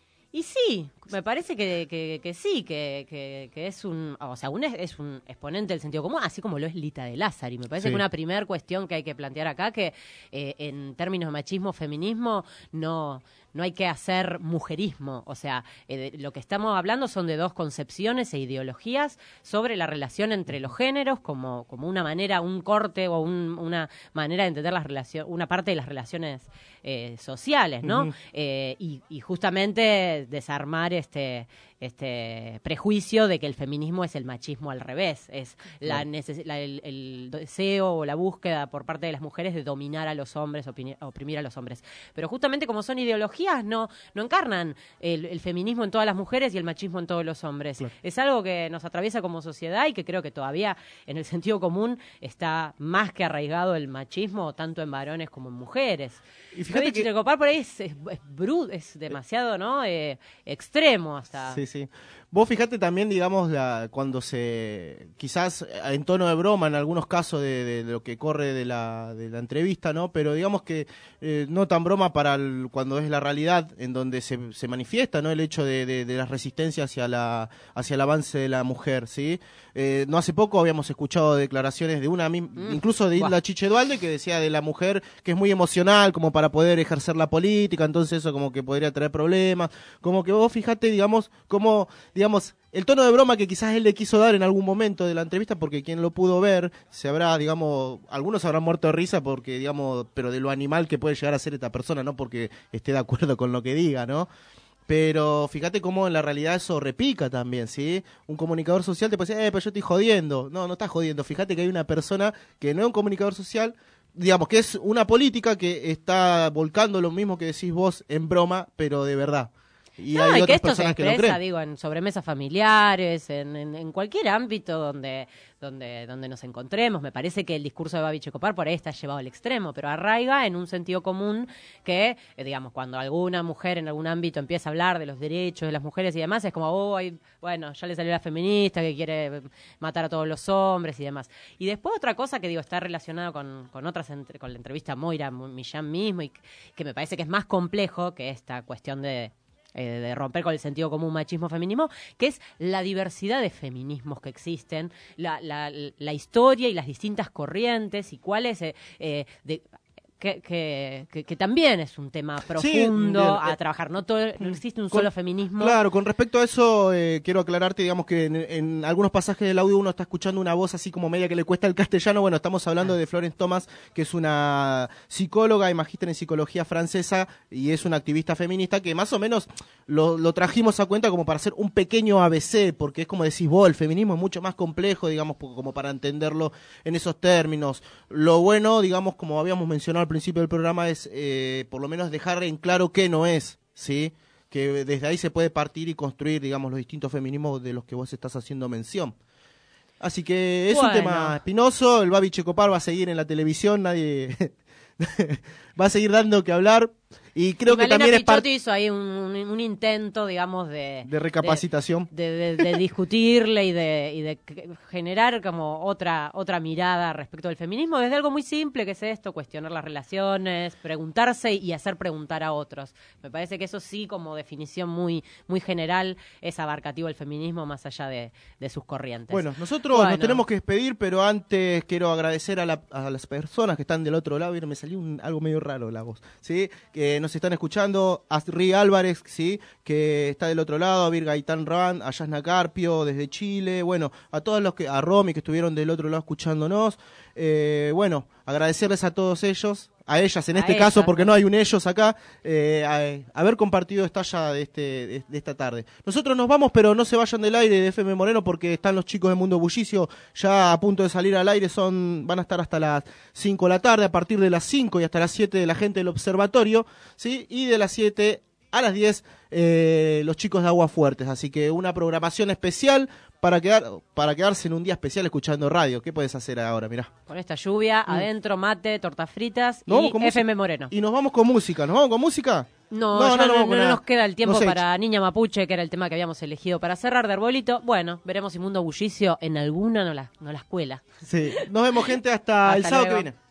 Y sí, me parece que, que, que sí, que, que, que es un, o sea, un, es un exponente del sentido común, así como lo es Lita de Lázari. Me parece sí. que una primer cuestión que hay que plantear acá, que eh, en términos de machismo, feminismo, no... no hay que hacer mujerismo, o sea, eh, de, lo que estamos hablando son de dos concepciones e ideologías sobre la relación entre los géneros como, como una manera, un corte o un, una manera de entender las relaciones, una parte de las relaciones eh, sociales, ¿no? Uh-huh. eh, y, y justamente desarmar este este prejuicio de que el feminismo es el machismo al revés, es la, neces- la el, el deseo o la búsqueda por parte de las mujeres de dominar a los hombres, opini- oprimir a los hombres. Pero justamente como son ideologías, no, no encarnan el, el feminismo en todas las mujeres y el machismo en todos los hombres. Claro. Es algo que nos atraviesa como sociedad y que creo que todavía en el sentido común está más que arraigado el machismo, tanto en varones como en mujeres. Y fíjate que Checopar por ahí es, es, es, brut, es demasiado, ¿no? Eh, extremo hasta... Sí, sí. Vos fijate también, digamos, la, cuando se, quizás en tono de broma en algunos casos de, de, de lo que corre de la, de la entrevista, ¿no? Pero digamos que eh, no tan broma para el, cuando es la realidad en donde se, se manifiesta, ¿no? El hecho de, de, de la resistencia hacia la, hacia el avance de la mujer, ¿sí? Eh, no hace poco habíamos escuchado declaraciones de una, mm. incluso de Hilda Chiche Dualde, que decía de la mujer que es muy emocional como para poder ejercer la política, entonces eso como que podría traer problemas, como que vos fijate, digamos, como, digamos, el tono de broma que quizás él le quiso dar en algún momento de la entrevista, porque quien lo pudo ver, se habrá, digamos, algunos habrán muerto de risa porque, digamos, pero de lo animal que puede llegar a ser esta persona, no porque esté de acuerdo con lo que diga, ¿no? Pero fíjate cómo en la realidad eso repica también, ¿sí? Un comunicador social te puede decir, eh, pero yo estoy jodiendo. No, no estás jodiendo. Fíjate que hay una persona que no es un comunicador social, digamos, que es una política que está volcando lo mismo que decís vos en broma, pero de verdad. Y no, hay y que otras esto se personas que lo expresa, creen. digo, en sobremesas familiares, en, en, en cualquier ámbito donde, donde, donde nos encontremos. Me parece que el discurso de Babi Checopar por ahí está llevado al extremo, pero arraiga en un sentido común que, eh, digamos, cuando alguna mujer en algún ámbito empieza a hablar de los derechos de las mujeres y demás, es como, oh, ay, bueno, ya le salió la feminista que quiere matar a todos los hombres y demás. Y después otra cosa que, digo, está relacionada con, con otras, entre, con la entrevista a Moira Millán mismo, y que me parece que es más complejo que esta cuestión de... Eh, de romper con el sentido común machismo-feminismo, que es la diversidad de feminismos que existen, la, la, la historia y las distintas corrientes y cuáles... Eh, eh, de, Que, que, que, que también es un tema profundo sí, a eh, trabajar. No, todo, no existe un con, solo feminismo. Claro, con respecto a eso, eh, quiero aclararte, digamos, que en, en algunos pasajes del audio uno está escuchando una voz así como media que le cuesta el castellano. Bueno, estamos hablando de Florence Thomas, que es una psicóloga y magíster en psicología francesa y es una activista feminista que más o menos lo, lo trajimos a cuenta como para hacer un pequeño A B C, porque es como decís vos, el feminismo es mucho más complejo, digamos, como para entenderlo en esos términos. Lo bueno, digamos, como habíamos mencionado al principio del programa, es eh, por lo menos dejar en claro qué no es, ¿sí? Que desde ahí se puede partir y construir, digamos, los distintos feminismos de los que vos estás haciendo mención. Así que es Bueno. un tema espinoso, el Babi Checopar va a seguir en la televisión, nadie va a seguir dando que hablar. Y creo y que Malena también es Pichotto parte hizo ahí un, un, un intento, digamos, de... de recapacitación. De, de, de, de discutirle y de, y de generar como otra otra mirada respecto del feminismo desde algo muy simple, que es esto, cuestionar las relaciones, preguntarse y hacer preguntar a otros. Me parece que eso sí, como definición muy muy general, es abarcativo el feminismo más allá de, de sus corrientes. Bueno, nosotros Bueno. nos tenemos que despedir, pero antes quiero agradecer a, la, a las personas que están del otro lado. Me salió un, algo medio raro la voz, ¿sí? Que nos están escuchando, a Ri Álvarez, ¿sí? Que está del otro lado, a Vir Gaitán Rand, a Yasna Carpio desde Chile, bueno, a todos los que, a Romy que estuvieron del otro lado escuchándonos, eh, bueno, agradecerles a todos ellos, a ellas en A este ellas, caso, porque ¿no? no hay un ellos acá, eh, a, haber compartido esta ya de, este, de, de esta tarde. Nosotros nos vamos, pero no se vayan del aire de F M Moreno, porque están los chicos de Mundo Bullicio ya a punto de salir al aire, son van a estar hasta las cinco de la tarde, a partir de las cinco y hasta las siete de la gente del observatorio, ¿sí? Y de las siete a las diez eh, los chicos de Aguas Fuertes, así que una programación especial para quedar para quedarse en un día especial escuchando radio. ¿Qué puedes hacer ahora? Mirá. Con esta lluvia, Mm. adentro, mate, tortas fritas Nos vamos y con F M música. Moreno. Y nos vamos con música, ¿nos vamos con música? No, No, ya no, no, no, no, con no la- nos queda el tiempo no sé. para Niña Mapuche, que era el tema que habíamos elegido para cerrar de Arbolito. Bueno, veremos si Mundo Bullicio en alguna no la, no la escuela. Sí. Nos vemos, gente, hasta, el Hasta sábado luego. que viene.